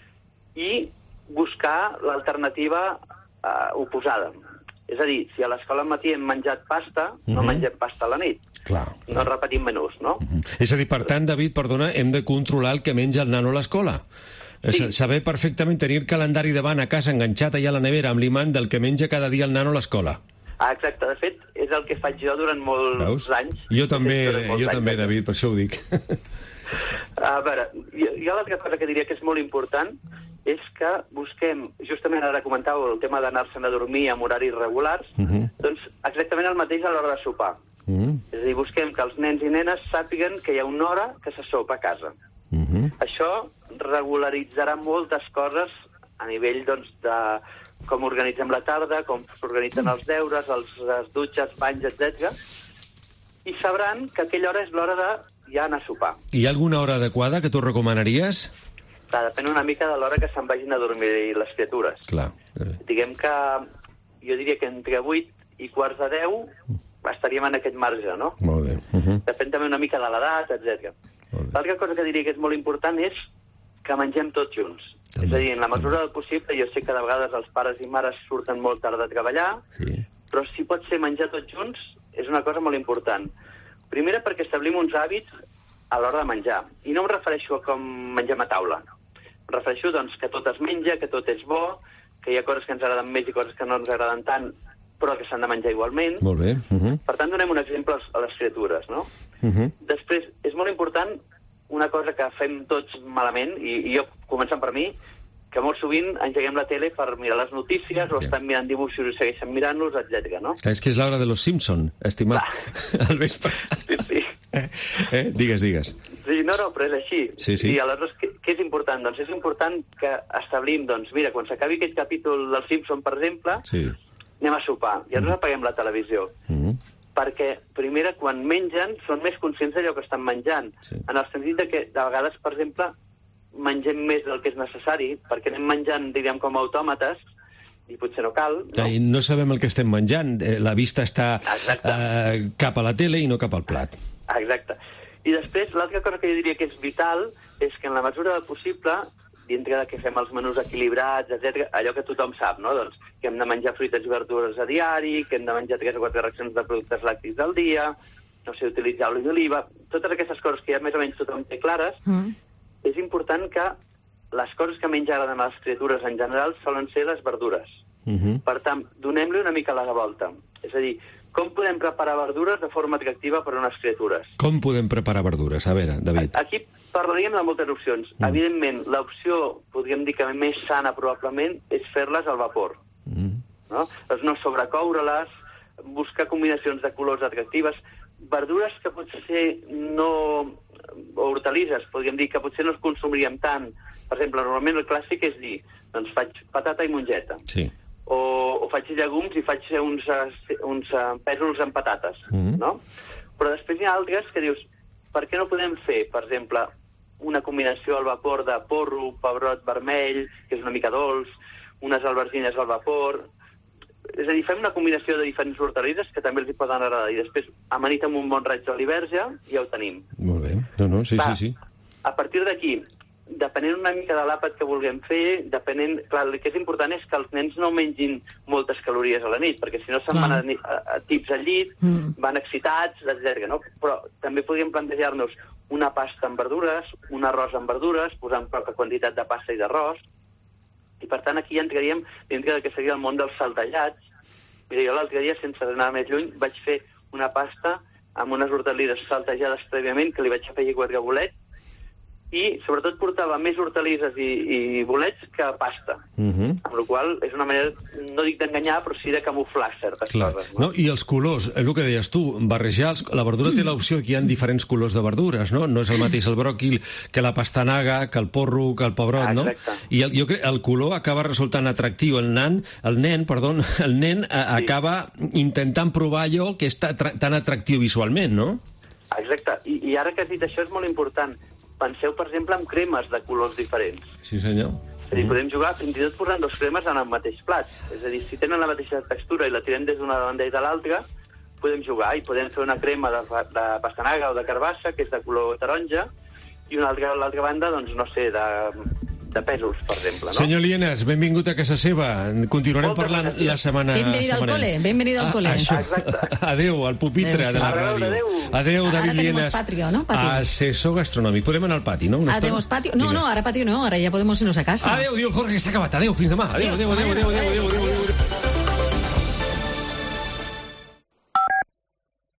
i buscar l'alternativa eh, oposada. És a dir, si a l'escola al matí hem menjat pasta, no Mhm. mengem pasta a la nit. Clar. No repetim menús, no? És a dir, per tant, David, perdona, hem de controlar el que menja el nano a l'escola. Sí. Saber perfectament tenir el calendari davant a casa enganxat allà a la nevera amb l'imant del que menja cada dia el nano a l'escola. Ah, exacte. De fet, és el que faig jo durant molts Veus? anys. Jo també, Durant molts jo anys. també, David, per això ho dic. A veure, jo, jo l'altra cosa que diria que és molt important és que busquem, justament ara comentàveu el tema d'anar-se'n a dormir amb horaris regulars, Mhm. doncs exactament el mateix a l'hora de sopar. Mhm. És a dir, busquem que els nens i nenes sàpiguen que hi ha una hora que se sopa a casa. Mhm. Això regularitzarà moltes coses a nivell doncs, de com organitzem la tarda, com s'organitzen els deures, els, les dutxes, banys, etcètera. I sabran que aquella hora és l'hora de ja anar a sopar. Hi ha alguna hora adequada que tu recomanaries? Clar, depèn una mica de l'hora que se'n vagin a dormir les criatures. Clar. Diguem que jo diria que entre vuit i quarts de deu estaríem en aquest marge, no? Molt bé. Mhm. Depèn també una mica de l'edat, etcètera. L'altra cosa que diria que és molt important és que mengem tots junts. És a dir, en la mesura del possible, jo sé que de vegades els pares i mares surten molt tard de treballar, sí. però si pot ser menjar tots junts és una cosa molt important. Primera, perquè establim uns hàbits a l'hora de menjar. I no em refereixo a com mengem a taula. Em refereixo, doncs, que tot es menja, que tot és bo, que hi ha coses que ens agraden més i coses que no ens agraden tant, però que s'han de menjar igualment. Molt bé. Mhm. Per tant, donem un exemple a les criatures, no? Mhm. Després, és molt important una cosa que fem tots malament, i, i jo, començant per mi, que molt sovint engeguem la tele per mirar les notícies, o estan mirant dibuixos i segueixen mirant-los, etcètera, no? Clar, és que és l'hora de los Simpson, estimat. Al vespre. Sí, sí. Eh? Digues, digues. Sí, no, no, però és així. Sí, sí. I aleshores, què, què és important? Doncs és important que establim, doncs, mira, quan s'acabi aquest capítol del Simpson, per exemple, Sí. anem a sopar, i aleshores apaguem la televisió. Mhm. Perquè, primera, quan mengen, són més conscients d'allò que estan menjant. Sí. En el sentit de que, de vegades, per exemple, mengem més del que és necessari, perquè anem menjant, diríem, com autòmates, i potser no cal, Clar, i no sabem el que estem menjant. Eh, La vista està eh, cap a la tele i no cap al plat. Exacte. I després, l'altra cosa que jo diria que és vital és que en la mesura del possible dintre de que fem els menús equilibrats, etcètera, allò que tothom sap, no? Doncs que hem de menjar fruites i verdures a diari, que hem de menjar tres o quatre racions de productes làctics al dia, no sé, utilitzar oli d'oliva, totes aquestes coses que ja més o menys tothom té clares, mm. és important que les coses que menys agraden a les criatures en general solen ser les verdures. Mm-hmm. Per tant, donem-li una mica la volta. És a dir, com podem preparar verdures de forma atractiva per a unes criatures? Com podem preparar verdures? A veure, David. Aquí parlaríem de moltes opcions. Mm. Evidentment, l'opció, podríem dir que més sana probablement, és fer-les al vapor. Mm. No? Doncs no sobrecoure-les, buscar combinacions de colors atractives, verdures que potser no... o hortalisses, podríem dir que potser no es consumiríem tant. Per exemple, normalment el clàssic és dir, doncs faig patata i mongeta. Sí. O, o faig llegums i faig uns, uns pèsols amb patates, mm-hmm. no? Però després hi ha altres que dius, per què no podem fer, per exemple, una combinació al vapor de porro, pebrot vermell, que és una mica dolç, unes albergines al vapor... És a dir, fem una combinació de diferents hortalisses que també els hi poden agradar, i després amanit amb un bon raig d'oliverja i ja ho tenim. Molt bé, no, no, sí, Va, sí, sí. A partir d'aquí, depenent una mica de l'àpat que vulguem fer, depenent... Clar, el que és important és que els nens no mengin moltes calories a la nit, perquè si no se'n van a, a, a tips al llit, mm. van excitats, etcètera. No? Però també podríem plantejar-nos una pasta amb verdures, un arròs amb verdures, posant poca quantitat de pasta i d'arròs, i per tant aquí ja entraríem dintre del que seria el món dels saltellats. Mira, jo l'altre dia, sense anar més lluny, vaig fer una pasta amb unes hortalisses saltejades prèviament, que li vaig afegir quatre bolets, i sobretot portava més hortalisses i, i bolets que pasta. Uh-huh. Amb la qual és una manera, no dic d'enganyar, però sí de camuflar certes Clar. coses. No? No, I els colors, el que deies tu, barrejar... Els... La verdura té l'opció que hi ha diferents colors de verdures, no? No és el mateix el bròquil que la pastanaga, que el porro, que el pebrot, ah, no? I el, jo crec el color acaba resultant atractiu. El nen, el nen, perdó, el nen a, sí. acaba intentant provar allò que és tan atractiu visualment, no? Exacte. I, I ara que has dit això és molt important. Penseu, per exemple, en cremes de colors diferents. Sí, senyor. És a dir, podem jugar fins i tot posant dos cremes en el mateix plat. És a dir, si tenen la mateixa textura i la tirem des d'una banda i de l'altra, podem jugar i podem fer una crema de, de pastanaga o de carbassa, que és de color taronja, i una altra, a l'altra banda, doncs, no sé, de, de pèsols, per exemple. No? Senyor Lienas, benvingut a casa seva. Continuarem Moltes parlant gràcies. la setmana... Benvenido al cole, benvenido al cole. Ah, Exacte. Adéu, al pupitre adéu, de la ràdio. Adéu, adéu David Lienas. Ara tenemos patio, ¿no? Patio. Assessor gastronòmic. Podem anar al pati, no? Ah, tenemos patio? No, no, ara patio no, ara ja podem irnos a casa. Adéu, diu el Jorge, s'ha acabat. Adéu, fins demà. Adéu, adéu, adéu, adéu, adéu, adéu, adéu, adéu.